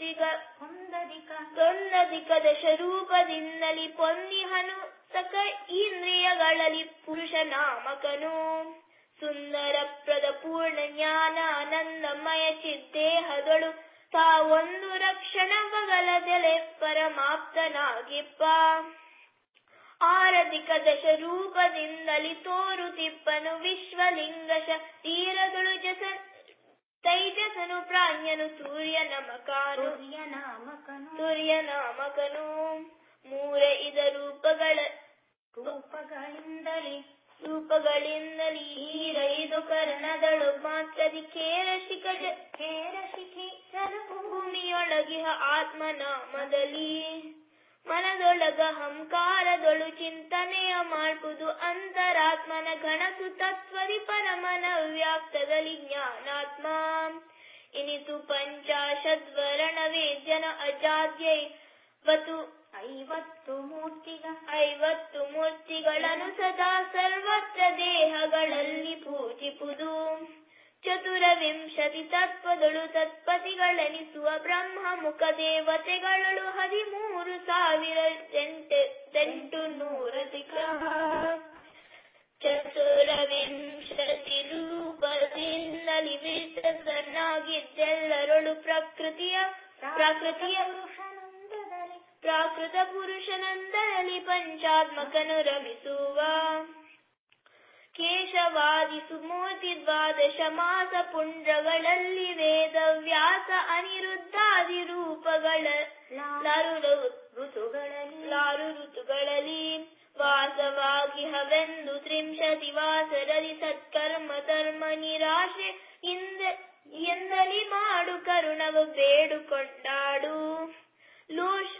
ದೊಂದಧಿಕ ದಶರೂಪದಿಂದಲಿ ಪೊಂದಿಹನು ಸಕ ಇಂದ್ರಿಯಗಳಲ್ಲಿ ಪುರುಷ ನಾಮಕನು. ಸುಂದರಪ್ರದ ಪೂರ್ಣ ಜ್ಞಾನ ಆನಂದಮಯ ಚಿದ್ದೇಹದೊಳು ತಾವೊಂದು ರಕ್ಷಣ ಬಗಲದೆಲೆ ಪರಮಾಪ್ತನಾಗಿಪ್ಪ. ಆರಧಿಕ ದಶರೂಪದಿಂದಲಿ ತೋರುತಿಪ್ಪನು ವಿಶ್ವಲಿಂಗ ಶರೀರದೊಳು ಜಸ ತೈಜಸನು ಪ್ರಾಜ್ಞನು ಸೂರ್ಯ ನಮಕಾನು ಸೂರ್ಯ ನಾಮಕನು. ಮೂರ ಇದ ರೂಪಗಳ ರೂಪಗಳಿಂದಲೇ ರೂಪಗಳಿಂದಲೀ ಹೀರೈದು ಕರ್ಣದಳು ಮಾತ್ರದಿ ಕೇರಶಿಖ ಕೇರಶಿಖಿ ಭೂಮಿಯೊಳಗಿಹ ಆತ್ಮನಾಮದಲ್ಲಿ ಮನದೊಳಗ ಹಂಕಾರದೊಳು ಚಿಂತನೆಯ ಮಾಡ್ಪುದು ಅಂತರಾತ್ಮನ ಗಣಸು ತತ್ವದಿ ಪರಮನ ವ್ಯಾಪ್ತದಲ್ಲಿ ಜ್ಞಾನಾತ್ಮ ಇನಿತು ಪಂಚಾಶದ್ವರಣ ವೇದ್ಯನ ಅಜಾದ್ಯೈ ವತು ಐವತ್ತು ಮೂರ್ತಿಗ ಐವತ್ತು ಮೂರ್ತಿಗಳನ್ನು ಸದಾ ಸರ್ವತ್ರ ದೇಹಗಳಲ್ಲಿ ಪೂಜಿಪುದು ಚತುರವಿಂಶತಿ ತತ್ವದಳು ತತ್ಪತಿಗಳೆನಿಸುವ ಬ್ರಹ್ಮ ಮುಖ ದೇವತೆಗಳು ಹದಿಮೂರು ಸಾವಿರ ಎಂಟು ನೂರಧಿಕ ಚತುರವಿಂಶತಿ ರೂಪದಿಂದಲಿ ವಿಸ್ತನಾಗಿದ್ದೆಲ್ಲರಳು ಪ್ರಕೃತಿಯ ಪ್ರಕೃತಿಯ ಪ್ರಾಕೃತ ಪುರುಷನಂದರಲ್ಲಿ ಪಂಚಾತ್ಮಕನು ರಮಿಸುವ ಕೇಶವಾದಿ ಸುಮೂರ್ತಿ ದ್ವಾದಶ ಮಾಸ ಪುಂಡ್ರಗಳಲ್ಲಿ ವೇದ ವ್ಯಾಸ ಅನಿರುದ್ಧಾದಿ ರೂಪಗಳ ಲಾರು ಋತುಗಳಲ್ಲಿ ವಾಸವಾಗಿ ಹವೆಂದು ತ್ರಿಂಶತಿ ವಾಸರದಿ ಸತ್ಕರ್ಮ ಧರ್ಮ ನಿರಾಶೆ ಎಂದಲಿ ಮಾಡು ಕರುಣವ ಬೇಡುಕೊಂಡಾಡು ಲೋಷ್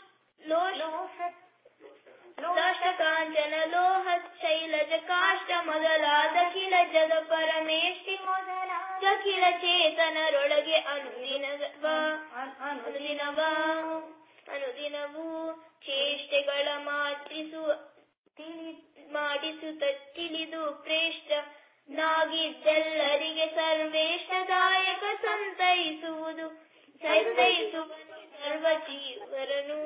ಲೋಷ ಕಾಂಚನ ಲೋಹ ಶೈಲಜ ಕಾಷ್ಟ ಮೊದಲಾದ ಕಿಲ ಜಗ ಪರಮೇಷ್ಠಿ ಜಕಿಲ ಚೇತನರೊಳಗೆ ಅನುದಿನವ ಅನುದಿನವ ಅನುದಿನವೂ ಚೇಷ್ಟೆಗಳ ಮಾತಿಸುವ ಮಾಡಿಸುತ್ತ ತಿಳಿದು ಪ್ರೇಷ್ಠ ನಾಗಿದ್ದೆಲ್ಲರಿಗೆ ಸರ್ವೇಷ್ಟದಾಯಕ ಸಂತೈಸುವುದು ಸಂತೈಸುವನು ಸರ್ವ ಜೀವರನು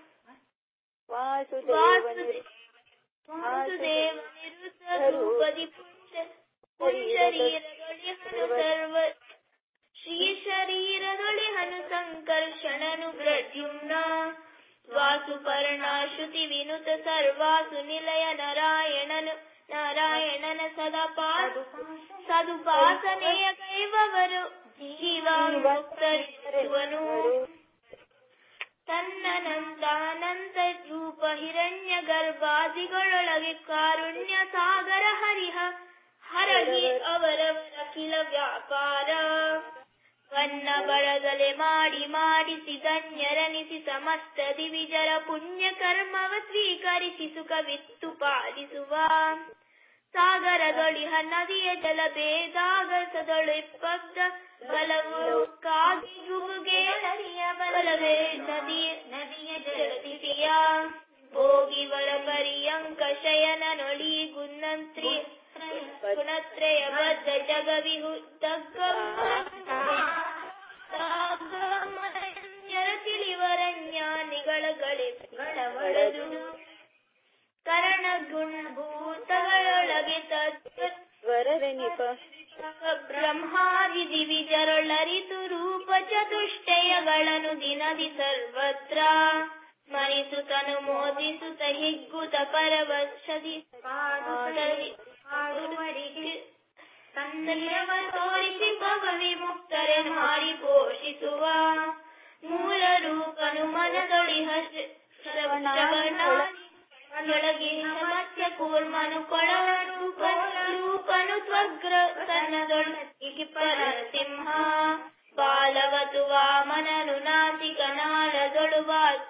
ವಾಸುದೇವನಿರುದ್ಧರೂಪದಿ ಪುಂಜರೀರದೊಳಿಹನು ಸರ್ವ ಶ್ರೀ ಶರೀರದೊಳಿಹನು ಸಂಕರ್ಷಣನು ಪ್ರದ್ಯುಮ್ನ ವಾಸುಪರ್ಣ ಶ್ರುತಿ ವಿನುತ ಸರ್ವಾಸು ನಿಲಯ ನಾರಾಯಣನು ನಾರಾಯಣನ ಸದಪಾದು ಸದುಪಾಸನೆಯ ಕೈವವರು ಜೀವಾಮುಕ್ತರಿರುವನು ತನ್ನನಂತಾನಂತ ರೂಪ ಹಿರಣ್ಯ ಗರ್ಭಾದಿಗಳೊಳಗೆ ಕಾರುಣ್ಯ ಸಾಗರ ಹರಿಹ ಹರಗಿ ಅವರವರ ಕಿಲ ವ್ಯಾಪಾರ ವನ್ನ ಬರಗಲೆ ಮಾಡಿ ಮಾಡಿಸಿ ಧನ್ಯರನಿಸಿ ಸಮಸ್ತ ದಿವಿಜರ ಪುಣ್ಯ ಕರ್ಮವ ಸ್ವೀಕರಿಸಿ ಸುಖವಿತ್ತು ಪಾಲಿಸುವ ಸಾಗರದೊಳಿಹ ನದಿಯ ಜಲ ಭೇದಾಗಸದೊಳಿಪ್ಪದ್ದ ಬಲವು ಕಾಗಿ ಗುಬುಗೆ ಬಲವೇ ನದಿಯ ನದಿಯ ಜಲದಿಸಿಯ ಭೋಗಿವರ ಪರ್ಯಂಕ ಶಯನನೊಳಿ ಗುಣಂತ್ರಿ ಗುಣತ್ರಯ ಬದ್ಧ ಜಗವಿಹು ತಗ್ಗರ ತಿಳಿವರಜ್ಞಾನಿಗಳ ಗಳವಳದು ಕರಣ ಗುಣಭೂತಗಳೊಳಗೆ ತತ್ವರನಿಪ ಬ್ರಹ್ಮಾದಿ ದಿವಿಜರೊಳರಿತು ರೂಪ ಚತುಷ್ಟಯಗಳನ್ನು ದಿನದಿ ಸರ್ವತ್ರ ಸ್ಮರಿಸುತ್ತನು ಮೋದಿಸುತ್ತ ಹಿಗ್ಗುತ್ತ ಪರವಶದಿ ತನ್ನವ ತೋರಿಸಿ ಭವವಿಮುಕ್ತರೆ ಮಾಡಿ ಪೋಷಿಸುವ ಮೂಲ ರೂಪನು ಮನದೊಳಿಹ ಶ್ರವಣೊಳಗೆ ಮತ್ಸ್ಯ ಕೂರ್ಮನು ಕೊಳವನು ರೂಪನು ತ್ವಗ್ರ ತನ್ನದೊಳಗೆ ಪರಸಿಂಹ ಬಾಲವತು ವಾಮನನು ನಾಸಿಕ ನಾಳದೊಳು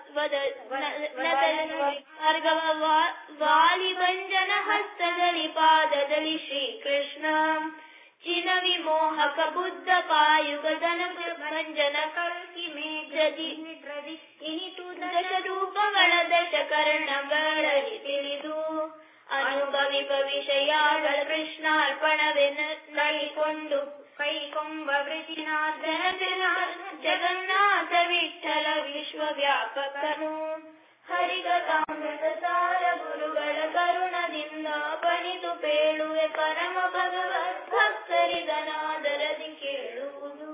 ಮಾರ್ಗವ ವಾಲಿ ಭಂಜನ ಹಸ್ತದಲ್ಲಿ ಪಾದದಲ್ಲಿ ಶ್ರೀಕೃಷ್ಣ ಚಿನ ವಿಮೋಹಕ ಬುದ್ಧ ಪಾಯುಗದನ ಭಂಜನ ಕಲ್ಕಿ ಮೇಘದಿ ಇನಿತು ದಶ ರೂಪಗಳ ದಶ ಕರ್ಣಗಳಲ್ಲಿ ತಿಳಿದು ಅನುಭವಿಪ ವಿಷಯಗಳ ಕೃಷ್ಣಾರ್ಪಣವೆನ್ನಳಿಕೊಂಡು ಕೈಕೊಂಬ ವೃಜಿನಾರ್ದನ ಜಗನ್ನಾಥ ವಿಠಲ ವಿಶ್ವವ್ಯಾಪಕನು ಹರಿಗತಾಮೃತ ಸಾರ ಗುರುಗಳ ಕರುಣದಿಂದ ಪಣಿತು ಪೇಳುವೆ ಪರಮ ಭಗವತ್ ಭಕ್ತರಿದನಾದರದಿ ಕೇಳುವುದು.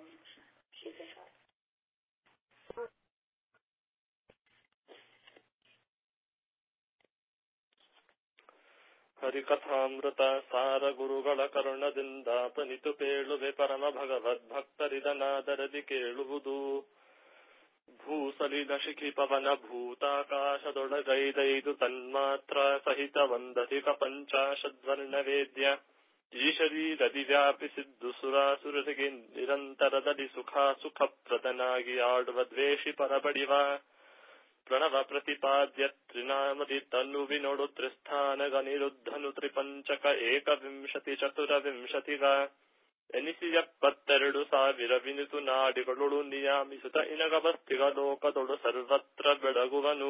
ಹರಿಕಥಾಮೃತ ಸಾರ ಗುರುಗಳ ಕರುಣದಿಂದ ಪನಿತು ಪೇಳುವೆ ಪರಮ ಭಗವದ್ ಭಕ್ತರಿದನಾದರದಿ ಕೇಳುವುದು. ಭೂಸಲಿಲ ಶಿಖಿ ಪವನ ಭೂತಾಕಾಶದೊಳಗೈದೈದು ತನ್ಮಾತ್ರ ಸಹಿತ ಒಂದಧಿಕ ಪಂಚಾಶದ್ವರ್ಣ ವೇದ್ಯ ಈ ಶರೀರದಿ ವ್ಯಾಪಿಸಿದ್ದು ಸುರಾಸುರರಿಗೆ ನಿರಂತರದಲ್ಲಿ ಸುಖ ಸುಖಪ್ರದನಾಗಿ ಆಡುವ ದ್ವೇಷಿ ಪರಬಡಿವ ಪ್ರಣವ ಪ್ರತಿಪಾದ್ಯ ತ್ರಿನಾಮದಿ ತನ್ನುವಿನೊಡು ತ್ರಿಸ್ಥಾನಗ ನಿರುದ್ಧನು ತ್ರಿಪಂಚಕ ಏಕವಿಂಶತಿ ಚತುರವಿಂಶತಿಗ ಎನಿಸಿ ಎಪ್ಪತ್ತೆರಡು ಸಾವಿರ ವಿನಿತು ನಾಡಿಗಳೊಳು ನಿಯಾಮಿಸುತ್ತ ಇನಗವಸ್ತಿಗ ಲೋಕದೊಳು ಸರ್ವತ್ರ ಬೆಳಗುವನು.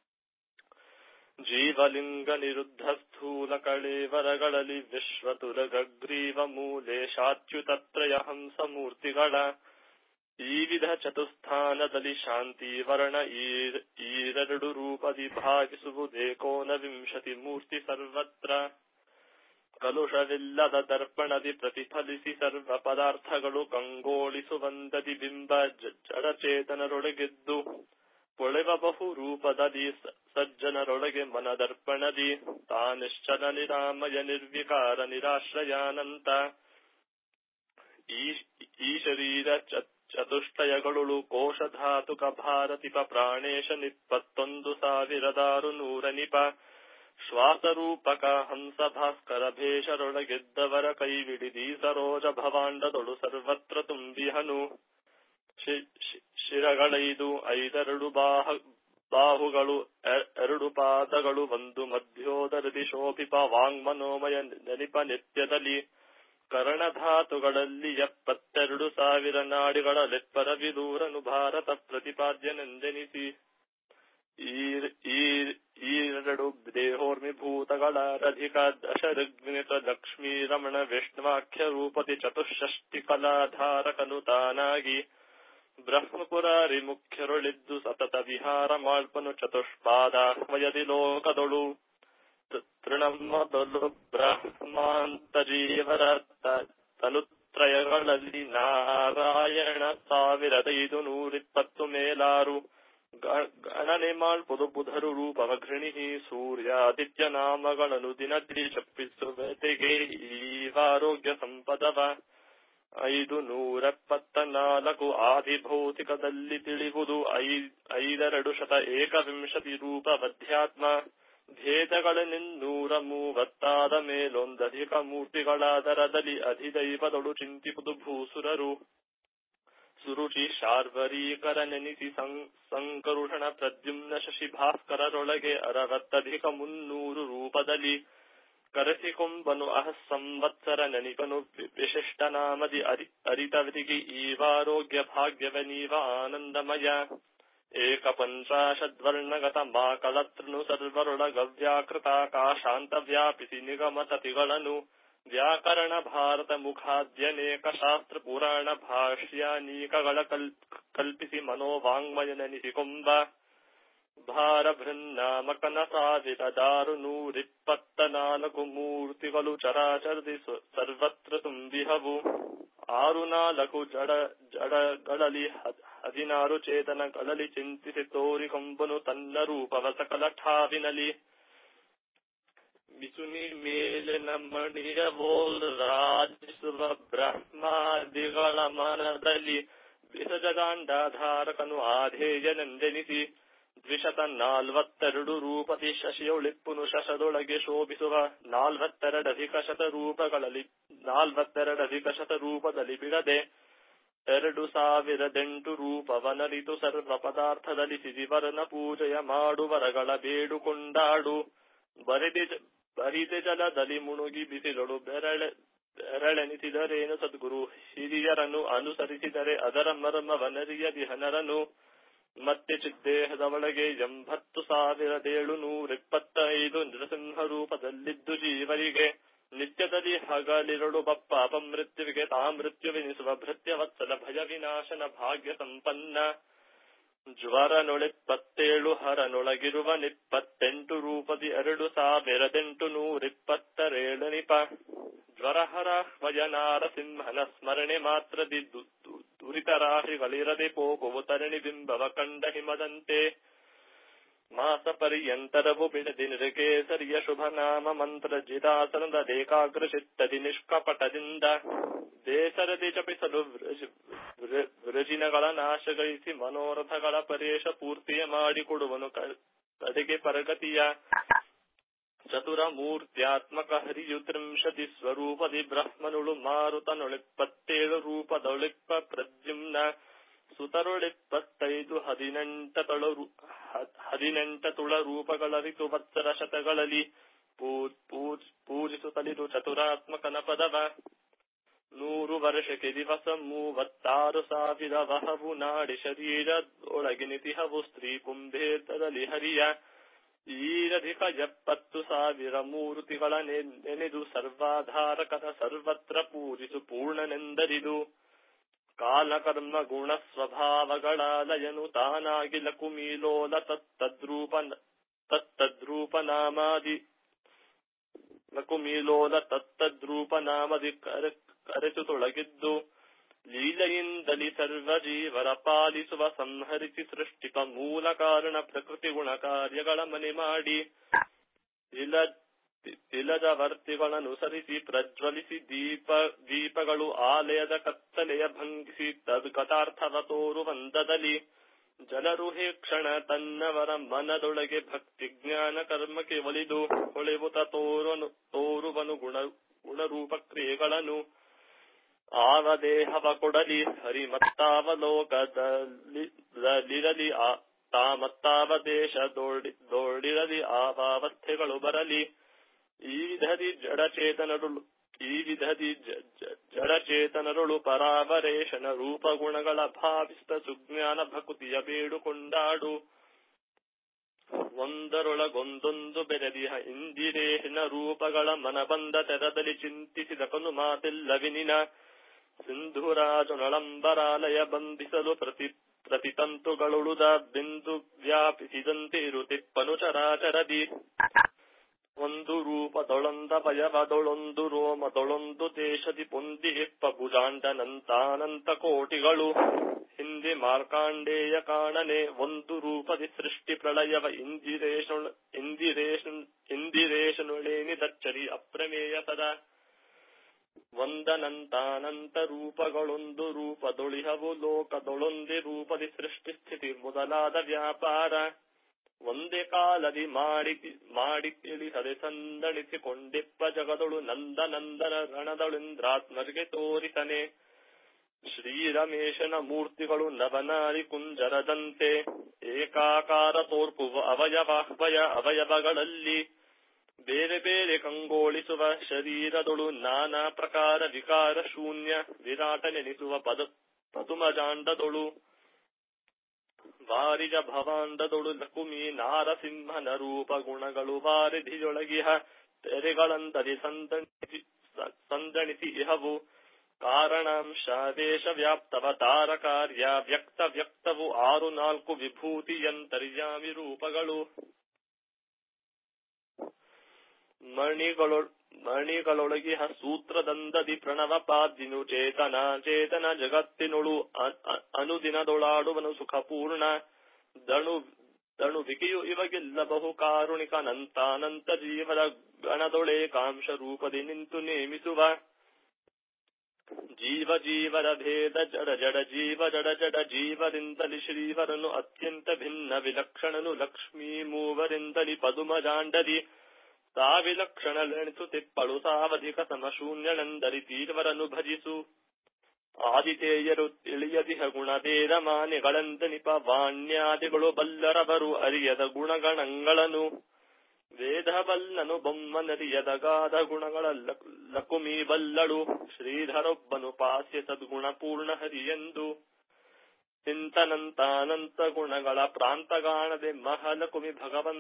ಜೀವಲಿಂಗ ನಿರುದ್ಧ ಸ್ಥೂಲ ಕಳೇವರಗಳಲ್ಲಿ ವಿಶ್ವತುರಗ್ರೀವ ಮೂಲೇಶಾಚ್ಯುತತ್ರಯ ಹಂಸ ಮೂರ್ತಿಗಳ ಈ ವಿಧ ಚತುಸ್ಥಾನದಲ್ಲಿ ಶಾಂತಿ ವರ್ಣ ಈರೆರಡು ರೂಪದಿ ಭಾವಿಸುವುದೇಕೋನ ವಿಂಶತಿ ಮೂರ್ತಿ ಸರ್ವತ್ರ ಕಲುಷವಿಲ್ಲದ ದರ್ಪಣದಿ ಪ್ರತಿಫಲಿಸಿ ಸರ್ವ ಪದಾರ್ಥಗಳು ಕಂಗೋಳಿಸುವಂದದಿ ಬಿಂಬ ಜಡಚೇತನರೊಳಗೆದ್ದು ಪೊಳೆವ ಬಹು ರೂಪದಲ್ಲಿ ಸಜ್ಜನರೊಳಗೆ ಮನದರ್ಪಣದಿ ತಾನಿಶ್ಚಲ ನಿರಾಮಯ ನಿರ್ವಿಕಾರ ನಿರಾಶ್ರಯಾನಂತ ಈ ಶರೀರ ಚತುಷ್ಟಯಗಳು ಕೋಶಧಾತುಕ ಭಾರತಿಪ ಪ್ರಾಣೇಶ ನಿಪ್ಪತ್ತೊಂದು ಸಾವಿರದಾರು ನೂರ ನಿಪ ಶ್ವಾಸರೂಪಕ ಹಂಸ ಭಾಸ್ಕರ ಭೇಷರೊಳಗೆದ್ದವರ ಕೈವಿಡಿದಿ ಸರೋಜ ಭವಾಂಡದೊಳು ಸರ್ವತ್ರ ತುಂಬಿಹನು. ಶಿರಗಳೈದು ಐದೆರಡು ಬಾಹ ಬಾಹುಗಳು ಎರಡು ಪಾದಗಳು ಒಂದು ಮಧ್ಯೋದರದಿ ಶೋಭಿಪ ವಾಂಗ್ಮನೋಮಯ ನೆನಿಪ ನಿತ್ಯದಲ್ಲಿ ಕರ್ಣಧಾತುಗಳಲ್ಲಿ ಎಪ್ಪತ್ತೆರಡು ಸಾವಿರ ನಾಡಿಗಳ ಲೆಪ್ಪರ ವಿದೂರನು ಭಾರತ ಪ್ರತಿಪಾದ್ಯನೆಂದೆನಿಸಿ ಈ ಎರಡು ದೇಹೋರ್ಮಿಭೂತಗಳ ರಧಿಕ ದಶಋಗ್ನಿತ ಲಕ್ಷ್ಮೀ ರಮಣ ವಿಷ್ಣುವಾಖ್ಯ ರೂಪದಿ ಚತುಷ್ಷಷ್ಟಿ ಕಲಾಧಾರಕನು ತಾನಾಗಿ ಬ್ರಹ್ಮಪುರಾರಿ ಮುಖ್ಯರೊಳಿದ್ದು ಸತತ ವಿಹಾರ ಮಾಳ್ಪನು ಚತುಷ್ಪಾದಾಹ್ವಯದಿ ಲೋಕದೊಳು ತೃಣಮದೊಲು ಬ್ರಹ್ಮಾಂತರೀವರ ತನುತ್ರಯಗಳಲ್ಲಿ ನಾರಾಯಣ ಸಾವಿರದೈದು ನೂರಿಪ್ಪತ್ತು ಮೇಲಾರು ಗಣನೆ ಮಾಳ್ಪುದು ಬುಧರು ರೂಪವ ಘೃಣಿಹಿ ಸೂರ್ಯಾದಿತ್ಯ ನಾಮಗಳನ್ನು ದಿನದಿ ಜಪಿಸುವತೆಗೆ ಈವಾರೋಗ್ಯ ಸಂಪದವ ಐದು ನೂರೆಪ್ಪತ್ತ ನಾಲ್ಕು ಆದಿಭೌತಿಕದಲ್ಲಿ ತಿಳಿಯುವುದು ಐದೆರಡು ಶತ ಏಕವಿಂಶತಿ ರೂಪವಧ್ಯಾತ್ಮ ಭೇದಗಳನ್ನೆನ್ನೂರ ಮೂವತ್ತಾದ ಮೇಲೊಂದಧಿಕ ಮೂರ್ತಿಗಳಾದರದಲ್ಲಿ ಅಧಿದೈವದೊಳು ಚಿಂತಿಪುದು ಭೂಸುರರು ಸುರುಚಿ ಶಾರ್ವರೀಕರ ನೆನಿಸಿ ಸಂಕರುಷಣ ಪ್ರದ್ಯುಮ್ನ ಶಶಿ ಭಾಸ್ಕರರೊಳಗೆ ಅರವತ್ತಧಿಕ ಮುನ್ನೂರು ರೂಪದಲ್ಲಿ ಕರೆಸಿಕೊಂಬನು ಅಹ ಸಂವತ್ಸರ ನೆನಿಪನು ವಿಶಿಷ್ಟ ನಾಮದಿ ಅರಿ ಅರಿತವರಿಗೆ ಈವಾರೋಗ್ಯ ಭಾಗ್ಯವನೀವ ಆನಂದಮಯ ಏಕ ಪಂಚಾಶದ್ವರ್ಣಗತ ಮಾಕಳತೃನು ಸರ್ವರೊಳಗವ್ಯಾಕೃತಾಕಾಶಾಂತ ವ್ಯಾಪಿಸಿ ನಿಗಮ ತತಿಗಳನ್ನು ವ್ಯಾಕರಣ ಭಾರತ ಮುಖಾದ್ಯನೇಕ ಶಾಸ್ತ್ರ ಪುರಾಣ ಭಾಷ್ಯಾನೀಕಗಳ ಕಲ್ ಕಲ್ಪಿಸಿ ಮನೋವಾಂಗ್ಮಯ ನೆನಿಸಿಕೊಂಬ ಭಾರ ಬೃನ್ನಾಮಕನ ಸಾವಿರ ದಾರು ನೂರಿಪ್ಪತ್ತ ನಾಲ್ಕು ಮೂರ್ತಿಗಳು ಚರಾಚರದಿ ಸರ್ವತ್ರ ತುಂಬಿಹವು ಆರು ನಾಲ್ಕು ಜಡ ಜಡಗಳಲ್ಲಿ ಹದಿನಾರು ಚೇತನಗಳಲ್ಲಿ ಚಿಂತಿಸಿ ತೋರಿಕೊಂಬನು ತನ್ನ ರೂಪವ ಸಕಲ ಠಾವಿನಲ್ಲಿ ಬಿಸುನಿ ಮೇಲಿನ ಮಣಿಯ ಬೋಲ್ ರಾಜಿಸುವ ಬ್ರಹ್ಮಾದಿಗಳ ಮನದಲ್ಲಿ ವಿಸಜದಾಂಡಾಧಾರಕನು ಆಧೇಯನೆಂದೆನಿಸಿ ದ್ವಿಶತ ನಾಲ್ವತ್ತೆರಡು ರೂಪದಿ ಶಶಿಯೊಳಿಪ್ಪುನು ಶಶದೊಳಗೆ ಶೋಭಿಸುವ ನಾಲ್ವತ್ತೆರಡಧಿಕ ಶತ ರೂಪಗಳಲ್ಲಿ ನಾಲ್ವತ್ತೆರಡಧಿಕ ಶತ ರೂಪದಲ್ಲಿ ಬಿಡದೆ ಎರಡು ಸಾವಿರದೆಂಟು ರೂಪವನರಿತು ಸರ್ವ ಪದಾರ್ಥದಲ್ಲಿ ಸಿರಿವರನ ಪೂಜೆಯ ಮಾಡುವರಗಳ ಬೇಡುಕೊಂಡಾಡು ಬರಿದೆ ಬರಿದೆ ಜಲದಲ್ಲಿ ಮುಣುಗಿ ಬಿಸಿಲೊಳು ಬೆರಳೆ ಬೆರಳೆನಿಸಿದರೇನು ಸದ್ಗುರು ಹಿರಿಯರನ್ನು ಅನುಸರಿಸಿದರೆ ಅದರ ಮರ್ಮವನರಿಯದಿ ಹನರನು ಮತ್ತೆ ಚಿದ್ದೇಹದ ಒಳಗೆ ಎಂಬತ್ತು ಸಾವಿರದೇಳು ನೂರಿಪ್ಪತ್ತೈದು ನೃಸಿಂಹ ರೂಪದಲ್ಲಿದ್ದು ಜೀವರಿಗೆ ನಿತ್ಯದಲ್ಲಿ ಹಗಲಿರಳು ಬಪ್ಪ ಅಪಮೃತ್ಯುವಿಗೆ ತಾಮೃತ್ಯುವೆನಿಸುವ ಭೃತ್ಯವತ್ಸಲ ಭಯ ವಿನಾಶನ ಭಾಗ್ಯ ಸಂಪನ್ನ ಜ್ವರನೊಳಿಪ್ಪತ್ತೇಳು ಹರನೊಳಗಿರುವ ನಿಪ್ಪತ್ತೆಂಟು ರೂಪದಿ ಎರಡು ಸಾವಿರದೆಂಟು ನೂರಿಪ್ಪತ್ತರೇಳನಿಪ ಜ್ವರಹರ ವಯನಾರ ಸಿಂಹನ ಸ್ಮರಣೆ ಮಾತ್ರದಿ ದುರಿತರಾಶಿಗಳಿರದೆ ಪೋಗುವು ತರಣಿ ಬಿಂಬವ ಕಂಡ ಹಿಮದಂತೆ ಮಾಸ ಪರ್ಯಂತರವು ಬಿಡದಿ ನಿರಕೇಸರಿಯ ಶುಭ ನಾಮ ಮಂತ್ರ ಜಿತಾಸನದ ಏಕಾಗ್ರ ಚಿತ್ತದಿ ನಿಷ್ಕಪಟದಿಂದ ದೇಸರದಿ ಜಪಿಸಲು ವೃಜಿನಗಳ ನಾಶಗಳಿಸಿ ಮನೋರಥಗಳ ಪರೇಶ ಪೂರ್ತಿಯ ಮಾಡಿಕೊಡುವನು ಕಡೆಗೆ ಪರಗತಿಯ ಚತುರ ಮೂರ್ತ್ಯಾತ್ಮಕ ಹರಿಯು ತ್ರಿಂಶತಿ ಸ್ವರೂಪದಿ ಬ್ರಹ್ಮನುಳು ಮಾರುತನೊಳಿಪ್ಪತ್ತೇಳು ರೂಪದೊಳಿಪ್ಪ ಪ್ರದ್ಯುಮ್ನ ಸುತರುಳಿಪ್ಪತ್ತೈದು ಹದಿನೆಂಟ ತಳು ಹದಿನೆಂಟ ತುಳ ರೂಪಗಳ ಋತುವತ್ಸರ ಶತಗಳಲ್ಲಿ ಪೂಜಿಸುತ್ತಲಿದು ಚತುರಾತ್ಮಕನ ಪದವ ನೂರು ವರ್ಷಕ್ಕೆ ದಿವಸ ಮೂವತ್ತಾರು ಸಾವಿರ ವಹವು ನಾಡಿ ಶರೀರ ಒಳಗಿನಿತಿಹವು ಸ್ತ್ರೀ ಕುಂಭೇತದಲ್ಲಿ ಹರಿಯ ಈರಧಿಕ ಎಪ್ಪತ್ತು ಸಾವಿರ ಮೂರ್ತಿಗಳ ನೆನೆದು ಸರ್ವಾಧಾರಕನ ಸರ್ವತ್ರ ಪೂಜಿಸು ಪೂರ್ಣನೆಂದರಿದು ಕಾಲಕರ್ಮ ಗುಣ ಸ್ವಭಾವಗಳಾಲಯನು ತಾನಾಗಿ ಲಕುಮೀಲೋಲ ತತ್ತದ್ರೂಪ ತತ್ತದ್ರೂಪ ನಾಮಾದಿ ಲಕುಮೀಲೋಲ ತತ್ತದ್ರೂಪ ನಾಮದಿ ಕರೆತು ತೊಳಗಿದ್ದು ಲೀಲೆಯಿಂದಲಿ ಸರ್ವ ಜೀವರ ಪಾಲಿಸುವ ಸಂಹರಿಸಿ ಸೃಷ್ಟಿಪ ಮೂಲ ಕಾರಣ ಪ್ರಕೃತಿ ಗುಣ ಕಾರ್ಯಗಳ ಮನೆ ಮಾಡಿ ತಿಲದ ವರ್ತಿಗಳನ್ನು ಸರಿಸಿ ಪ್ರಜ್ವಲಿಸಿ ದೀಪ ದೀಪಗಳು ಆಲಯದ ಕತ್ತಲೆಯ ಭಂಗಿಸಿ ತದ್ಗತಾರ್ಥವ ತೋರುವಂದದಲ್ಲಿ ಜನರು ಹೇ ಕ್ಷಣ ತನ್ನವರ ಮನದೊಳಗೆ ಭಕ್ತಿ ಜ್ಞಾನ ಕರ್ಮಕ್ಕೆ ಒಲಿದು ಹೊಳೆವುತ ತೋರುವನು ತೋರುವನು ಗುಣ ಗುಣರೂಪ ಕ್ರಿಯೆಗಳನ್ನು ಆವ ದೇಹವ ಕೊಡಲಿ ಹರಿಮತ್ತಾವ ಲೋಕದಲ್ಲಿರಲಿ ತಾಮತ್ತಾವ ದೇಶದೋಡಿರಲಿ ಆವಾವಸ್ಥೆಗಳು ಬರಲಿ ಈ ವಿಧದಿ ಜಡಚೇತನರುಳು ಈ ವಿಧದಿ ಜಡಚೇತನರುಳು ಪರಾವರೇಶನ ರೂಪಗುಣಗಳ ಭಾವಿಸಿದ ಸುಜ್ಞಾನ ಭಕುತಿಯ ಬೇಡುಕೊಂಡಾಡು ಒಂದರೊಳಗೊಂದೊಂದು ಬೆರೆದಿಹ ಇಂದಿರೇಶನ ರೂಪಗಳ ಮನಬಂದ ತೆರದಲ್ಲಿ ಚಿಂತಿಸಿದ ಕನು ಮಾತಿಲ್ಲವಿನಿನ ಸಿಂಧುರಾಜನೊಳಂಬರಾಲಯ ಬಂಧಿಸಲು ಪ್ರತಿ ಪ್ರತಿತಂತುಗಳುಳುದ ಬಿಂದು ವ್ಯಾಪಿಸಿದಂತೆ ಇರುತ್ತಿಪ್ಪನು ಚರಾಚರದಿ ಒಂದು ರೂಪದೊಳೊಂದ ಭಯವದೊಳೊಂದು ರೋಮದೊಳೊಂದು ದೇಶದಿ ಪೊಂದಿ ಇಪ್ಪ ಭುಜಾಂಡನಂತಾನಂತ ಕೋಟಿಗಳು ಹಿಂದೆ ಮಾರ್ಕಾಂಡೇಯ ಕಾಣನೆ ಒಂದು ರೂಪದಿ ಸೃಷ್ಟಿ ಪ್ರಳಯವ ಇಂದಿರೇಶ ಇಂದಿರೇಶ ಇಂದಿರೇಶನುಳೇನಿದಚ್ಚರಿ ಅಪ್ರಮೇಯ ಸದಾ ಒಂದನಂತಾನಂತ ರೂಪಗಳೊಂದು ರೂಪದೊಳಿಹವು ಲೋಕದೊಳೊಂದೇ ರೂಪದಿ ಸೃಷ್ಟಿ ಸ್ಥಿತಿ ಮೊದಲಾದ ವ್ಯಾಪಾರ ಒಂದೇ ಕಾಲದಿ ಮಾಡಿ ಮಾಡಿ ತಿಳಿಸದೆ ಸಂದಣಿಸಿಕೊಂಡಿಪ್ಪ ಜಗದೊಳು ನಂದ ನಂದನ ರಣದೊಳಿಂದ್ರಾತ್ಮರಿಗೆ ತೋರಿಸನೆ ಶ್ರೀರಮೇಶನ ಮೂರ್ತಿಗಳು ನವನಾರಿ ಕುಂಜರದಂತೆ ಏಕಾಕಾರ ತೋರ್ಪುವ ಅವಯವಾಹ್ವಯ ಅವಯವಗಳಲ್ಲಿ ಬೇರೆ ಬೇರೆ ಕಂಗೊಳಿಸುವ ಶರೀರದೊಳು ನಾನಾ ಪ್ರಕಾರ ವಿಕಾರ ಶೂನ್ಯ ವಿರಾಟ ನೆನೆಸುವ ಪದ ಪದುಮಜಾಂಡದೊಳು ವಾರಿಜ ಭವಾಂಡದೊಳು ಲಕುಮಿ ನಾರಸಿಂಹನ ರೂಪ ಗುಣಗಳು ವಾರಿಧಿಯೊಳಗಿಹ ತೆರೆಗಳಂತರಿ ಸಂದಣಿಸಿ ಸಂದಣಿಸಿ ಇಹವು ಕಾರಣಾಂಶ ವೇಷ ವ್ಯಾಪ್ತವ ತಾರ ಕಾರ್ಯ ವ್ಯಕ್ತ ವ್ಯಕ್ತವು ಆರು ನಾಲ್ಕು ವಿಭೂತಿಯಂತರ್ಯಾಮಿ ರೂಪಗಳು ಮಣಿಗಳೊ ಮಣಿಗಳೊಳಗಿಹ ಸೂತ್ರದಂದದಿ ಪ್ರಣವ ಪಾದ್ಯನು ಚೇತನ ಚೇತನ ಜಗತ್ತಿನೊಳು ಅನುದಿನದೊಳಾಡುವನು ಸುಖಪೂರ್ಣ ದಣು ದಣು ವಿಕೆಯು ಇವಗಿಲ್ಲ ಬಹು ಕಾರುಣಿಕನಂತಾನಂತ ಜೀವದ ಗಣದೊಳೇಕಾಂಶ ರೂಪದಿ ನಿಂತು ನೇಮಿಸುವ ಜೀವ ಜೀವರ ಭೇದ ಜಡ ಜಡ ಜೀವ ಜಡ ಜಡ ಜೀವರಿಂದಲಿ ಶ್ರೀವರನು ಅತ್ಯಂತ ಭಿನ್ನ ವಿಲಕ್ಷಣನು ಲಕ್ಷ್ಮೀ ಮೂವರಿಂದಲಿ ಪದುಮಜಾಂಡದಿ ಸಾವಿಲಕ್ಷಣಲೆಣಿಸು ತಿಪ್ಪಳು ಸಾವಧಿಕ ಸಮಶೂನ್ಯನೆಂದರಿ ತೀರ್ವರನು ಭಜಿಸು ಆದಿತೇಯರು ತಿಳಿಯದಿಹ ಗುಣಭೇದ ಮಾನೆಗಳೆಂದನಿಪ ವಾಣ್ಯಾದಿಗಳು ಬಲ್ಲರವರು ಅರಿಯದ ಗುಣಗಣಗಳನ್ನು ವೇದ ಬಲ್ಲನು ಬೊಮ್ಮನರಿಯದ ಗಾಧ ಗುಣಗಳ ಲಕುಮಿ ಬಲ್ಲಳು ಶ್ರೀಧರೊಬ್ಬನು ಪಾಸ್ಯ ಸದ್ಗುಣಪೂರ್ಣ ಹರಿಯೆಂದು ಚಿಂತನಂತಾನಂತ ಗುಣಗಳ ಪ್ರಾಂತಗಾಣದೆ ಮಹಲಕುಮಿ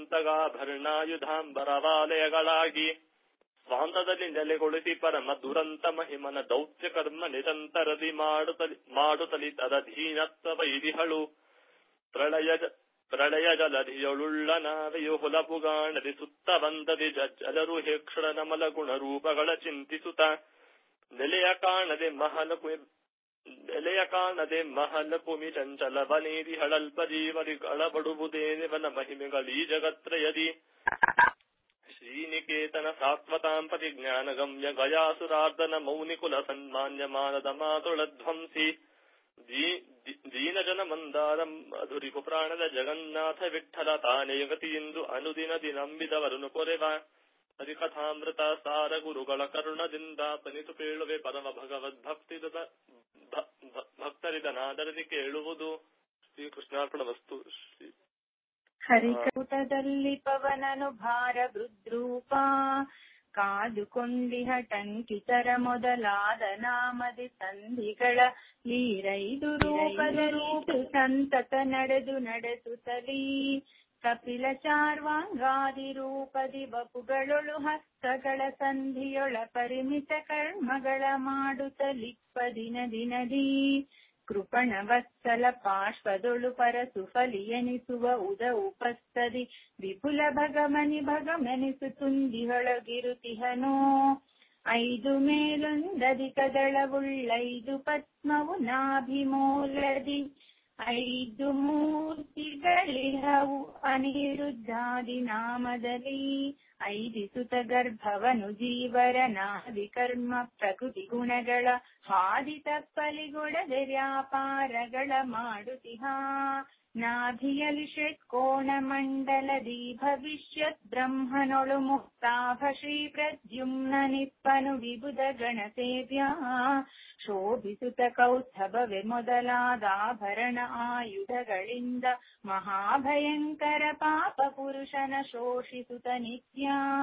ಭಗವಂತಗಾಭರಣಾಯುಧಾಂಬರವಾಲಯಗಳಾಗಿ ಸ್ವಾಂತದಲ್ಲಿ ನೆಲೆಗೊಳಿಸಿ ಪರಮ ದುರಂತ ಮಹಿಮನ ದೌತ್ಯ ಕರ್ಮ ನಿರಂತರದಿ ಮಾಡುತ್ತಲಿ ಮಾಡುತ್ತಲಿ ತದಧೀನತ್ವ ವೈರಿಹಳು ಪ್ರಳಯ ಪ್ರಳಯ ಜಲಧಿಯೊಳುಳ್ಳ ನಾವೆಯು ಹೊಲಪುಗಾಣದಿ ಸುತ್ತ ಬಂದದಿ ಜಲರು ಹೇಕ್ಷಣ ನಮಲ ಗುಣ ರೂಪಗಳ ಚಿಂತಿಸುತ್ತ ನೆಲೆಯ ಕಾಣದೆ ಮಹಲಕುಮಿ ಬೆಲೆಯ ಕಾಣದೆ ಮಹಲ ಭೂಮಿ ಚಂಚಲ ಬನೇರಿ ಹಳಲ್ಪ ಜೀವರಿಗಳ ಬಡುಬುದೇವನ ಮಹಿಮೆಗಳೀ ಜಗತ್ರಯದಿ ಶ್ರೀನಿಕೇತನ ಸಾತ್ವತಾಂ ಪ್ರತಿಜ್ಞಾನ ಗಮ್ಯ ಗಯಾಸುರಾರ್ಧನ ಮೌನಿಕುಲ ಸನ್ಮಾನ್ಯ ಮಾನದ ಮಾತುಳಧ್ವಂಸಿ ದೀನಜನ ಮಂದಾರಂ ಮಧುರಿಪು ಪ್ರಾಣದ ಜಗನ್ನಾಥ ವಿಠಲ ತಾನೇ ಗತಿಯೆಂದು ಅನುದಿನ ದಿನಂಬಿದವರನ್ನು ಪೊರೆವ ಹರಿಕಥಾಮೃತ ಸಾರ ಗುರುಗಳ ಕರುಣದಿಂದ ಪನಿತು ಪೇಳುವೆ ಪರಮ ಭಗವದ್ಭಕ್ತಿ ಭಕ್ತರಿದನಾದರದಿ ಕೇಳುವುದು. ಶ್ರೀಕೃಷ್ಣಾರ್ಪಣ ವಸ್ತು. ಶ್ರೀ ಹರಿಕೂಟದಲ್ಲಿ ಪವನನು ಭಾರ ಹೃದ್ರೂಪ ಕಾದುಕೊಂಡಿಹ ಟಂಕಿತರ ಮೊದಲಾದ ನಾಮದಿ ಸಂಧಿಗಳ ಲೀರೈದು ರೂಪದಲ್ಲೂ ಸಂತತ ನಡೆದು ನಡೆಸುತ್ತಲೀ ಕಪಿಲ ಚಾರ್ವಾಂಗಾದಿ ರೂಪದಿ ಬಪುಗಳೊಳು ಹಸ್ತಗಳ ಸಂಧಿಯೊಳ ಪರಿಮಿತ ಕರ್ಮಗಳ ಮಾಡುತ್ತಲಿಪ್ಪ ದಿನ ದಿನದಿ ಕೃಪಣ ವತ್ಸಲ ಪಾರ್ಶ್ವದೊಳು ಪರಸುಫಲಿ ಎನಿಸುವ ಉದ ಉಪಸ್ಥದಿ ವಿಪುಲ ಭಗಮನಿ ಭಗಮೆನಿಸು ತುಂದಿಹೊಳಗಿರುತಿಹನೋ ಐದು ಮೇಲೊಂದಧಿಕ ದಳವುಳ್ಳೈದು ಪದ್ಮವು ನಾಭಿಮೂಲದಿ ಐದು ಮೂರ್ತಿಗಳಿಹವು ಅನಿರುದ್ಧಾದಿ ನಾಮದಲ್ಲಿ ಐದಿಸುತ ಗರ್ಭವನು ಜೀವರ ನಾದಿ ಕರ್ಮ ಪ್ರಕೃತಿ ಗುಣಗಳ ಹಾದಿ ತಪ್ಪಲಿಗೊಡದೆ ವ್ಯಾಪಾರಗಳ ಮಾಡುತಿಹ ನಾಭಿಯಲಿ ಷಟ್ಕೋಣ ಮಂಡಲದಿ ಭವಿಷ್ಯತ್ ಬ್ರಹ್ಮನೊಳು ಮುಕ್ತಾಭ ಶ್ರೀ ಪ್ರದ್ಯುಮ್ನ ನಿಪ್ಪನು ವಿಬುಧ ಗಣಸೇವ್ಯ ಶೋಭಿಸುತ ಕೌಸ್ತಭವೆ ಮೊದಲಾದಾಭರಣ ಆಯುಧಗಳಿಂದ ಮಹಾಭಯಂಕರ ಪಾಪ ಪುರುಷನ ಶೋಷಿಸುತ ನಿತ್ಯ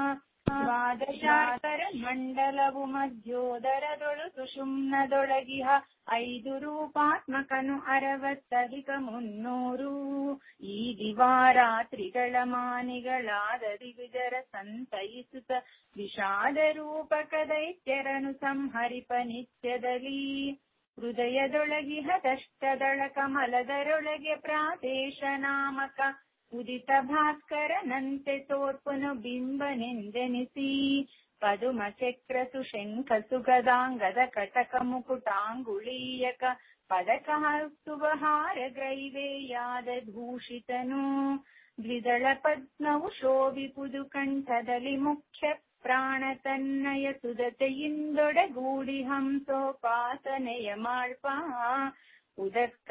ದ್ವಾದಶಾಕರ ಮಂಡಲವು ಮಧ್ಯೋದರದೊಳು ಸುಷುಮ್ನದೊಳಗಿಹ ಐದು ರೂಪಾತ್ಮಕನು ಅರವತ್ತಧಿಕ ಮುನ್ನೂರು ಈ ದಿವಾರಾತ್ರಿಗಳ ಮಾನಿಗಳಾದ ದಿವಿಜರ ಸಂತೈಸುತ್ತ ವಿಷಾದ ರೂಪಕ ದೈತ್ಯರನು ಸಂಹರಿಪ ನಿತ್ಯದಲ್ಲಿ ಹೃದಯದೊಳಗಿಹ ದಷ್ಟದಳ ಕಮಲದರೊಳಗೆ ಪ್ರಾದೇಶ ನಾಮಕ ಉದಿತ ಭಾಸ್ಕರನಂತೆ ತೋರ್ಪುನು ಬಿಂಬನೆಂದೆನಿಸಿ ಪದುಮ ಚಕ್ರ ಸುಶಂಖ ಸುಗದಾಂಗದ ಕಟಕ ಮುಕುಟಾಂಗುಳೀಯಕ ಪದಕ ಹಸ್ತುವ ಹಾರ ಗ್ರೈವೇಯಾದ ಭೂಷಿತನು ದ್ವಿದಳ ಪದ್ಮವು ಶೋಭಿಪುದು ಕಂಠದಲ್ಲಿ ಮುಖ್ಯ ಪ್ರಾಣ ತನ್ನಯ ಸುದತೆಯಿಂದೊಡಗೂಡಿ ಹಂಸೋಪಾಸನೆಯ ಮಾಳ್ಪ ಉದಕ್ಕ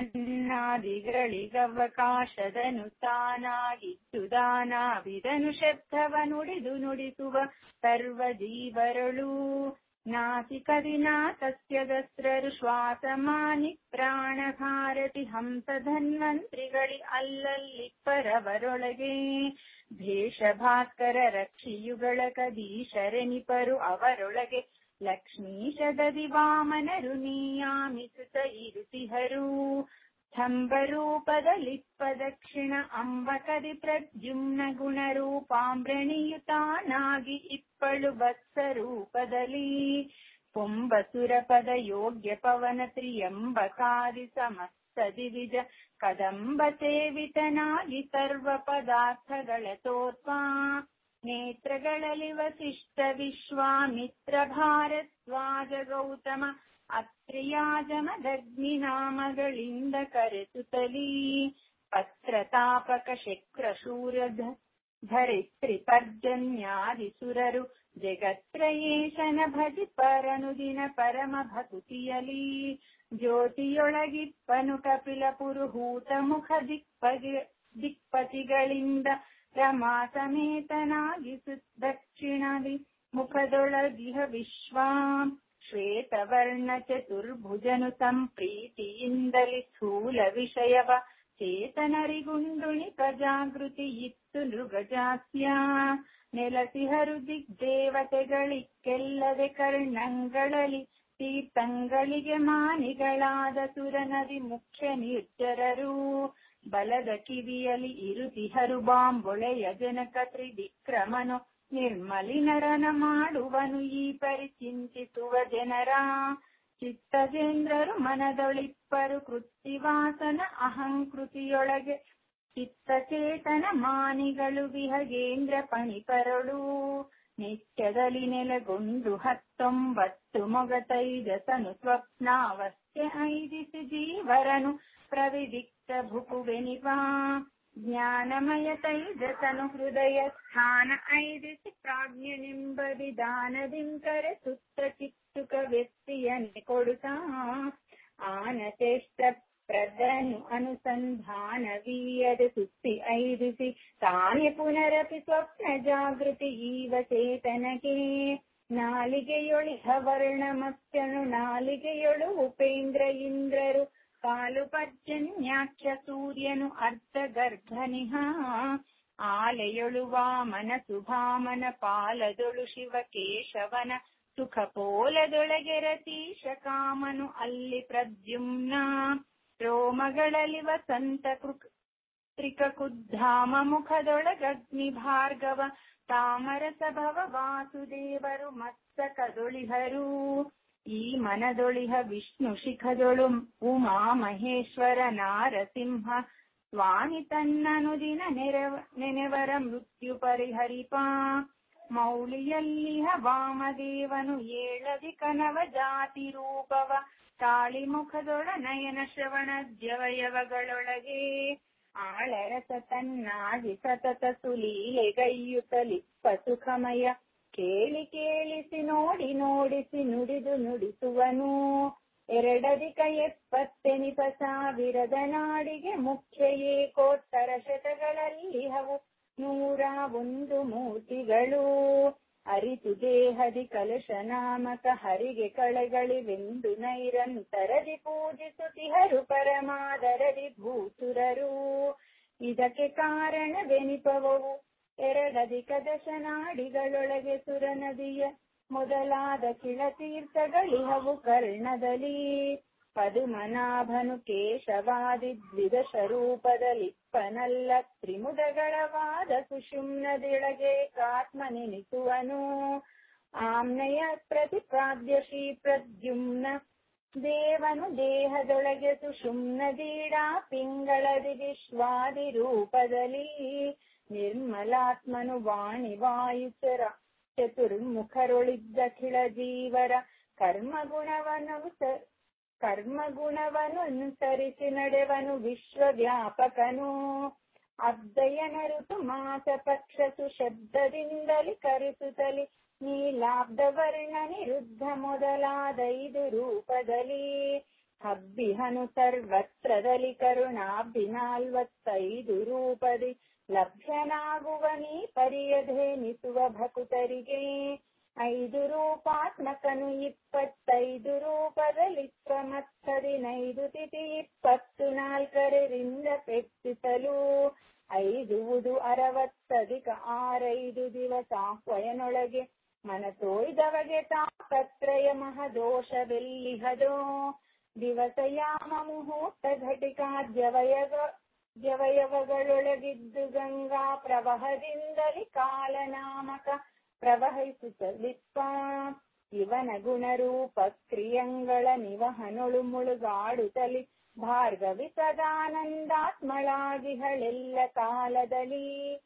ಅನ್ನಾದಿಗಳಿಗವಕಾಶದನು ತಾನಾಗಿದ್ದು ದಾನಾಭಿದನು ಶಬ್ದವ ನುಡಿದು ನುಡಿಸುವ ಸರ್ವ ಜೀವರಳು ನಾಸಿಕದಿನ ಸಸ್ಯದಸ್ರರು ಶ್ವಾಸಮಾನಿ ಪ್ರಾಣ ಭಾರತಿ ಹಂಸ ಧನ್ವಂತ್ರಿಗಳಿ ಅಲ್ಲಲ್ಲಿ ಪರವರೊಳಗೆ ಭೇಷ ಭಾಸ್ಕರ ರಕ್ಷಿಯುಗಳ ಕದೀಶರೆನಿಪರು ಅವರೊಳಗೆ ಲಕ್ಷ್ಮೀಶದದಿ ವಾಮನರು ನಿಯಾಮಿಸುತ್ತ ಇರುತಿಹರು ಸ್ತಂಭರೂಪದಲಿಪ್ಪ ದಕ್ಷಿಣ ಅಂಬಕದಿ ಪ್ರದ್ಯುಮ್ನ ಗುಣರೂಪಾಂಬ್ರಣಿಯುತಾನಾಗಿ ಇಪ್ಪಳು ಬತ್ಸ ರೂಪದಲ್ಲಿ ಪೊಂಬಸುರಪದ ಯೋಗ್ಯ ಪವನ ತ್ರಿಯಂಬಕಾದಿ ಸಮಸ್ತ ದಿವಿಜ ಕದಂಬ ಸೇವಿತನಾಗಿ ಸರ್ವ ಪದಾರ್ಥಗಳ ತೋರ್ಪ ನೇತ್ರಗಳಲ್ಲಿ ವಸಿಷ್ಠ ವಿಶ್ವಾಮಿತ್ರ ಭಾರದ್ವಾಜ ಗೌತಮ ಅತ್ರಿಯಾಜಮದಗ್ನಿ ನಾಮಗಳಿಂದ ಕರೆಸುತ್ತಲೀ ಪತ್ರತಾಪಕ ಶಕ್ರ ಶೂರಧ ಧರಿತ್ರಿ ಪರ್ಜನ್ಯಾದಿ ಸುರರು ಜಗತ್ರಯೇಶನ ಭಜಿ ಪರನುದಿನ ಪರಮ ಭಕುತಿಯಲಿ ಜ್ಯೋತಿಯೊಳಗಿಪ್ಪನು ಕಪಿಲ ಪುರುಹೂತ ಮುಖ ದಿಕ್ಪತಿ ದಿಕ್ಪತಿಗಳಿಂದ ರಮಾ ಸಮೇತನಾಗಿ ದಕ್ಷಿಣದಿ ಮುಖದೊಳಗಿಹ ವಿಶ್ವಾಂ ಶ್ವೇತವರ್ಣ ಚತುರ್ಭುಜನು ಸಂಪ್ರೀತಿಯಿಂದಲಿ ಸ್ಥೂಲ ವಿಷಯವ ಚೇತನರಿಗುಂಡುಣಿಕ ಜಾಗೃತಿ ಇತ್ತು ನೃಗಜಾಸ್ಯ ನೆಲಸಿಹರು ದಿಗ್ದೇವತೆಗಳಿಕ್ಕೆಲ್ಲದೆ ಕರ್ಣಂಗಳಲ್ಲಿ ತೀರ್ಥಂಗಳಿಗೆ ಮಾನಿಗಳಾದ ಸುರನದಿ ಮುಖ್ಯ ನಿರ್ಜರರು ಬಲದ ಕಿವಿಯಲಿ ಇರುತಿಹರು ಬಾಂಬೊಳೆಯ ಜನಕ ತ್ರಿವಿಕ್ರಮನು ನಿರ್ಮಲಿನರನ ಮಾಡುವನು ಈ ಪರಿಚಿಂತಿಸುವ ಜನರ ಚಿತ್ತಜೇಂದ್ರರು ಮನದೊಳಿಪ್ಪರು ಕೃತ್ತಿವಾಸನ ಅಹಂಕೃತಿಯೊಳಗೆ ಚಿತ್ತಚೇತನ ಮಾನಿಗಳು ವಿಹಗೇಂದ್ರ ಪಣಿಪರಳು ನಿತ್ಯದಲ್ಲಿ ನೆಲೆಗೊಂಡು ಹತ್ತೊಂಬತ್ತು ಮೊಗತೈದಸನು ಸ್ವಪ್ನಾವಸ್ಥೆ ಐದಿಸಿ ಜೀವರನು ಪ್ರವಿದಿಕ್ತ ಭುಕುವೆನಿಪ ಜ್ಞಾನಮಯ ತೈಜಸನು ಹೃದಯ ಸ್ಥಾನ ಐದಿಸಿ ಪ್ರಾಜ್ಞನೆಂಬ ವಿಧಾನದಿಂಕರೆ ಸುತ್ತ ಚಿತ್ತುಕ ವ್ಯಕ್ತಿಯನ್ನೇ ಕೊಡುತ್ತಾ ಆನಚೇಷ್ಟ ಪ್ರದನು ಅನುಸಂಧಾನವೀಯದ ಸುತ್ತಿ ಐದಿಸಿ ತಾನೇ ಪುನರಪಿ ಸ್ವಪ್ನ ಜಾಗೃತಿ ಈವ ಚೇತನಕ್ಕೆ ನಾಲಿಗೆಯೊಳಿಹ ವರ್ಣಮತ್ಯನು ನಾಲಿಗೆಯೊಳು ಉಪೇಂದ್ರ ಇಂದ್ರರು ಕಾಲು ಪರ್ಜನ್ಯಾಖ್ಯ ಸೂರ್ಯನು ಅರ್ಧ ಗರ್ಭನಿಹ ಆಲೆಯೊಳು ವಾಮನ ಸುಭಾಮನ ಪಾಲದೊಳು ಶಿವ ಕೇಶವನ ಸುಖ ಪೋಲದೊಳಗೆ ರತೀಶ ಕಾಮನು ಅಲ್ಲಿ ಪ್ರದ್ಯುಮ್ನ ರೋಮಗಳಲ್ಲಿ ವಸಂತ ತ್ರಿಕುದ್ಧಾಮ ಮುಖದೊಳಗಗ್ನಿ ಭಾರ್ಗವ ತಾಮರಸ ಭವ ವಾಸುದೇವರು ಮಸ್ತಕದೊಳಿಹರು ಈ ಮನದೊಳಿಹ ವಿಷ್ಣು ಶಿಖದೊಳು ಉಮಾ ಮಹೇಶ್ವರ ನಾರಸಿಂಹ ಸ್ವಾಮಿ ತನ್ನನುದಿನ ನೆರವ ನೆನೆವರ ಮೃತ್ಯು ಪರಿಹರಿಪ ಮೌಳಿಯಲ್ಲಿಹ ವಾಮದೇವನು ಏಳದಿ ಕನವ ಜಾತಿ ರೂಪವ ತಾಳಿ ಮುಖದೊಳ ನಯನ ಶ್ರವಣ ದ್ಯವಯವಗಳೊಳಗೆ ಆಳರಸ ತನ್ನಾಗಿ ಸತತ ಸುಲೀಲೆಗೈಯುತ್ತಲಿಪ್ಪ ಸುಖಮಯ ಕೇಳಿ ಕೇಳಿಸಿ ನೋಡಿ ನೋಡಿಸಿ ನುಡಿದು ನುಡಿಸುವನು ಎರಡಧಿಕ ಎಪ್ಪತ್ತೆನಿಪ ಸಾವಿರದ ನಾಡಿಗೆ ಮುಖ್ಯ ಏಕೋತ್ತರ ಶತಗಳಲ್ಲಿ ಹವು ನೂರ ಒಂದು ಮೂರ್ತಿಗಳು ಅರಿತು ದೇಹದಿ ಕಲಶ ನಾಮಕ ಹರಿಗೆ ಕಳೆಗಳಿವೆಂದು ನೈರಂತರದಿ ಪೂಜಿಸುತ್ತಿಹರು ಪರಮಾದರದಿ ಭೂಸುರರು ಇದಕ್ಕೆ ಕಾರಣವೆನಿಪವವು ಎರಡಧಿಕ ದಶನಾಡಿಗಳೊಳಗೆ ಸುರನದಿಯ ಮೊದಲಾದ ಕಿಳತೀರ್ಥಗಳಿಹವು ಕರ್ಣದಲ್ಲಿ ಪದುಮನಾಭನು ಕೇಶವಾದಿ ದ್ವಿದಶ ರೂಪದಲ್ಲಿಪ್ಪನಲ್ಲ ತ್ರಿಮುದಗಳವಾದ ಸುಷುಮ್ನದೊಳಗೆ ಕಾತ್ಮನೆನಿಸುವನು ಆಮ್ನಯ ಪ್ರತಿಪಾದ್ಯ ಶ್ರೀ ಪ್ರದ್ಯುಮ್ನ ದೇವನು ದೇಹದೊಳಗೆ ಸುಷುಮ್ನದೀಡಾ ಪಿಂಗಳದಿ ವಿಶ್ವಾದಿ ರೂಪದಲ್ಲಿ ನಿರ್ಮಲಾತ್ಮನು ವಾಣಿ ವಾಯುಚರ ಚತುರ್ಮುಖರೊಳಿದ್ದ ಖಿಳ ಜೀವರ ಕರ್ಮಗುಣವನು ಕರ್ಮಗುಣವನು ಅನುಸರಿಸಿ ನಡೆವನು ವಿಶ್ವವ್ಯಾಪಕನು ಅಬ್ದಯನ ಋತು ಮಾಸ ಪಕ್ಷ ಸುಶಬ್ದದಿಂದಲಿ ಕರೆಸುತ್ತಲಿ ನೀಲಾಬ್ದ ವರ್ಣ ನಿರುದ್ಧ ಮೊದಲಾದೈದು ರೂಪದಲ್ಲಿ ಹಬ್ಬಿಹನು ಸರ್ವತ್ರದಲ್ಲಿ ಕರುಣಾಬ್ಧಿ ನಾಲ್ವತ್ತೈದು ರೂಪದಿ ಲಭ್ಯನಾಗುವ ನೀ ಪರಿಯಧೇನಿಸುವ ಭಕುತರಿಗೆ ಐದು ರೂಪಾತ್ಮಕನು ಇಪ್ಪತ್ತೈದು ರೂಪದಲ್ಲಿತ್ವ ಮತ್ತದಿನೈದು ತಿಥಿ ಇಪ್ಪತ್ತು ನಾಲ್ಕರಿಂದ ಪೆಟ್ಟಿಸಲು ಐದುವುದು ಅರವತ್ತಧಿಕ ಆರೈದು ದಿವಸ ಸ್ವಯನೊಳಗೆ ಮನತೋಯ್ದವಗೆ ತಾಪತ್ರಯ ಮಹದೋಷವೆಲ್ಲಿಹದೋ ದಿವಸಯಾಮ ಮುಹೂರ್ತ ಘಟಿಕಾ ದ್ಯವಯವ ದ್ಯವಯವಗಳೊಳಗಿದ್ದು ಗಂಗಾ ಪ್ರವಹದಿಂದಲಿ ಕಾಲನಾಮಕ ಪ್ರವಹಿಸುತ್ತಲಿಪ್ಪ ಇವನ ಗುಣರೂಪ ಕ್ರಿಯಂಗಳ ನಿವಹನೊಳು ಮುಳುಗಾಡುತ್ತಲಿ ಭಾರ್ಗವಿ ಸದಾನಂದಾತ್ಮಳಾಗಿಹಳೆಲ್ಲ ಕಾಲದಲ್ಲಿ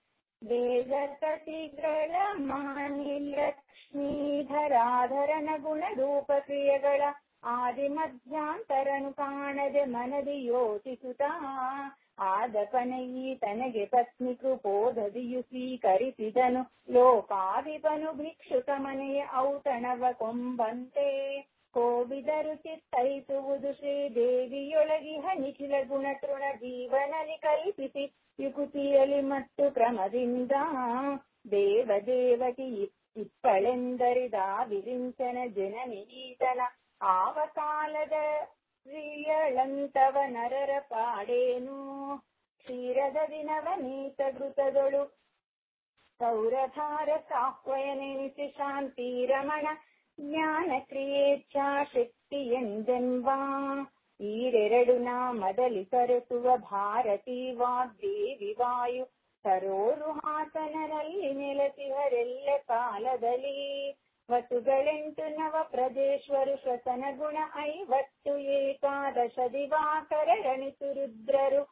ವೇಗಕಟಿಗಳ ಮಾನಿ ಲಕ್ಷ್ಮೀಧರಾಧರನ ಗುಣರೂಪ ಕ್ರಿಯೆಗಳ ಆದಿ ಮಧ್ಯಾಂತರನು ಕಾಣದೆ ಮನದಿ ಯೋಚಿಸುತ್ತಾ ಆದಪನ ಈ ತನಗೆ ಪತ್ನಿ ಕೃಪೋದದಿಯು ಸ್ವೀಕರಿಸಿದನು ಲೋಕಾಧಿಪನು ಭಿಕ್ಷುಕ ಮನೆಯ ಔತಣವ ಕೊಂಬಂತೆ ಕೋವಿದರು ಚಿತ್ತೈಸುವುದು ಶ್ರೀದೇವಿಯೊಳಗಿಹ ನಿಖಿಲ ಗುಣತೃಣ ಜೀವನಲಿ ಕಲ್ಪಿಸಿ ಯುಕುತಿಯಲಿ ಮತ್ತು ಕ್ರಮದಿಂದ ದೇವ ದೇವಕಿ ಇಪ್ಪಳೆಂದರಿದ ವಿರಿಂಚನ ಜನನಿ ಈತನ ಆವ ಕಾಲದ ಶ್ರೀಯಳಂತವ ನರರ ಪಾಡೇನು ಕ್ಷೀರದ ದಿನವ ನೀತ ಘೃತದೊಳು ಸೌರಧಾರ ಸಾಹ್ವಯನೆನಿಸಿ ಶಾಂತಿ ರಮಣ ಜ್ಞಾನ ಕ್ರಿಯೇಚ್ಛಾ ಶಕ್ತಿ ಎಂದೆಂಬಾ ಈರೆರಡು ನಾಮದಲ್ಲಿ ಸರಸುವ ಭಾರತೀ ವಾಗ್ದೇವಿ ವಾಯು ಸರೋರು ಹಾಸನರಲ್ಲಿ ನೆಲೆಸಿಹರೆಲ್ಲ ಕಾಲದಲ್ಲಿ ವಸುಗಳೆಂಟು ನವ ಪ್ರಜೇಶ್ವರು ಶ್ವಸನ ಗುಣ ಐವತ್ತು ಏಕಾದಶ ದಿವಾಕರ ರಣಿಸು ರುದ್ರರು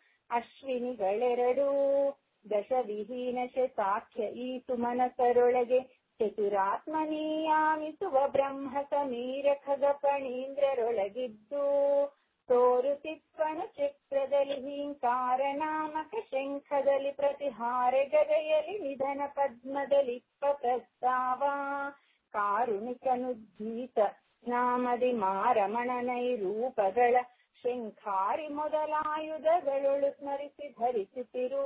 ಅಶ್ವಿನಿಗಳೆರಡು ದಶ ವಿಹೀನ ಸಾಖ್ಯ ಈ ಸುಮನಸರೊಳಗೆ ಚತುರಾತ್ಮನೀಯಾಮಿಸುವ ಬ್ರಹ್ಮ ಸಮೀರ ಖಗ ಫಣೀಂದ್ರರೊಳಗಿದ್ದು ತೋರುತಿಪ್ಪನು ಚಕ್ರದಲ್ಲಿ ಹೀಂಕಾರ ನಾಮಕ ಶಂಖದಲ್ಲಿ ಪ್ರತಿಹಾರೆ ಗದೆಯಲಿ ನಿಧನ ಪದ್ಮದಲಿಪ್ಪ ಪ್ರಸ್ತಾವ ಕಾರುಣಿಕನುದ್ದೀತ ನಾಮದಿ ಮಾರಮಣನೈ ರೂಪಗಳ ಶಂಖಾರಿ ಮೊದಲಾಯುಧಗಳೊಳು ಸ್ಮರಿಸಿ ಧರಿಸುತ್ತಿರು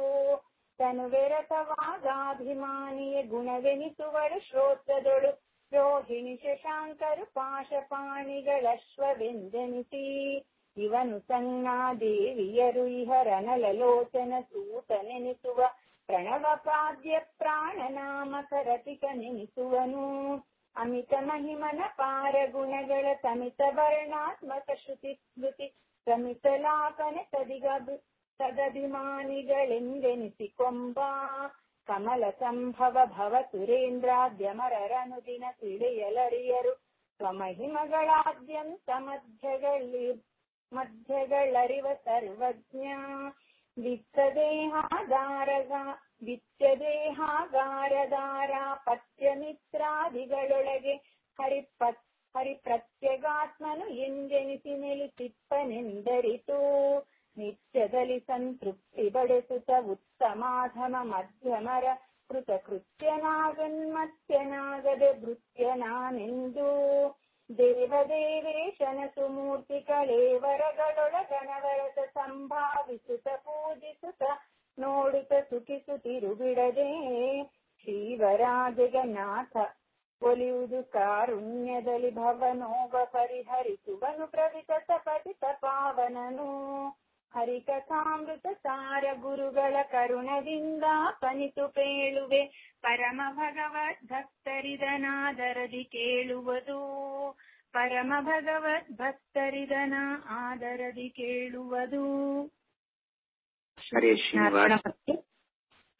ತನುವೆರತವಾದಾಭಿಮಾನಿಯ ಗುಣವೆನಿಸುವಳು ಶ್ರೋತ್ರದೊಳು ರೋಹಿಣಿ ಶಶಾಂಕರು ಪಾಶಪಾಣಿಗಳಶ್ವವೆಂದೆನಿಸಿ ಇವನು ಸನ್ನಾದೇವಿಯರು ಇಹರನಲಲೋಚನ ಸೂತನೆನಿಸುವ ಪ್ರಣವ ಪಾದ್ಯ ಪ್ರಾಣನಾಮಕ ರತಿಕ ನೆನಿಸುವನು ಅಮಿತ ಮಹಿಮನ ಪಾರ ಗುಣಗಳ ಸಮಿತ ವರ್ಣಾತ್ಮಕ ಶ್ರುತಿ ಸ್ಮೃತಿ ಸಮಿತ ಲಾಪನೆ ತದಿಗ ತದಭಿಮಾನಿಗಳೆಂದೆನಿಸಿಕೊಂಬ ಕಮಲ ಸಂಭವ ಭವ ಸುರೇಂದ್ರಾದ್ಯಮರರನು ದಿನ ತಿಳಿಯಲರಿಯರು ಸ್ವಮಹಿಮಗಳಾದ್ಯಂತ ಮಧ್ಯಗಳಿ ಮಧ್ಯಗಳರಿವ ಸರ್ವಜ್ಞ ವಿತ್ತದೇಹಾಗಾರಗ ವಿತ್ಯದೇಹಾಗಾರದಾರ ಪತ್ಯಮಿತ್ರಾದಿಗಳೊಳಗೆ ಹರಿಪತ್ ಹರಿಪ್ರತ್ಯಗಾತ್ಮನು ಎಂದೆನಿಸಿ ನೆಲೆಸಿಪ್ಪನೆಂದರಿತು ನಿತ್ಯದಲ್ಲಿ ಸಂತೃಪ್ತಿ ಬಡೆಸುತ್ತ ಉತ್ತಮಾಧಮ ಮಧ್ಯಮರ ಕೃತಕೃತ್ಯನಾಗನ್ಮತ್ಯನಾಗದೆ ಭೃತ್ಯನಾನೆಂದು ದೇವದೇವೇಶನ ಸುಮೂರ್ತಿ ಕಳೇವರಗಳೊಳಗಣವರಸ ಸಂಭಾವಿಸುತ್ತ ಪೂಜಿಸುತ್ತ ನೋಡುತ್ತ ಸುಖಿಸುತ್ತಿರು ಬಿಡದೆ ಶ್ರೀವರಾಜಗನಾಥ ಒಲಿಯುವುದು ಕಾರುಣ್ಯದಲ್ಲಿ ಭವನೋಗ ಪರಿಹರಿಸುವನು ಪ್ರವಿತ ಪತಿತ ಪಾವನನು ಹರಿಕಥಾಮೃತ ಸಾರ ಗುರುಗಳ ಕರುಣದಿಂದ ಪನಿತು ಪೇಳುವೆ ಪರಮ ಭಗವದ್ ಭಕ್ತರಿದನಾದರದಿ ಕೇಳುವುದು ಪರಮ ಭಗವದ್ ಭಕ್ತರಿದನ ಆದರದಿ ಕೇಳುವುದು. ಹರೇ ಶ್ರೀನಿವಾಸ.